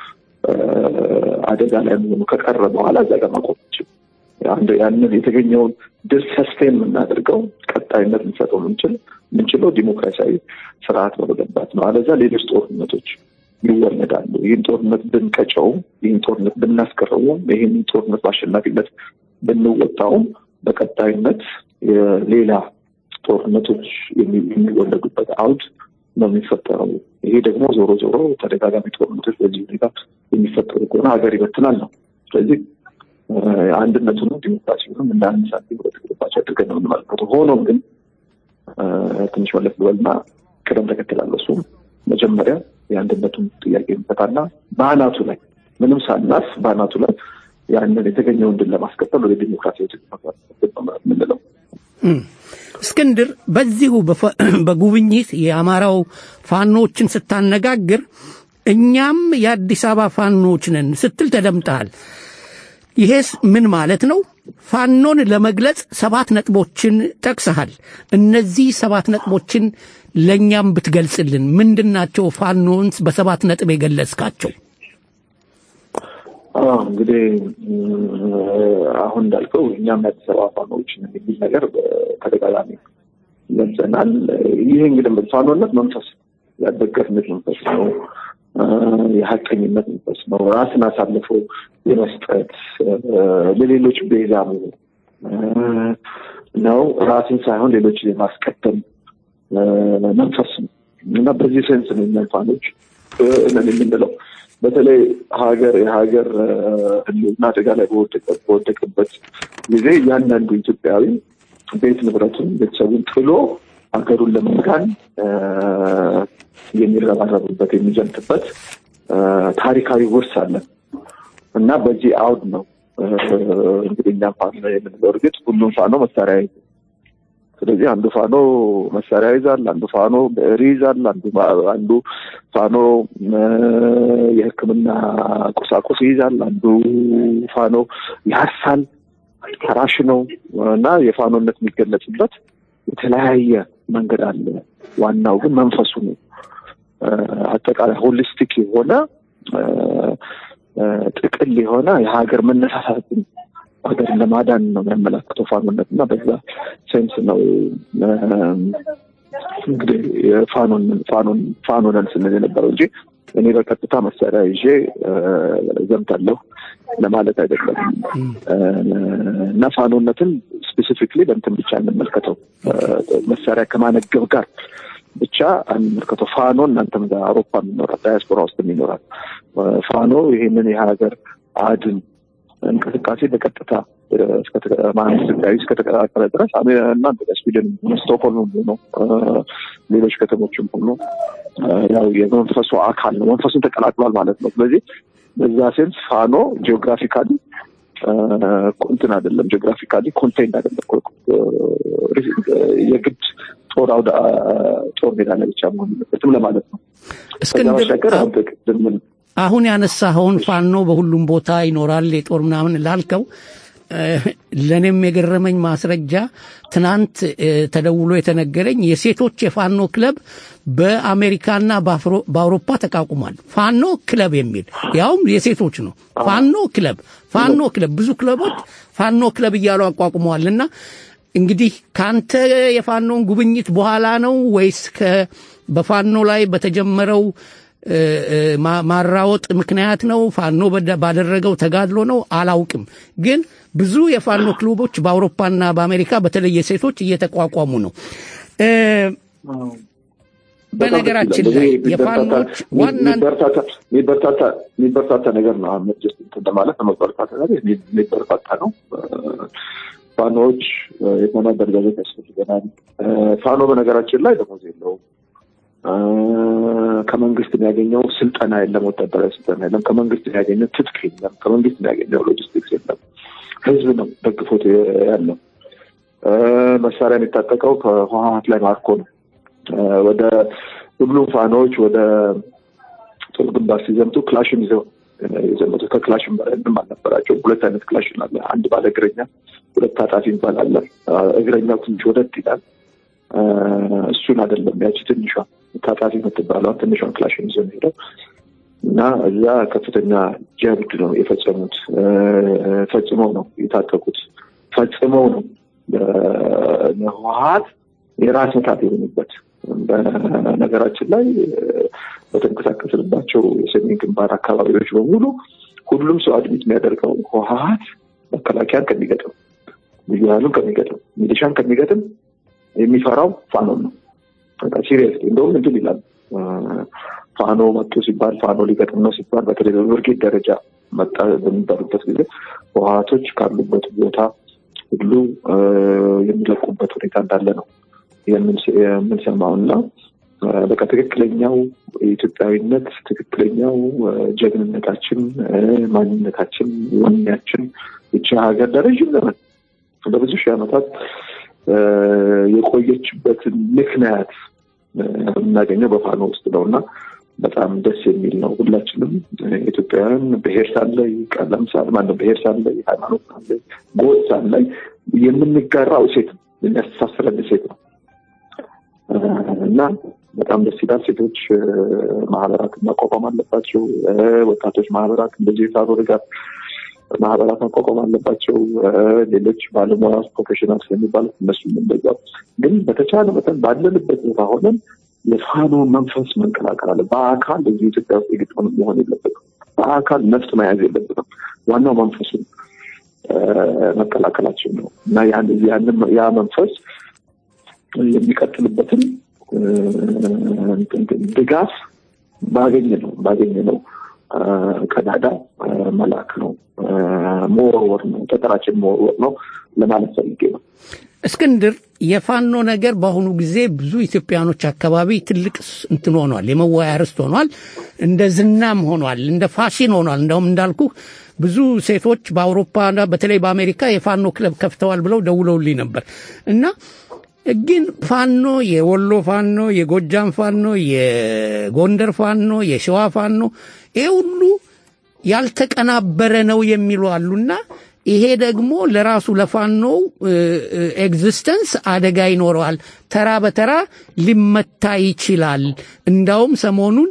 አደጋ ላይ መሆኑ ከቀረ በኋላ እዛ ጋር ማቆም ይችላል። አንድ ያንን የተገኘውን ድል ሰስቴን የምናደርገው ቀጣይነት ልንሰጠው የምንችል ምንችለው ዲሞክራሲያዊ ስርዓት በመገንባት ነው። አለዛ ሌሎች ጦርነቶች ይወለዳሉ። ይህን ጦርነት ብንቀጨውም፣ ይህን ጦርነት ብናስቀረውም፣ ይህን ጦርነት በአሸናፊነት ብንወጣውም በቀጣይነት ሌላ ጦርነቶች የሚወለዱበት አውድ ነው የሚፈጠረው። ይሄ ደግሞ ዞሮ ዞሮ ተደጋጋሚ ጦርነቶች በዚህ ሁኔታ የሚፈጠሩ ከሆነ ሀገር ይበትናል ነው። ስለዚህ አንድነቱንም ዲሞክራሲውንም እንዳንሳት ወጥቶባቸው አድርገን ነው የምንመለከተው። ሆኖም ግን ትንሽ መለስ ብለና ቅደም ተከተል አለው። እሱም መጀመሪያ የአንድነቱን ጥያቄ እንፈታና በአናቱ ላይ ምንም ሳናስ በአናቱ ላይ ያንን የተገኘውን ድል ለማስቀጠል ወደ ዲሞክራሲያዊ ትግል ምንለው። እስክንድር በዚሁ በጉብኝት የአማራው ፋኖችን ስታነጋግር እኛም የአዲስ አበባ ፋኖች ነን ስትል ተደምጠሃል። ይሄስ ምን ማለት ነው? ፋኖን ለመግለጽ ሰባት ነጥቦችን ጠቅሰሃል። እነዚህ ሰባት ነጥቦችን ለኛም ብትገልጽልን ምንድናቸው? ፋኖን በሰባት ነጥብ የገለጽካቸው? አዎ እንግዲህ አሁን እንዳልከው እኛም የአዲስ አበባ ፋኖች ነን የሚል ነገር ተደጋጋሚ ገልጸናል። ይሄ እንግዲህ ፋኖነት መንፈስ ያደገፍነት መንፈስ ነው። የሐቀኝነት መንፈስ ነው። ራስን አሳልፎ የመስጠት ለሌሎች ቤዛ ነው። ራስን ሳይሆን ሌሎች የማስቀደም መንፈስ ነው እና በዚህ ሴንስ ነው እኛ ፋኖች እነን የምንለው። በተለይ ሀገር የሀገር ህልውና አደጋ ላይ በወደቀበት ጊዜ እያንዳንዱ ኢትዮጵያዊ ቤት ንብረቱን ቤተሰቡን ጥሎ ሀገሩን ለመንጋን የሚረባረብበት የሚዘምትበት ታሪካዊ ውርስ አለን እና በዚህ አውድ ነው እንግዲህ እኛ ፋኖ የምንለው። እርግጥ ሁሉም ፋኖ መሳሪያ ይዛል። ስለዚህ አንዱ ፋኖ መሳሪያ ይዛል፣ አንዱ ፋኖ ብዕር ይዛል፣ አንዱ አንዱ ፋኖ የሕክምና ቁሳቁስ ይዛል፣ አንዱ ፋኖ ያርሳል፣ ተራሽ ነው እና የፋኖነት የሚገለጽበት የተለያየ መንገድ አለ። ዋናው ግን መንፈሱ ነው። አጠቃላይ ሆሊስቲክ የሆነ ጥቅል የሆነ የሀገር መነሳሳት ሀገርን ለማዳን ነው የሚያመላክተው ፋኖነት እና በዛ ሴንስ ነው እንግዲህ ፋኖን ፋኖን ፋኖን ስንል የነበረው እንጂ እኔ በቀጥታ መሳሪያ ይዤ ዘምታለሁ ለማለት አይደለም። እና ፋኖነትን ስፔሲፊክሊ በእንትን ብቻ እንመልከተው፣ መሳሪያ ከማነገብ ጋር ብቻ እንመልከተው። ፋኖ እናንተም ጋር አውሮፓ የሚኖራል፣ ዳያስፖራ ውስጥ የሚኖራል ፋኖ ይሄንን የሀገር አድን እንቅስቃሴ በቀጥታ እስከ ማንስታዊ እስከ ተቀላቀለ ድረስ እናንተ ጋር ስዊድን ስቶክሆልም ነው ሌሎች ከተሞችም ሁሉ ያው የመንፈሱ አካል ነው። መንፈሱን ተቀላቅሏል ማለት ነው። ስለዚህ በዛ ሴንስ ፋኖ ጂኦግራፊካሊ እንትን አይደለም፣ ጂኦግራፊካሊ ኮንቴይንድ አይደለም። የግድ ጦር አውዳ ጦር ሜዳ ላይ ብቻ መሆን የለበትም ለማለት ነው። አሁን ያነሳኸውን ፋኖ በሁሉም ቦታ ይኖራል የጦር ምናምን ላልከው ለኔም የገረመኝ ማስረጃ ትናንት ተደውሎ የተነገረኝ የሴቶች የፋኖ ክለብ በአሜሪካና በአውሮፓ ተቋቁሟል። ፋኖ ክለብ የሚል ያውም የሴቶች ነው። ፋኖ ክለብ ፋኖ ክለብ ብዙ ክለቦች ፋኖ ክለብ እያሉ አቋቁመዋልና እንግዲህ ካንተ የፋኖን ጉብኝት በኋላ ነው ወይስ በፋኖ ላይ በተጀመረው ማራወጥ ምክንያት ነው ፋኖ ባደረገው ተጋድሎ ነው አላውቅም። ግን ብዙ የፋኖ ክለቦች በአውሮፓና በአሜሪካ በተለይ ሴቶች እየተቋቋሙ ነው። በነገራችን ላይ የፋኖች ዋና የሚበረታታ የሚበረታታ ነገር ነው። አመጀስ እንደማለት ነው። የሚበረታታ ነገር የሚበረታታ ነው። ፋኖች የሆነ አደረጃጀት ያስፈልገናል። ፋኖ በነገራችን ላይ ደሞዝ የለውም። ከመንግስት የሚያገኘው ስልጠና የለም፣ ወታደራዊ ስልጠና የለም። ከመንግስት የሚያገኘው ትጥቅ የለም። ከመንግስት የሚያገኘው ሎጂስቲክስ የለም። ህዝብ ነው ደግፎት ያለው። መሳሪያ የሚታጠቀው ከህወሓት ላይ ማርኮ ነው። ወደ ሁሉም ፋኖች ወደ ጦር ግንባር ሲዘምቱ ክላሽን ይዘው የዘመቱ ከክላሽን በላይ ምንም አልነበራቸው። ሁለት አይነት ክላሽን አለ። አንድ ባለ እግረኛ፣ ሁለት ታጣፊ ይባላል። እግረኛው ትንሽ ወደት ይላል። እሱን አይደለም ያቺ ትንሿ ታጣፊ የምትባለው ትንሿን ክላሽን ይዘው ሄደው እና እዛ ከፍተኛ ጀብድ ነው የፈጸሙት። ፈጽመው ነው የታጠቁት። ፈጽመው ነው ለህወሓት የራስ ምታት የሆኑበት። በነገራችን ላይ በተንቀሳቀስንባቸው የሰሜን ግንባር አካባቢዎች በሙሉ ሁሉም ሰው አድሚት የሚያደርገው ህወሓት መከላከያን ከሚገጥም፣ ልዩ ኃይሉን ከሚገጥም፣ ሚሊሻን ከሚገጥም የሚፈራው ፋኖ ነው። ሲሪየስ እንደውም እንትን ይላል። ፋኖ መጥቶ ሲባል ፋኖ ሊገጥም ነው ሲባል በተለይ በብርጌድ ደረጃ መጣ በሚባሉበት ጊዜ ህወሓቶች ካሉበት ቦታ ሁሉ የሚለቁበት ሁኔታ እንዳለ ነው የምንሰማውና በቃ ትክክለኛው የኢትዮጵያዊነት ትክክለኛው ጀግንነታችን፣ ማንነታችን፣ ወኔያችን እቺ ሀገር ለረጅም ዘመን ለብዙ ሺህ ዓመታት የቆየችበትን ምክንያት የምናገኘው በፋኖ ውስጥ ነውና በጣም ደስ የሚል ነው። ሁላችንም ኢትዮጵያውያን ብሔር ሳንለይ፣ ቀለም ሳንለይ፣ ማነው ብሔር ሳንለይ፣ ሃይማኖት ሳንለይ፣ ጎጥ ሳንለይ የምንጋራው ሴት ነው፣ የሚያስተሳስረን ሴት ነው እና በጣም ደስ ይላል። ሴቶች ማህበራት ማቋቋም አለባቸው። ወጣቶች ማህበራት እንደዚህ የፋኖ ድጋፍ ማህበራት ማቋቋም አለባቸው። ሌሎች ባለሙያ ፕሮፌሽናልስ የሚባሉት እነሱም እንደዛው። ግን በተቻለ መጠን ባለንበት ቦታ ሆነን የፋኖ መንፈስ መንቀላቀል አለ። በአካል እዚህ ኢትዮጵያ ውስጥ የግጥም መሆን የለበትም። በአካል ነፍጥ መያዝ የለበትም። ዋናው መንፈሱን መቀላቀላችን ነው እና ያንን ያ መንፈስ የሚቀጥልበትን ድጋፍ ባገኘ ነው ባገኘ ነው ቀዳዳ መላክ ነው፣ መወርወር ነው፣ ጠጠራችን መወርወር ነው ለማለት ፈልጌ ነው። እስክንድር፣ የፋኖ ነገር በአሁኑ ጊዜ ብዙ ኢትዮጵያኖች አካባቢ ትልቅ እንትን ሆኗል፣ የመወያያ ርዕስ ሆኗል፣ እንደ ዝናም ሆኗል፣ እንደ ፋሽን ሆኗል። እንደውም እንዳልኩ ብዙ ሴቶች በአውሮፓና በተለይ በአሜሪካ የፋኖ ክለብ ከፍተዋል ብለው ደውለውልኝ ነበር እና ግን ፋኖ የወሎ ፋኖ፣ የጎጃም ፋኖ፣ የጎንደር ፋኖ፣ የሸዋ ፋኖ ይሄ ሁሉ ያልተቀናበረ ነው የሚሉ አሉና ይሄ ደግሞ ለራሱ ለፋኖ ኤግዚስተንስ አደጋ ይኖረዋል፣ ተራ በተራ ሊመታ ይችላል። እንዳውም ሰሞኑን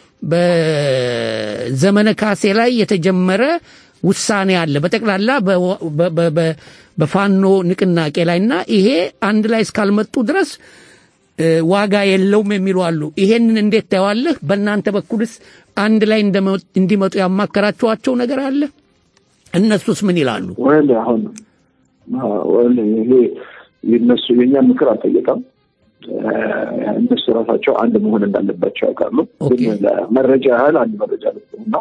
በዘመነ ካሴ ላይ የተጀመረ ውሳኔ አለ በጠቅላላ በፋኖ ንቅናቄ ላይና ይሄ አንድ ላይ እስካልመጡ ድረስ ዋጋ የለውም የሚሉ አሉ። ይሄንን እንዴት ታያለህ? በእናንተ በኩልስ አንድ ላይ እንዲመጡ ያማከራቸዋቸው ነገር አለ? እነሱስ ምን ይላሉ? ወል አሁን ወል ይሄ የነሱ የኛ ምክር አልጠየቀም። እነሱ ራሳቸው አንድ መሆን እንዳለባቸው ያውቃሉ። ግን ለመረጃ ያህል አንድ መረጃ ነው።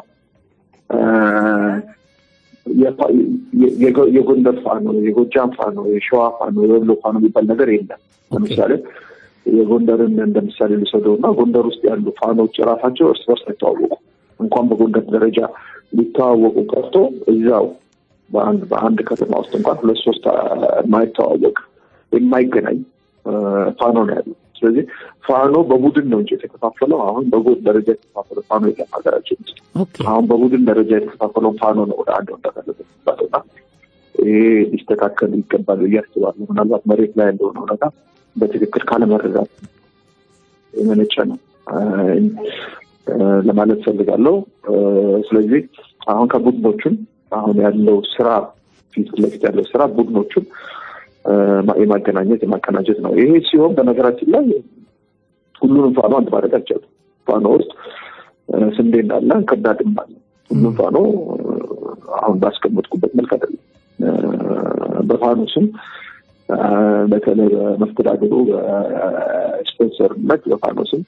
የጎንደር ፋኖ፣ የጎጃም ፋኖ፣ የሸዋ ፋኖ፣ የወሎ ፋኖ የሚባል ነገር የለም። ለምሳሌ የጎንደርን እንደምሳሌ ልሰደውና ጎንደር ውስጥ ያሉ ፋኖች ራሳቸው እርስ በርስ አይተዋወቁ። እንኳን በጎንደር ደረጃ ሊተዋወቁ ቀርቶ እዛው በአንድ በአንድ ከተማ ውስጥ እንኳን ሁለት ሶስት የማይተዋወቅ የማይገናኝ ፋኖ ነው ያለው። ስለዚህ ፋኖ በቡድን ነው እንጂ የተከፋፈለው አሁን በጎጥ ደረጃ የተከፋፈለው ፋኖ የለም ሀገራችን ውስጥ። አሁን በቡድን ደረጃ የተከፋፈለው ፋኖ ነው ወደ አንድ ወጣት ያለበት ባለና ይሄ ሊስተካከል ይገባል እያስባለሁ። ምናልባት መሬት ላይ ያለው ሁኔታ በትክክል ካለመረዳት የመነጨ ነው ለማለት ፈልጋለሁ። ስለዚህ አሁን ከቡድኖቹም አሁን ያለው ስራ ፊት ለፊት ያለው ስራ ቡድኖቹን የማገናኘት የማቀናጀት ነው። ይሄ ሲሆን በነገራችን ላይ ሁሉንም ፋኖ አንድ ማድረግ አይቻልም። ፋኖ ውስጥ ስንዴ እንዳለ ከዳድም አለ። ሁሉም ፋኖ አሁን ባስቀመጥኩበት መልክ አይደለም። በፋኖ ስም በተለይ በመስተዳድሩ በስፖንሰርነት በፋኖ ስም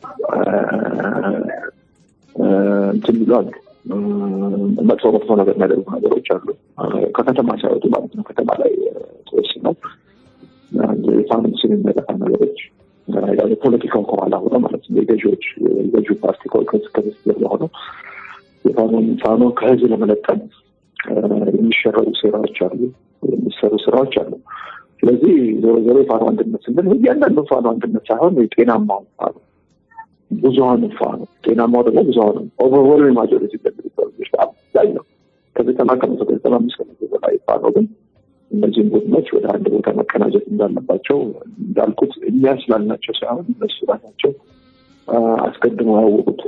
እንትን ይላሉ። መጥፎ መጥፎ ነገር የሚያደርጉ ነገሮች አሉ። ከከተማ ሳይወጡ ማለት ነው። ከተማ ላይ ተወስነው የፋኖ ስም የሚያጠፋ ነገሮች የፖለቲካው ከኋላ ሆነ ማለት ነው። የገዢዎች የገዢው ፓርቲ ከበስተጀርባ ሆነው የፋኖን ፋኖ ከህዝብ ለመለጠን የሚሸረሩ ስራዎች አሉ፣ የሚሰሩ ስራዎች አሉ። ስለዚህ ዞሮ ዞሮ የፋኖ አንድነት ስንል እያንዳንዱ ፋኖ አንድነት ሳይሆን የጤናማው ፋኖ ብዙሃኑ ፋኖ ጤናማው ደግሞ ብዙሃኑ ኦቨርዌልሚንግ ማጆሪቲ በሚባሉት አብዛኛው ከዘጠና ከመቶ ከዘጠና አምስት ከመቶ በላይ ፋኖ ግን እነዚህን ቡድኖች ወደ አንድ ቦታ መቀናጀት እንዳለባቸው እንዳልኩት እኛ ስላልናቸው ሳይሆን እነሱ ራሳቸው አስቀድመው ያወቁት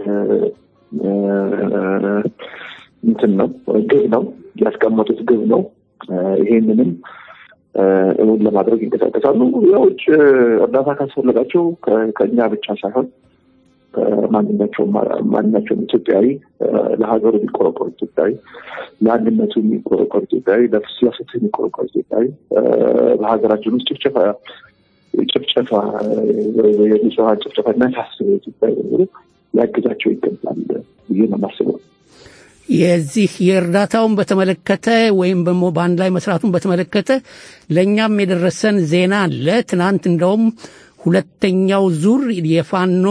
እንትን ነው ግብ ነው ያስቀመጡት ግብ ነው። ይሄንንም እውን ለማድረግ ይንቀሳቀሳሉ። የውጭ እርዳታ ካስፈለጋቸው ከኛ ብቻ ሳይሆን ማንኛቸውም ማንኛቸውም ኢትዮጵያዊ ለሀገሩ የሚቆረቆር ኢትዮጵያዊ ለአንድነቱ የሚቆረቆር ኢትዮጵያዊ ለፍትህ የሚቆረቆር ኢትዮጵያዊ በሀገራችን ውስጥ ጭፍጨፋ ጭፍጨፋ የንጹሃን ጭፍጨፋ የሚያሳስብ ኢትዮጵያዊ ሁሉ ሊያግዛቸው ይገባል ብዬ ነው የማስበው። የዚህ የእርዳታውን በተመለከተ ወይም ደግሞ በአንድ ላይ መስራቱን በተመለከተ ለእኛም የደረሰን ዜና አለ። ትናንት እንደውም ሁለተኛው ዙር የፋኖ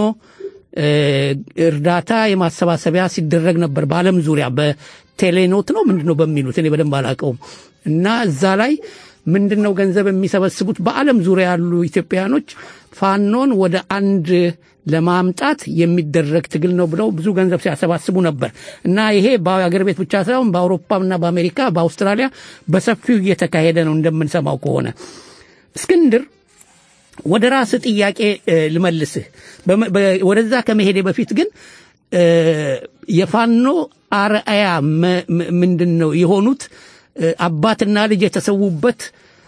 እርዳታ የማሰባሰቢያ ሲደረግ ነበር በአለም ዙሪያ በቴሌኖት ነው ምንድነው በሚሉት እኔ በደንብ አላውቀውም። እና እዛ ላይ ምንድነው ገንዘብ የሚሰበስቡት በአለም ዙሪያ ያሉ ኢትዮጵያኖች ፋኖን ወደ አንድ ለማምጣት የሚደረግ ትግል ነው ብለው ብዙ ገንዘብ ሲያሰባስቡ ነበር። እና ይሄ በአገር ቤት ብቻ ሳይሆን በአውሮፓና በአሜሪካ በአውስትራሊያ በሰፊው እየተካሄደ ነው እንደምንሰማው ከሆነ። እስክንድር ወደ ራስ ጥያቄ ልመልስህ። ወደዛ ከመሄዴ በፊት ግን የፋኖ አርአያ ምንድነው የሆኑት አባትና ልጅ የተሰውበት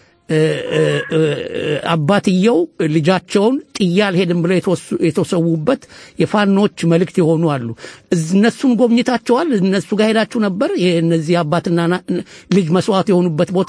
አባትየው ልጃቸውን ጥያል ሄድን ብለው የተሰውበት የፋኖች መልእክት የሆኑ አሉ። እነሱን ጎብኝታቸዋል? እነሱ ጋር ሄዳችሁ ነበር? የነዚህ አባትና ልጅ መስዋዕት የሆኑበት ቦታ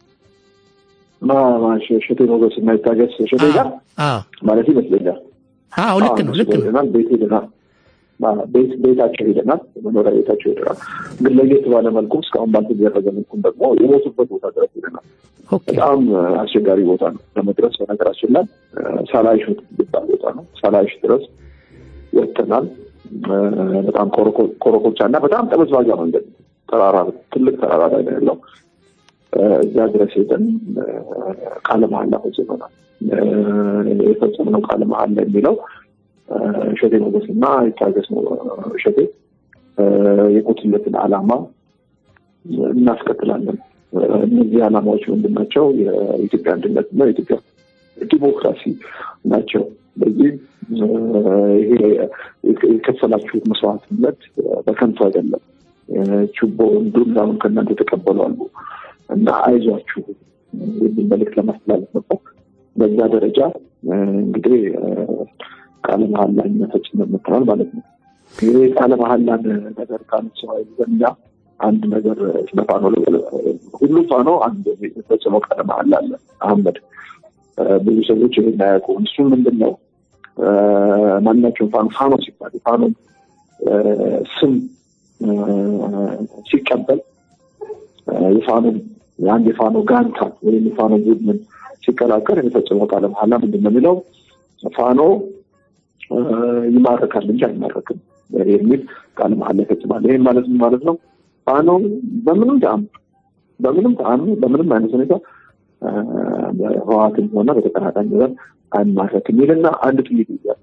ማማሽ ሸቴ ነው በስማይታገስ ሸቴ ጋር ማለት ይመስለኛል። አዎ ልክ ነው ልክ ነው። ቤት ሄደናል ቤት ቤታቸው ሄደናል መኖሪያ ቤታቸው ሄደናል። ግን ለየት ባለ መልኩ እስካሁን ባልተደረገ መልኩ ደግሞ የሞቱበት ቦታ ድረስ ሄደናል። በጣም አስቸጋሪ ቦታ ነው ለመድረስ። በነገራችን ላይ ሳላይሽ የሚባል ቦታ ነው። ሳላይሽ ድረስ ወጥተናል። በጣም ኮረኮቻና በጣም ጠመዝማዛ መንገድ ተራራ ትልቅ ተራራ ላይ ነው ያለው። እዛ ድረስ ሄደን ቃለ መሃላ ፈጽመናል። የፈጸምነው ቃለ መሃላ የሚለው ሸቴ ሞገስና ይታገስ ነው ሸቴ የሞቱለትን ዓላማ እናስቀጥላለን። እነዚህ ዓላማዎች ምንድናቸው? የኢትዮጵያ አንድነትና የኢትዮጵያ ዲሞክራሲ ናቸው። በዚህ ይሄ የከፈላችሁት መስዋዕትነት በከንቱ አይደለም። ችቦውን ዱላውን ከእናንተ ተቀበሉ አሉ እና አይዟችሁ የሚል መልዕክት ለማስተላለፍ ነበር። በዛ ደረጃ እንግዲህ ቃለ መሃላ መፈጸም መጥተናል ማለት ነው። ይሄ ቃለ መሃላን ነገር ካነሳው ዘንዳ አንድ ነገር ስለፋኖ ሁሉ ፋኖ አንድ የተፈጸመው ቃለ መሃላ አለ። አህመድ ብዙ ሰዎች ይሄን አያውቁም። እሱ ምንድነው? ማንኛቸውም ፋኖ ፋኖ ሲባል ፋኖ ስም ሲቀበል የፋኖ የአንድ የፋኖ ጋንታ ወይም የፋኖ ቡድን ሲቀላቀል የሚፈጸመው ቃለ መሃላ ምንድነው የሚለው? ፋኖ ይማረካል እንጂ አይማረክም የሚል ቃለ መሃላ ይፈጽማል። ይሄ ማለት ምን ማለት ነው? ፋኖ በምንም ጣም በምንም ጣም በምንም አይነት ሁኔታ በህዋትም ሆነ በተቀናቃኝ ነገር አይማረክም ይልና አንድ ጥይት ይያል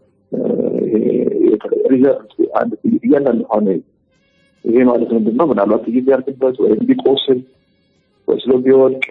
ይሄ አንድ ጥይት ይያል ሆነ። ይሄ ማለት ምንድነው? ምናልባት ጥይት ያርግበት ወይ ቢቆስል ወስሎ ቢወድቅ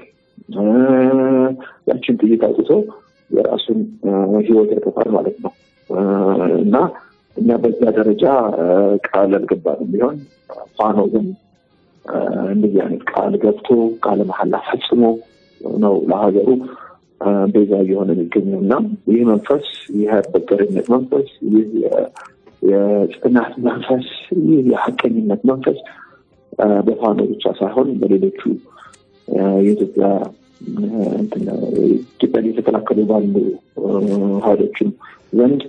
ያችን ጥይት አውጥቶ የራሱን ህይወት ያጠፋል ማለት ነው እና እኛ በዛ ደረጃ ቃል አልገባንም ቢሆን ፋኖ ግን እንደዚህ አይነት ቃል ገብቶ ቃል መሐላ ፈጽሞ ነው ለሀገሩ ቤዛ የሆነ የሚገኘውና ይህ መንፈስ ይህ አበገርነት መንፈስ ይህ የጽናት መንፈስ ይህ የሐቀኝነት መንፈስ በፋኖ ብቻ ሳይሆን በሌሎቹ የኢትዮጵያ እንትን ኢትዮጵያን የተከላከሉ ባሉ ኃይሎችም ዘንድ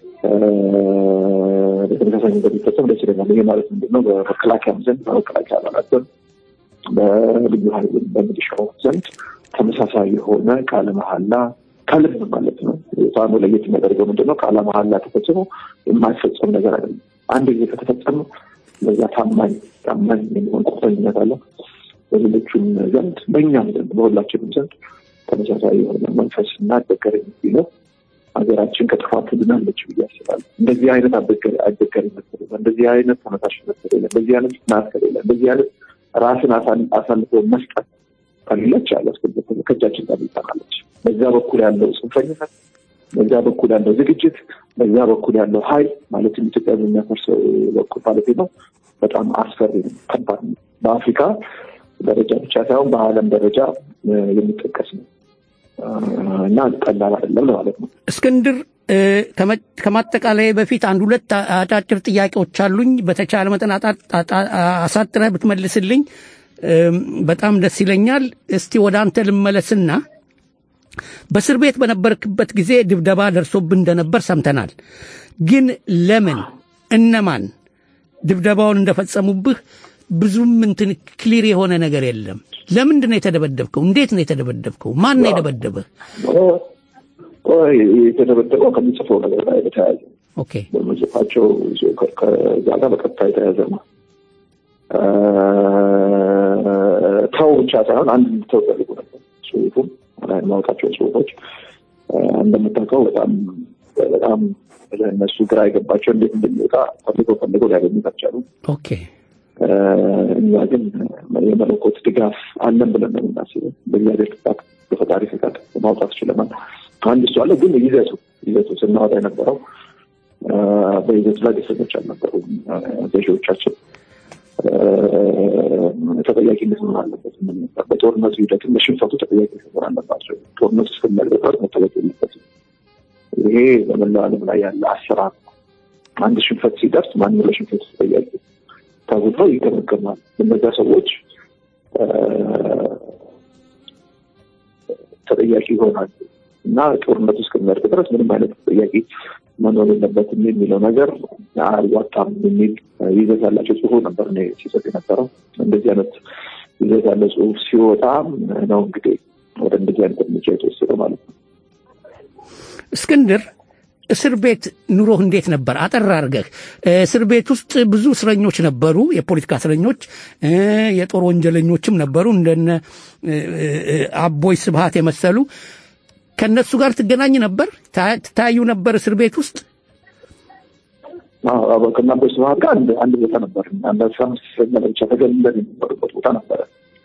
በተመሳሳይ እንደሚፈጸም ደስ ይለኛል። ይሄ ማለት ምንድነው? በመከላከያም ዘንድ በመከላከያ አባላት ዘንድ በልዩ ኃይል በሚሊሻው ዘንድ ተመሳሳይ የሆነ ቃለ መሐላ ከልብ ማለት ነው። ፋኖ ለየት የሚያደርገው ምንድነው? ቃለ መሐላ ተፈጽሞ የማይፈጸም ነገር አይደለም። አንድ ጊዜ ከተፈጸመ ለዛ ታማኝ ታማኝ የሚሆን ቁርጠኝነት አለ። በሌሎቹም ዘንድ በእኛም ዘንድ በሁላችንም ዘንድ ተመሳሳይ የሆነ መንፈስና አበገርነት ቢኖር ሀገራችን ከጥፋት ትድናለች ብዬ አስባለሁ። እንደዚህ አይነት አበገር አበገርነት ከሌለ፣ እንደዚህ አይነት ተነሳሽነት ከሌለ፣ እንደዚህ አይነት ጽናት ከሌለ፣ እንደዚህ አይነት ራስን አሳልፎ መስጠት ከሌለች ያለስከበት ከእጃችን ጋር ይጣላለች። በዛ በኩል ያለው ጽንፈኝነት፣ በዛ በኩል ያለው ዝግጅት፣ በዛ በኩል ያለው ኃይል ማለት ኢትዮጵያ የሚያፈርሰው በኩል ማለት ነው በጣም አስፈሪ ነው፣ ከባድ ነው። በአፍሪካ ደረጃ ብቻ ሳይሆን በዓለም ደረጃ የሚጠቀስ ነው እና ቀላል አይደለም ማለት ነው። እስክንድር ከማጠቃለያ በፊት አንድ ሁለት አጫጭር ጥያቄዎች አሉኝ። በተቻለ መጠን አሳጥረህ ብትመልስልኝ በጣም ደስ ይለኛል። እስቲ ወደ አንተ ልመለስና በእስር ቤት በነበርክበት ጊዜ ድብደባ ደርሶብህ እንደነበር ሰምተናል። ግን ለምን እነማን ድብደባውን እንደፈጸሙብህ ብዙም እንትን ክሊር የሆነ ነገር የለም። ለምንድን ነው የተደበደብከው? እንዴት ነው የተደበደብከው? ማን ነው የደበደበህ? ወይ የተደበደበው ከሚጽፈው ነገር ላይ በተያያዘ ኦኬ በመጽፋቸው ከዛ ጋር በቀጥታ የተያያዘ ነው። ተው ብቻ ሳይሆን አንድ ተው ፈልጎ ነበር። ጽሁፉም ማውጣቸው ጽሁፎች እንደምታውቀው በጣም በጣም ለእነሱ ግራ የገባቸው እንዴት እንደሚወጣ ፈልገው ፈልገው ሊያገኙት አልቻሉም። ኦኬ እኛ ግን የመለኮት ድጋፍ አለን ብለን ነው የምናስበው። በእግዚአብሔር ፍቃድ በፈጣሪ ፍቃድ ማውጣት ችለናል። አንድ እሱ አለ። ግን ይዘቱ ይዘቱ ስናወጣ የነበረው በይዘቱ ላይ ደስተኞች አልነበሩም። ገዢዎቻችን ተጠያቂነት ምን አለበት? በጦርነቱ ሂደትም ለሽንፈቱ ተጠያቂነት ምን አለባቸው? ጦርነቱ እስከሚያልቅ መጠበቅ የለበትም። ይሄ በመላው ዓለም ላይ ያለ አሰራር አንድ ሽንፈት ሲደርስ ማንም ለሽንፈቱ ተጠያቂ ተብሎ ይገመገማል። እነዚያ ሰዎች ተጠያቂ ይሆናሉ እና ጦርነቱ እስከሚያልቅ ድረስ ምንም አይነት ተጠያቂ መኖር የለበትም የሚለው ነገር አልዋጣም የሚል ይዘት ያላቸው ጽሁፍ ነበር እኔ ሲሰጥ የነበረው። እንደዚህ አይነት ይዘት ያለ ጽሁፍ ሲወጣ ነው እንግዲህ ወደ እንደዚህ አይነት እርምጃ የተወሰደው ማለት ነው። እስክንድር እስር ቤት ኑሮህ እንዴት ነበር? አጠር አድርገህ። እስር ቤት ውስጥ ብዙ እስረኞች ነበሩ፣ የፖለቲካ እስረኞች፣ የጦር ወንጀለኞችም ነበሩ እንደነ አቦይ ስብሃት የመሰሉ። ከነሱ ጋር ትገናኝ ነበር? ታዩ ነበር እስር ቤት ውስጥ? አዎ ከና አቦይ ስብሃት ጋር አንድ ቦታ ነበር። አንድ ሳምንት ስለነበረ ተገለለ የነበረበት ቦታ ነበር።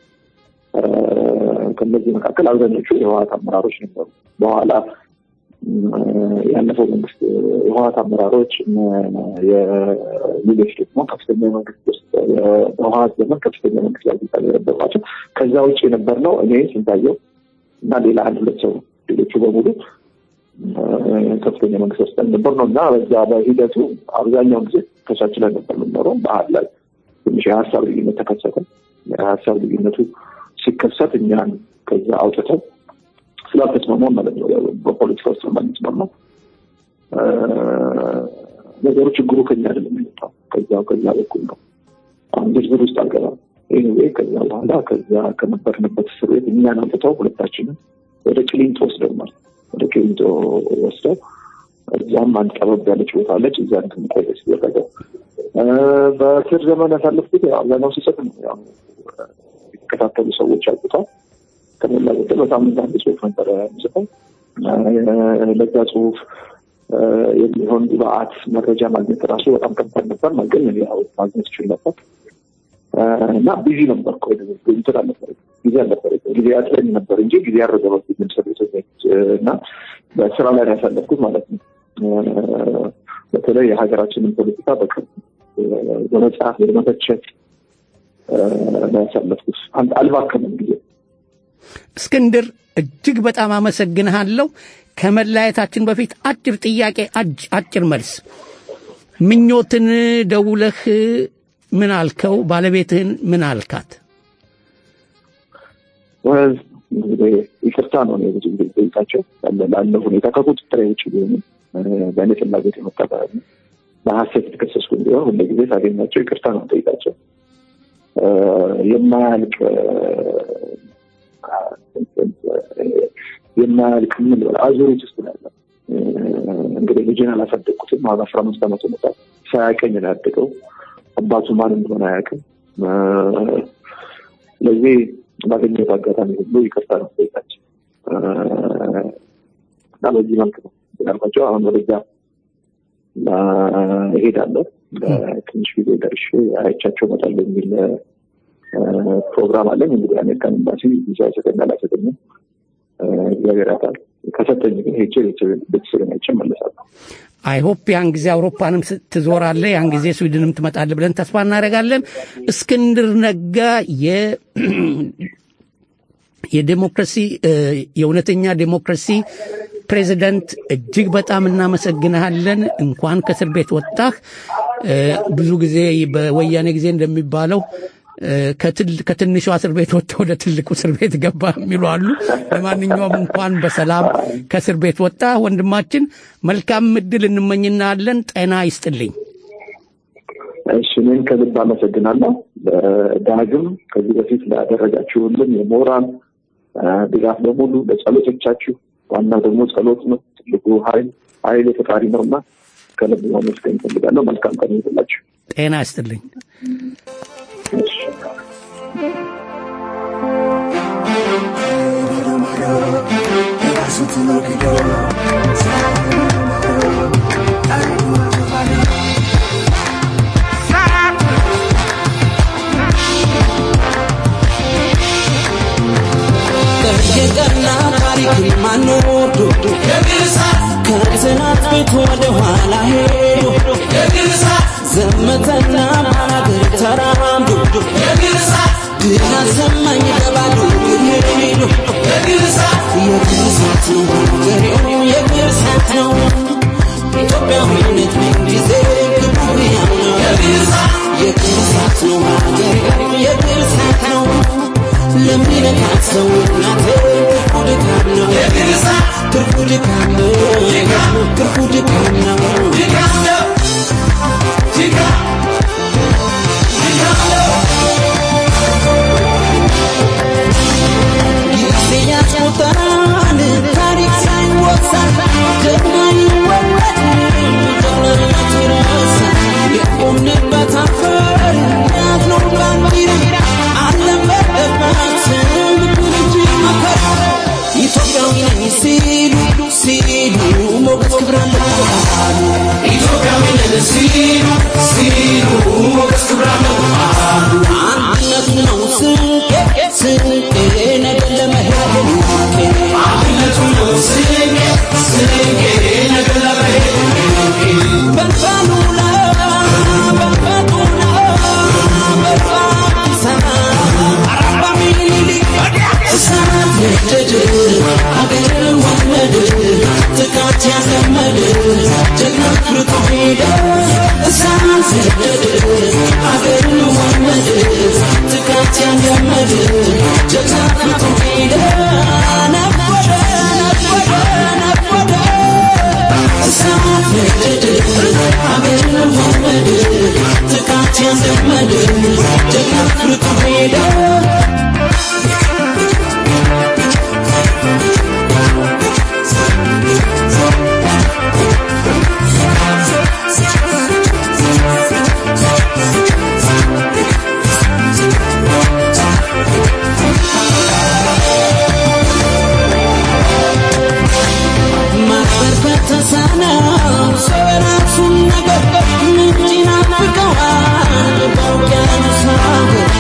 ከነዚህ መካከል አብዛኞቹ የህወሓት አመራሮች ነበሩ። በኋላ ያለፈው መንግስት የህወሓት አመራሮች የሌሎች ደግሞ ከፍተኛ መንግስት ውስጥ በህወሓት ዘመን ከፍተኛ መንግስት ላይ የነበራቸው ከዛ ውጭ የነበር ነው እኔ ስንታየው እና ሌላ አንድ ሁለት ሰው ሌሎቹ በሙሉ ከፍተኛ መንግስት ውስጥ ነበር ነው እና በዛ በሂደቱ አብዛኛውን ጊዜ ተቻችለን ነበር የምንኖረው። በዓል ላይ ትንሽ የሀሳብ ልዩነት ተከሰተ። የሀሳብ ልዩነቱ ሲከሰት እኛን ከዛ አውጥተው ስላልተስማማን ማለት ነው በፖለቲካ ውስጥ ስለማንስማማው ነገሩ ችግሩ ከኛ አይደለም የሚመጣው ከዛው ከዛ በኩል ነው። አሁን ዝርዝር ውስጥ አልገባም። ኤኒዌይ ከዛ በኋላ ከዛ ከነበርንበት እስር ቤት እኛን አውጥተው ሁለታችንን ወደ ቅሊንጦ ወስደውናል። ወደ ቅሊንጦ ወስደው እዛም አንድ ጠበብ ያለች ቦታ አለች። እዛ እንድንቆይ ሲደረገ በስር ዘመን ያሳለፍኩት አብዛኛው ሲሰጥ ነው። ያው የተከታተሉ ሰዎች አውጥተው ከመላ ጎደል በጣም አንድ ጽሁፍ ነበረ የሚጽፈው። ለዛ ጽሁፍ የሚሆን ግብአት መረጃ ማግኘት ራሱ በጣም ከባድ ነበር። ግን ያው ማግኘት ይችል ነበር። እና ቢዚ ነበር ቆይ እንትን ነበር ጊዜ ነበር ጊዜ አጥረኝ ነበር እንጂ ጊዜ ያረገበት ምን ሰብሰበት እና በስራ ላይ ያሳለፍኩት ማለት ነው። በተለይ የሀገራችንን ፖለቲካ በቅርብ በመጽሐፍ በመተቸት ያሳለፍኩት አንድ አልባከንም ጊዜ። እስክንድር እጅግ በጣም አመሰግንሃለሁ። ከመላየታችን በፊት አጭር ጥያቄ አጭር መልስ። ምኞትን ደውለህ ምን አልከው? ባለቤትህን ምን አልካት? ወይ እንግዲህ ይቅርታ ነው ነው ብዙ ጊዜ ጠይቃቸው ላለው ሁኔታ ከቁጥጥር ውጭ ቢሆን በእኔ ፍላጎት የመጣ ነው በሐሰት ተከሰስኩ ቢሆን ሁሉ ጊዜ ሳገኛቸው ይቅርታ ነው ጠይቃቸው የማያልቅ የማያልቅ ምን አዙሪት ውስጥ ነው ያለው። እንግዲህ ልጅን አላሳደግኩትም ማለት አስራ አምስት ዓመት ነው ሳያቀኝ ነው ያደገው። አባቱ ማን እንደሆነ አያውቅም። ለዚህ ባገኘሁት አጋጣሚ ሁሉ ይቅርታ ነው ጠይቃቸው እና በዚህ መልክ ነው ያልኳቸው። አሁን ወደዛ እሄዳለሁ ትንሽ ጊዜ ደርሼ አይቻቸው እመጣለሁ የሚል ፕሮግራም አለኝ። እንግዲህ አሜሪካን ኤምባሲ ቪዛ ሰጠኛል አሰጠኝም እግዚአብሔር ያውቃል። ከሰጠኝ ግን ሄጄ ቤተሰቤን አይቼ እመለሳለሁ። አይ ሆፕ ያን ጊዜ አውሮፓንም ትዞራለህ፣ ያን ጊዜ ስዊድንም ትመጣለህ ብለን ተስፋ እናደርጋለን። እስክንድር ነጋ የ የዲሞክራሲ የእውነተኛ ዲሞክራሲ ፕሬዚዳንት እጅግ በጣም እናመሰግናለን። እንኳን ከእስር ቤት ወጣህ። ብዙ ጊዜ በወያኔ ጊዜ እንደሚባለው ከትንሿ እስር ቤት ወጥተህ ወደ ትልቁ እስር ቤት ገባ የሚሉ አሉ። ለማንኛውም እንኳን በሰላም ከእስር ቤት ወጣ ወንድማችን። መልካም ዕድል እንመኝናለን። ጤና ይስጥልኝ። እሺ እኔም ከልብ አመሰግናለሁ። ዳግም ከዚህ በፊት ላደረጋችሁልን የሞራል ድጋፍ በሙሉ ለጸሎቶቻችሁ፣ ዋናው ደግሞ ጸሎት ነው። ትልቁ ኃይል ኃይል የፈጣሪ ነውና ከልብ ማመስገን እፈልጋለሁ። መልካም ቀን ይሁንላችሁ። ጤና ይስጥልኝ። የቀና ታሪክ ማኖር ዱዱ ከጽናት ቤት ወደ ኋላ ሄዶ ዘመተና ማናገር ተራምዶ ግን አሰማኝ ገባዶ ሄዶ የግርሳት ነው ገሬው የግርሳት ነው ኢትዮጵያዊነት ምንጊዜ ግቡር ያምነው የግርሳት ነው ገሬው የግርሳት ነው ለሚነካት ሰው እናቴ ትርፉ ድካም ነው ትርፉ ድካም ነው ትርፉ ድካም ነው ድካም ነው ድካም ጊዜ ያስቆጠራል ታሪክ ሳይወሳ ጀግና ይወለድ ጀግንነት ይረሳ የቆምንበት አፈር ያዝነው ባንዲራ ኢትዮጵያዊ ነኝ ሲሉ ሲሉ ሞገስ ክብራለሁ አሉ። ኢትዮጵያዊ ነኝ ሲሉ ሲሉ ሞገስ ክብራለሁ አሉ። አንድነት ነው ስንቄ ስንቄ ነገ ለመሄድ አንድነቱ ነው ስንቄ ስንቄ ነገ ለመሄድ በልባሉላ በልባሉላ በልባኪሰና አራባ ሚኒሊክ እሳት ነደድ አገርን ወለድ ጥቃት ያስለመድ ጀግና ፍርቶ ሄደ እሳት ነደድ አገርን ወለድ ጥቃት ያስለመድ ጀግና ፍርቶ ሄደ ነጎደ ነጎደ ነጎደ እሳት ነደድ አገርን ወለድ ጥቃት ያስለመድ ጀግና ፍርቶ ሄደ Sana,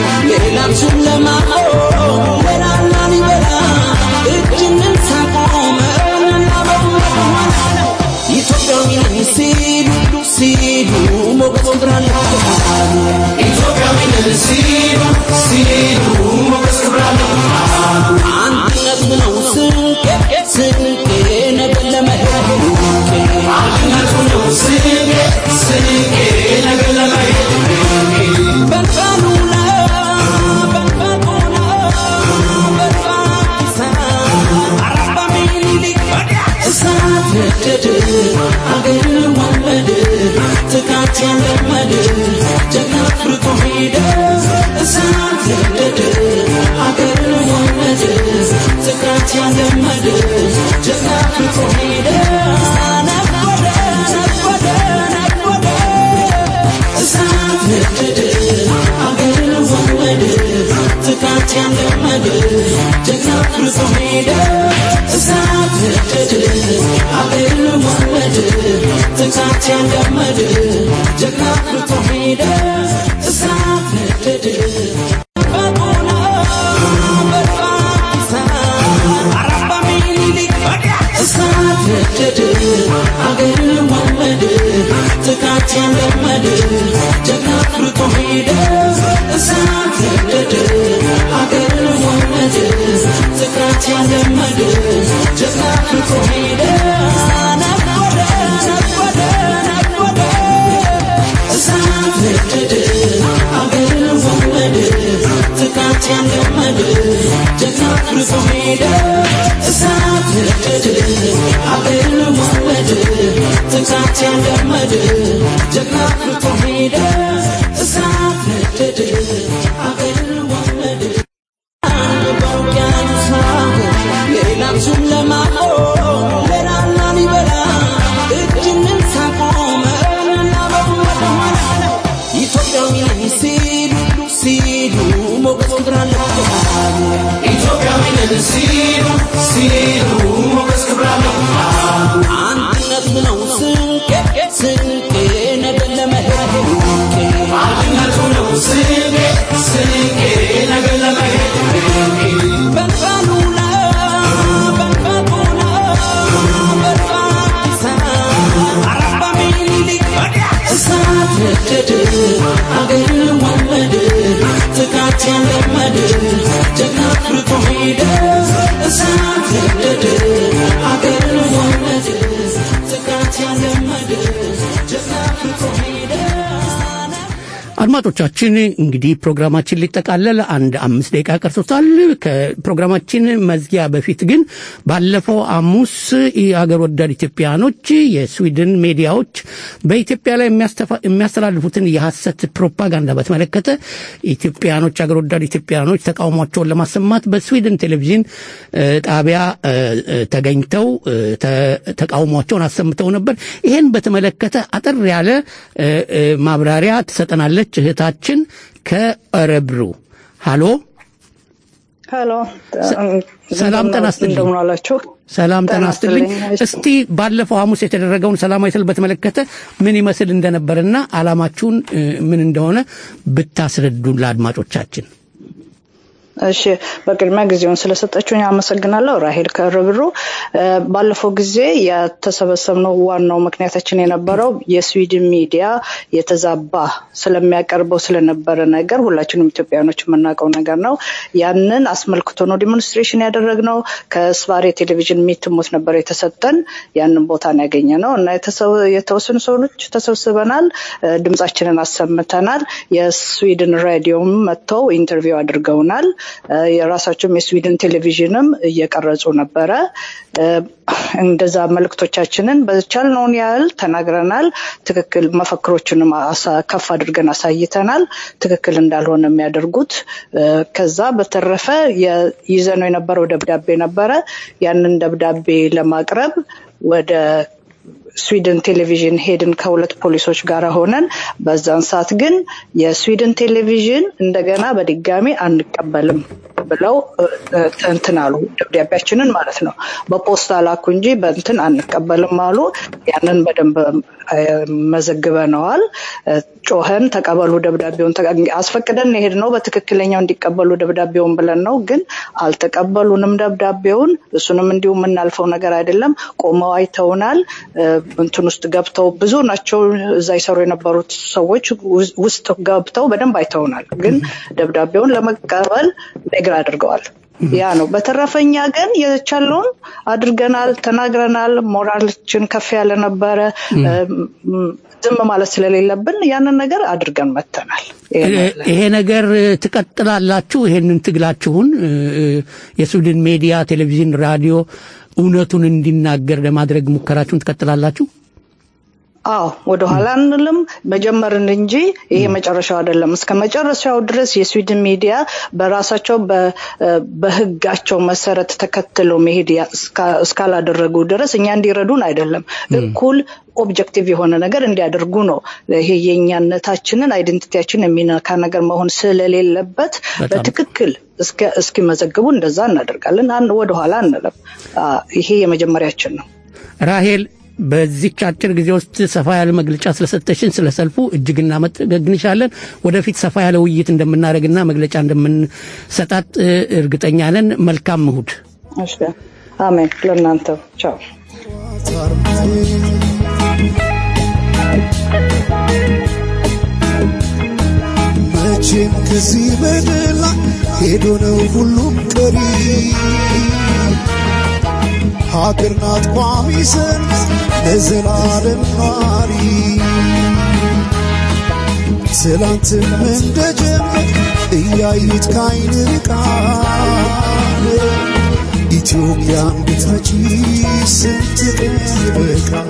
ነደደ አገር ወለደ ጥቃት ያለመደ ጀግና ፍርቶ ሄደ እሳት ነደደ አገር ወለደ ጥቃት ያለመደ ጀግና ፍርቶ ሄደ ነጎደ ነጎደ ነጎደ እሳት ነደደ አገር ወለደ ጥቃት ያለመደ ጀግና ፍርቶ ሄደ እሳት ነደደ አገር ወለደ ጥቃት ያለመደ ጀግና ፍርቶ ሄደ እሳት ነደደ በቦና በፋሳ አራባ ሚኒሊክ እሳት ነደደ አገር ወለደ ጥቃት ያለመደ ጀግና ፍርቶ ሄደ እሳት ነደደ አገር ወለደ ጥቃት ያለመደ ጀግና ፍርቶ ሄደ ነጎደ ነጎደ ነጎደ እሳት ነደደ አገር ወለደ ጥቃት ያለመደ ጀግና ፍርቶ ሄደ እሳት ነደደ አገር ወለደ ጥቃት ያለመደ ጀግና ፍርቶ ሄደ እሳት ነደደ አገር ወለደ በውቅያኖስ ሌላም ሱም ለማቆ ሌላና ሊበላ እጅንን ሳቆመና በወደኋላ ኢትዮጵያዊ ነኝ ሲሉ ሲሉ ሞገስ ክብራለሁ ኢትዮጵያዊ ነኝ ሲሉ ሲሉ ሞገስ ክብራለሁ አንድነት ነው ስንቄ ስንቄ ነገን ለመሄድ አንድነት ነው ስንቄ ስንቄ ነገን ለመሄድ በንፋሉላ በንፋሉላ በንፋሳ አራባ ሚኒሊክ እሳት ነደደ አገር ወለደ ጥቃት ያለመደ ጀግና ፍርቶ ሄደ እሳት ነደደ አገር ወለደ ጥቃት ያለመደ ጀግና ፍርቶ ሄደ አድማጮቻችን እንግዲህ ፕሮግራማችን ሊጠቃለል አንድ አምስት ደቂቃ ቀርቶታል። ከፕሮግራማችን መዝጊያ በፊት ግን ባለፈው ሐሙስ የአገር ወዳድ ኢትዮጵያኖች የስዊድን ሚዲያዎች በኢትዮጵያ ላይ የሚያስተላልፉትን የሐሰት ፕሮፓጋንዳ በተመለከተ ኢትዮጵያኖች አገር ወዳድ ኢትዮጵያኖች ተቃውሟቸውን ለማሰማት በስዊድን ቴሌቪዥን ጣቢያ ተገኝተው ተቃውሟቸውን አሰምተው ነበር። ይሄን በተመለከተ አጠር ያለ ማብራሪያ ትሰጠናለች እህታችን ከአረብሩ። ሃሎ ሃሎ ሰላም ተናስተልኝ እንደምናላችሁ ሰላም ተናስተልኝ። እስቲ ባለፈው ሐሙስ የተደረገውን ሰላማዊ ሰልፍ በተመለከተ ምን ይመስል እንደነበርና አላማችሁን ምን እንደሆነ ብታስረዱን ለአድማጮቻችን። እሺ በቅድሚያ ጊዜውን ስለሰጣችሁኝ አመሰግናለሁ። ራሄል ከረብሩ ባለፈው ጊዜ የተሰበሰብነው ዋናው ምክንያታችን የነበረው የስዊድን ሚዲያ የተዛባ ስለሚያቀርበው ስለነበረ ነገር ሁላችንም ኢትዮጵያኖች የምናውቀው ነገር ነው። ያንን አስመልክቶ ነው ዲሞንስትሬሽን ያደረግነው። ከስቫሬ ቴሌቪዥን ሚትሞት ነበር የተሰጠን። ያንን ቦታ ነው ያገኘነው እና የተወሰኑ ሰዎች ተሰብስበናል፣ ድምጻችንን አሰምተናል። የስዊድን ራዲዮም መጥተው ኢንተርቪው አድርገውናል። የራሳቸው የስዊድን ቴሌቪዥንም እየቀረጹ ነበረ። እንደዛ መልእክቶቻችንን በቻልነው ያህል ተናግረናል። ትክክል መፈክሮችንም ከፍ አድርገን አሳይተናል፣ ትክክል እንዳልሆነ የሚያደርጉት። ከዛ በተረፈ ይዘነው የነበረው ደብዳቤ ነበረ። ያንን ደብዳቤ ለማቅረብ ወደ ስዊድን ቴሌቪዥን ሄድን ከሁለት ፖሊሶች ጋር ሆነን። በዛን ሰዓት ግን የስዊድን ቴሌቪዥን እንደገና በድጋሚ አንቀበልም ብለው እንትን አሉ። ደብዳቤያችንን ማለት ነው በፖስታ ላኩ እንጂ በእንትን አንቀበልም አሉ። ያንን በደንብ መዘግበነዋል። ጮኸን ተቀበሉ ደብዳቤውን አስፈቅደን ሄድነው በትክክለኛው እንዲቀበሉ ደብዳቤውን ብለን ነው። ግን አልተቀበሉንም ደብዳቤውን። እሱንም እንዲሁ የምናልፈው ነገር አይደለም። ቆመው አይተውናል። እንትን ውስጥ ገብተው ብዙ ናቸው እዛ ይሰሩ የነበሩት ሰዎች ውስጥ ገብተው በደንብ አይተውናል። ግን ደብዳቤውን ለመቀበል ነገር አድርገዋል። ያ ነው። በተረፈኛ ግን የቻለውን አድርገናል፣ ተናግረናል። ሞራላችን ከፍ ያለ ነበረ። ዝም ማለት ስለሌለብን ያንን ነገር አድርገን መተናል። ይሄ ነገር ትቀጥላላችሁ? ይሄንን ትግላችሁን የስዊድን ሚዲያ፣ ቴሌቪዥን፣ ራዲዮ እውነቱን እንዲናገር ለማድረግ ሙከራችሁን ትቀጥላላችሁ? አዎ ወደ ኋላ አንልም መጀመርን እንጂ ይሄ መጨረሻው አይደለም እስከ መጨረሻው ድረስ የስዊድን ሚዲያ በራሳቸው በህጋቸው መሰረት ተከትለው መሄድ እስካላደረጉ ድረስ እኛ እንዲረዱን አይደለም እኩል ኦብጀክቲቭ የሆነ ነገር እንዲያደርጉ ነው ይሄ የኛነታችንን አይደንቲቲያችንን የሚነካ ነገር መሆን ስለሌለበት በትክክል እስከ እስኪ መዘግቡ እንደዛ እናደርጋለን አንድ ወደ ኋላ አንልም ይሄ የመጀመሪያችን ነው ራሄል በዚህች አጭር ጊዜ ውስጥ ሰፋ ያለ መግለጫ ስለሰጠሽን ስለሰልፉ እጅግ እናመሰግንሻለን ወደፊት ሰፋ ያለ ውይይት እንደምናደርግና መግለጫ እንደምንሰጣት እርግጠኛ ነን መልካም እሁድ እሺ አሜን ለእናንተ ቻው መቼም ከዚህ በደላ ሄዶ ነው ሁሉም ቀሪ ሀገር ናት ቋሚ ሰንስ ለዘላለም ኗሪ ትላንትም እንደጀመር እያዩት ካይን ርቃል ኢትዮጵያን ብትመጪ ስንት ቀን ይበቃል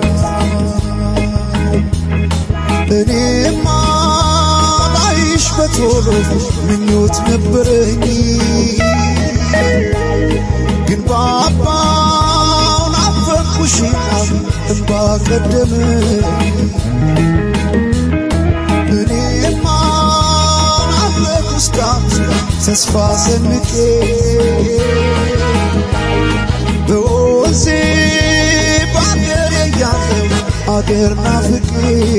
እኔማ ላይሽ በቶሎ ምኞት ነበረኝ ግን ባባ ኩሽናም እንባ ቀደመ እኔማ አለኩስካ ተስፋ ሰንቄ በወዜ ባገር ያለው አገር ናፍቄ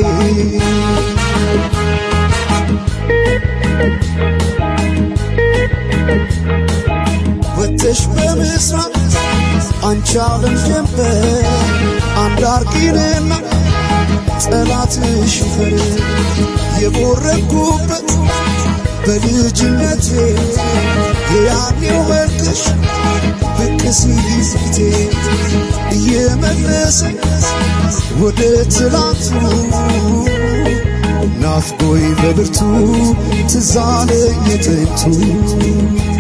ወተሽ በምስራቅ አንቺ ዓለም ጀንበር አንዳርቂንና ጠላትሽ ፈር የቦረኩበት በልጅነቴ የያኔው መልክሽ ብቅ ሲፊቴ እየመለሰ ወደ ትላንቱ ናፍቆይ በብርቱ ትዛለኝ ጥንቱ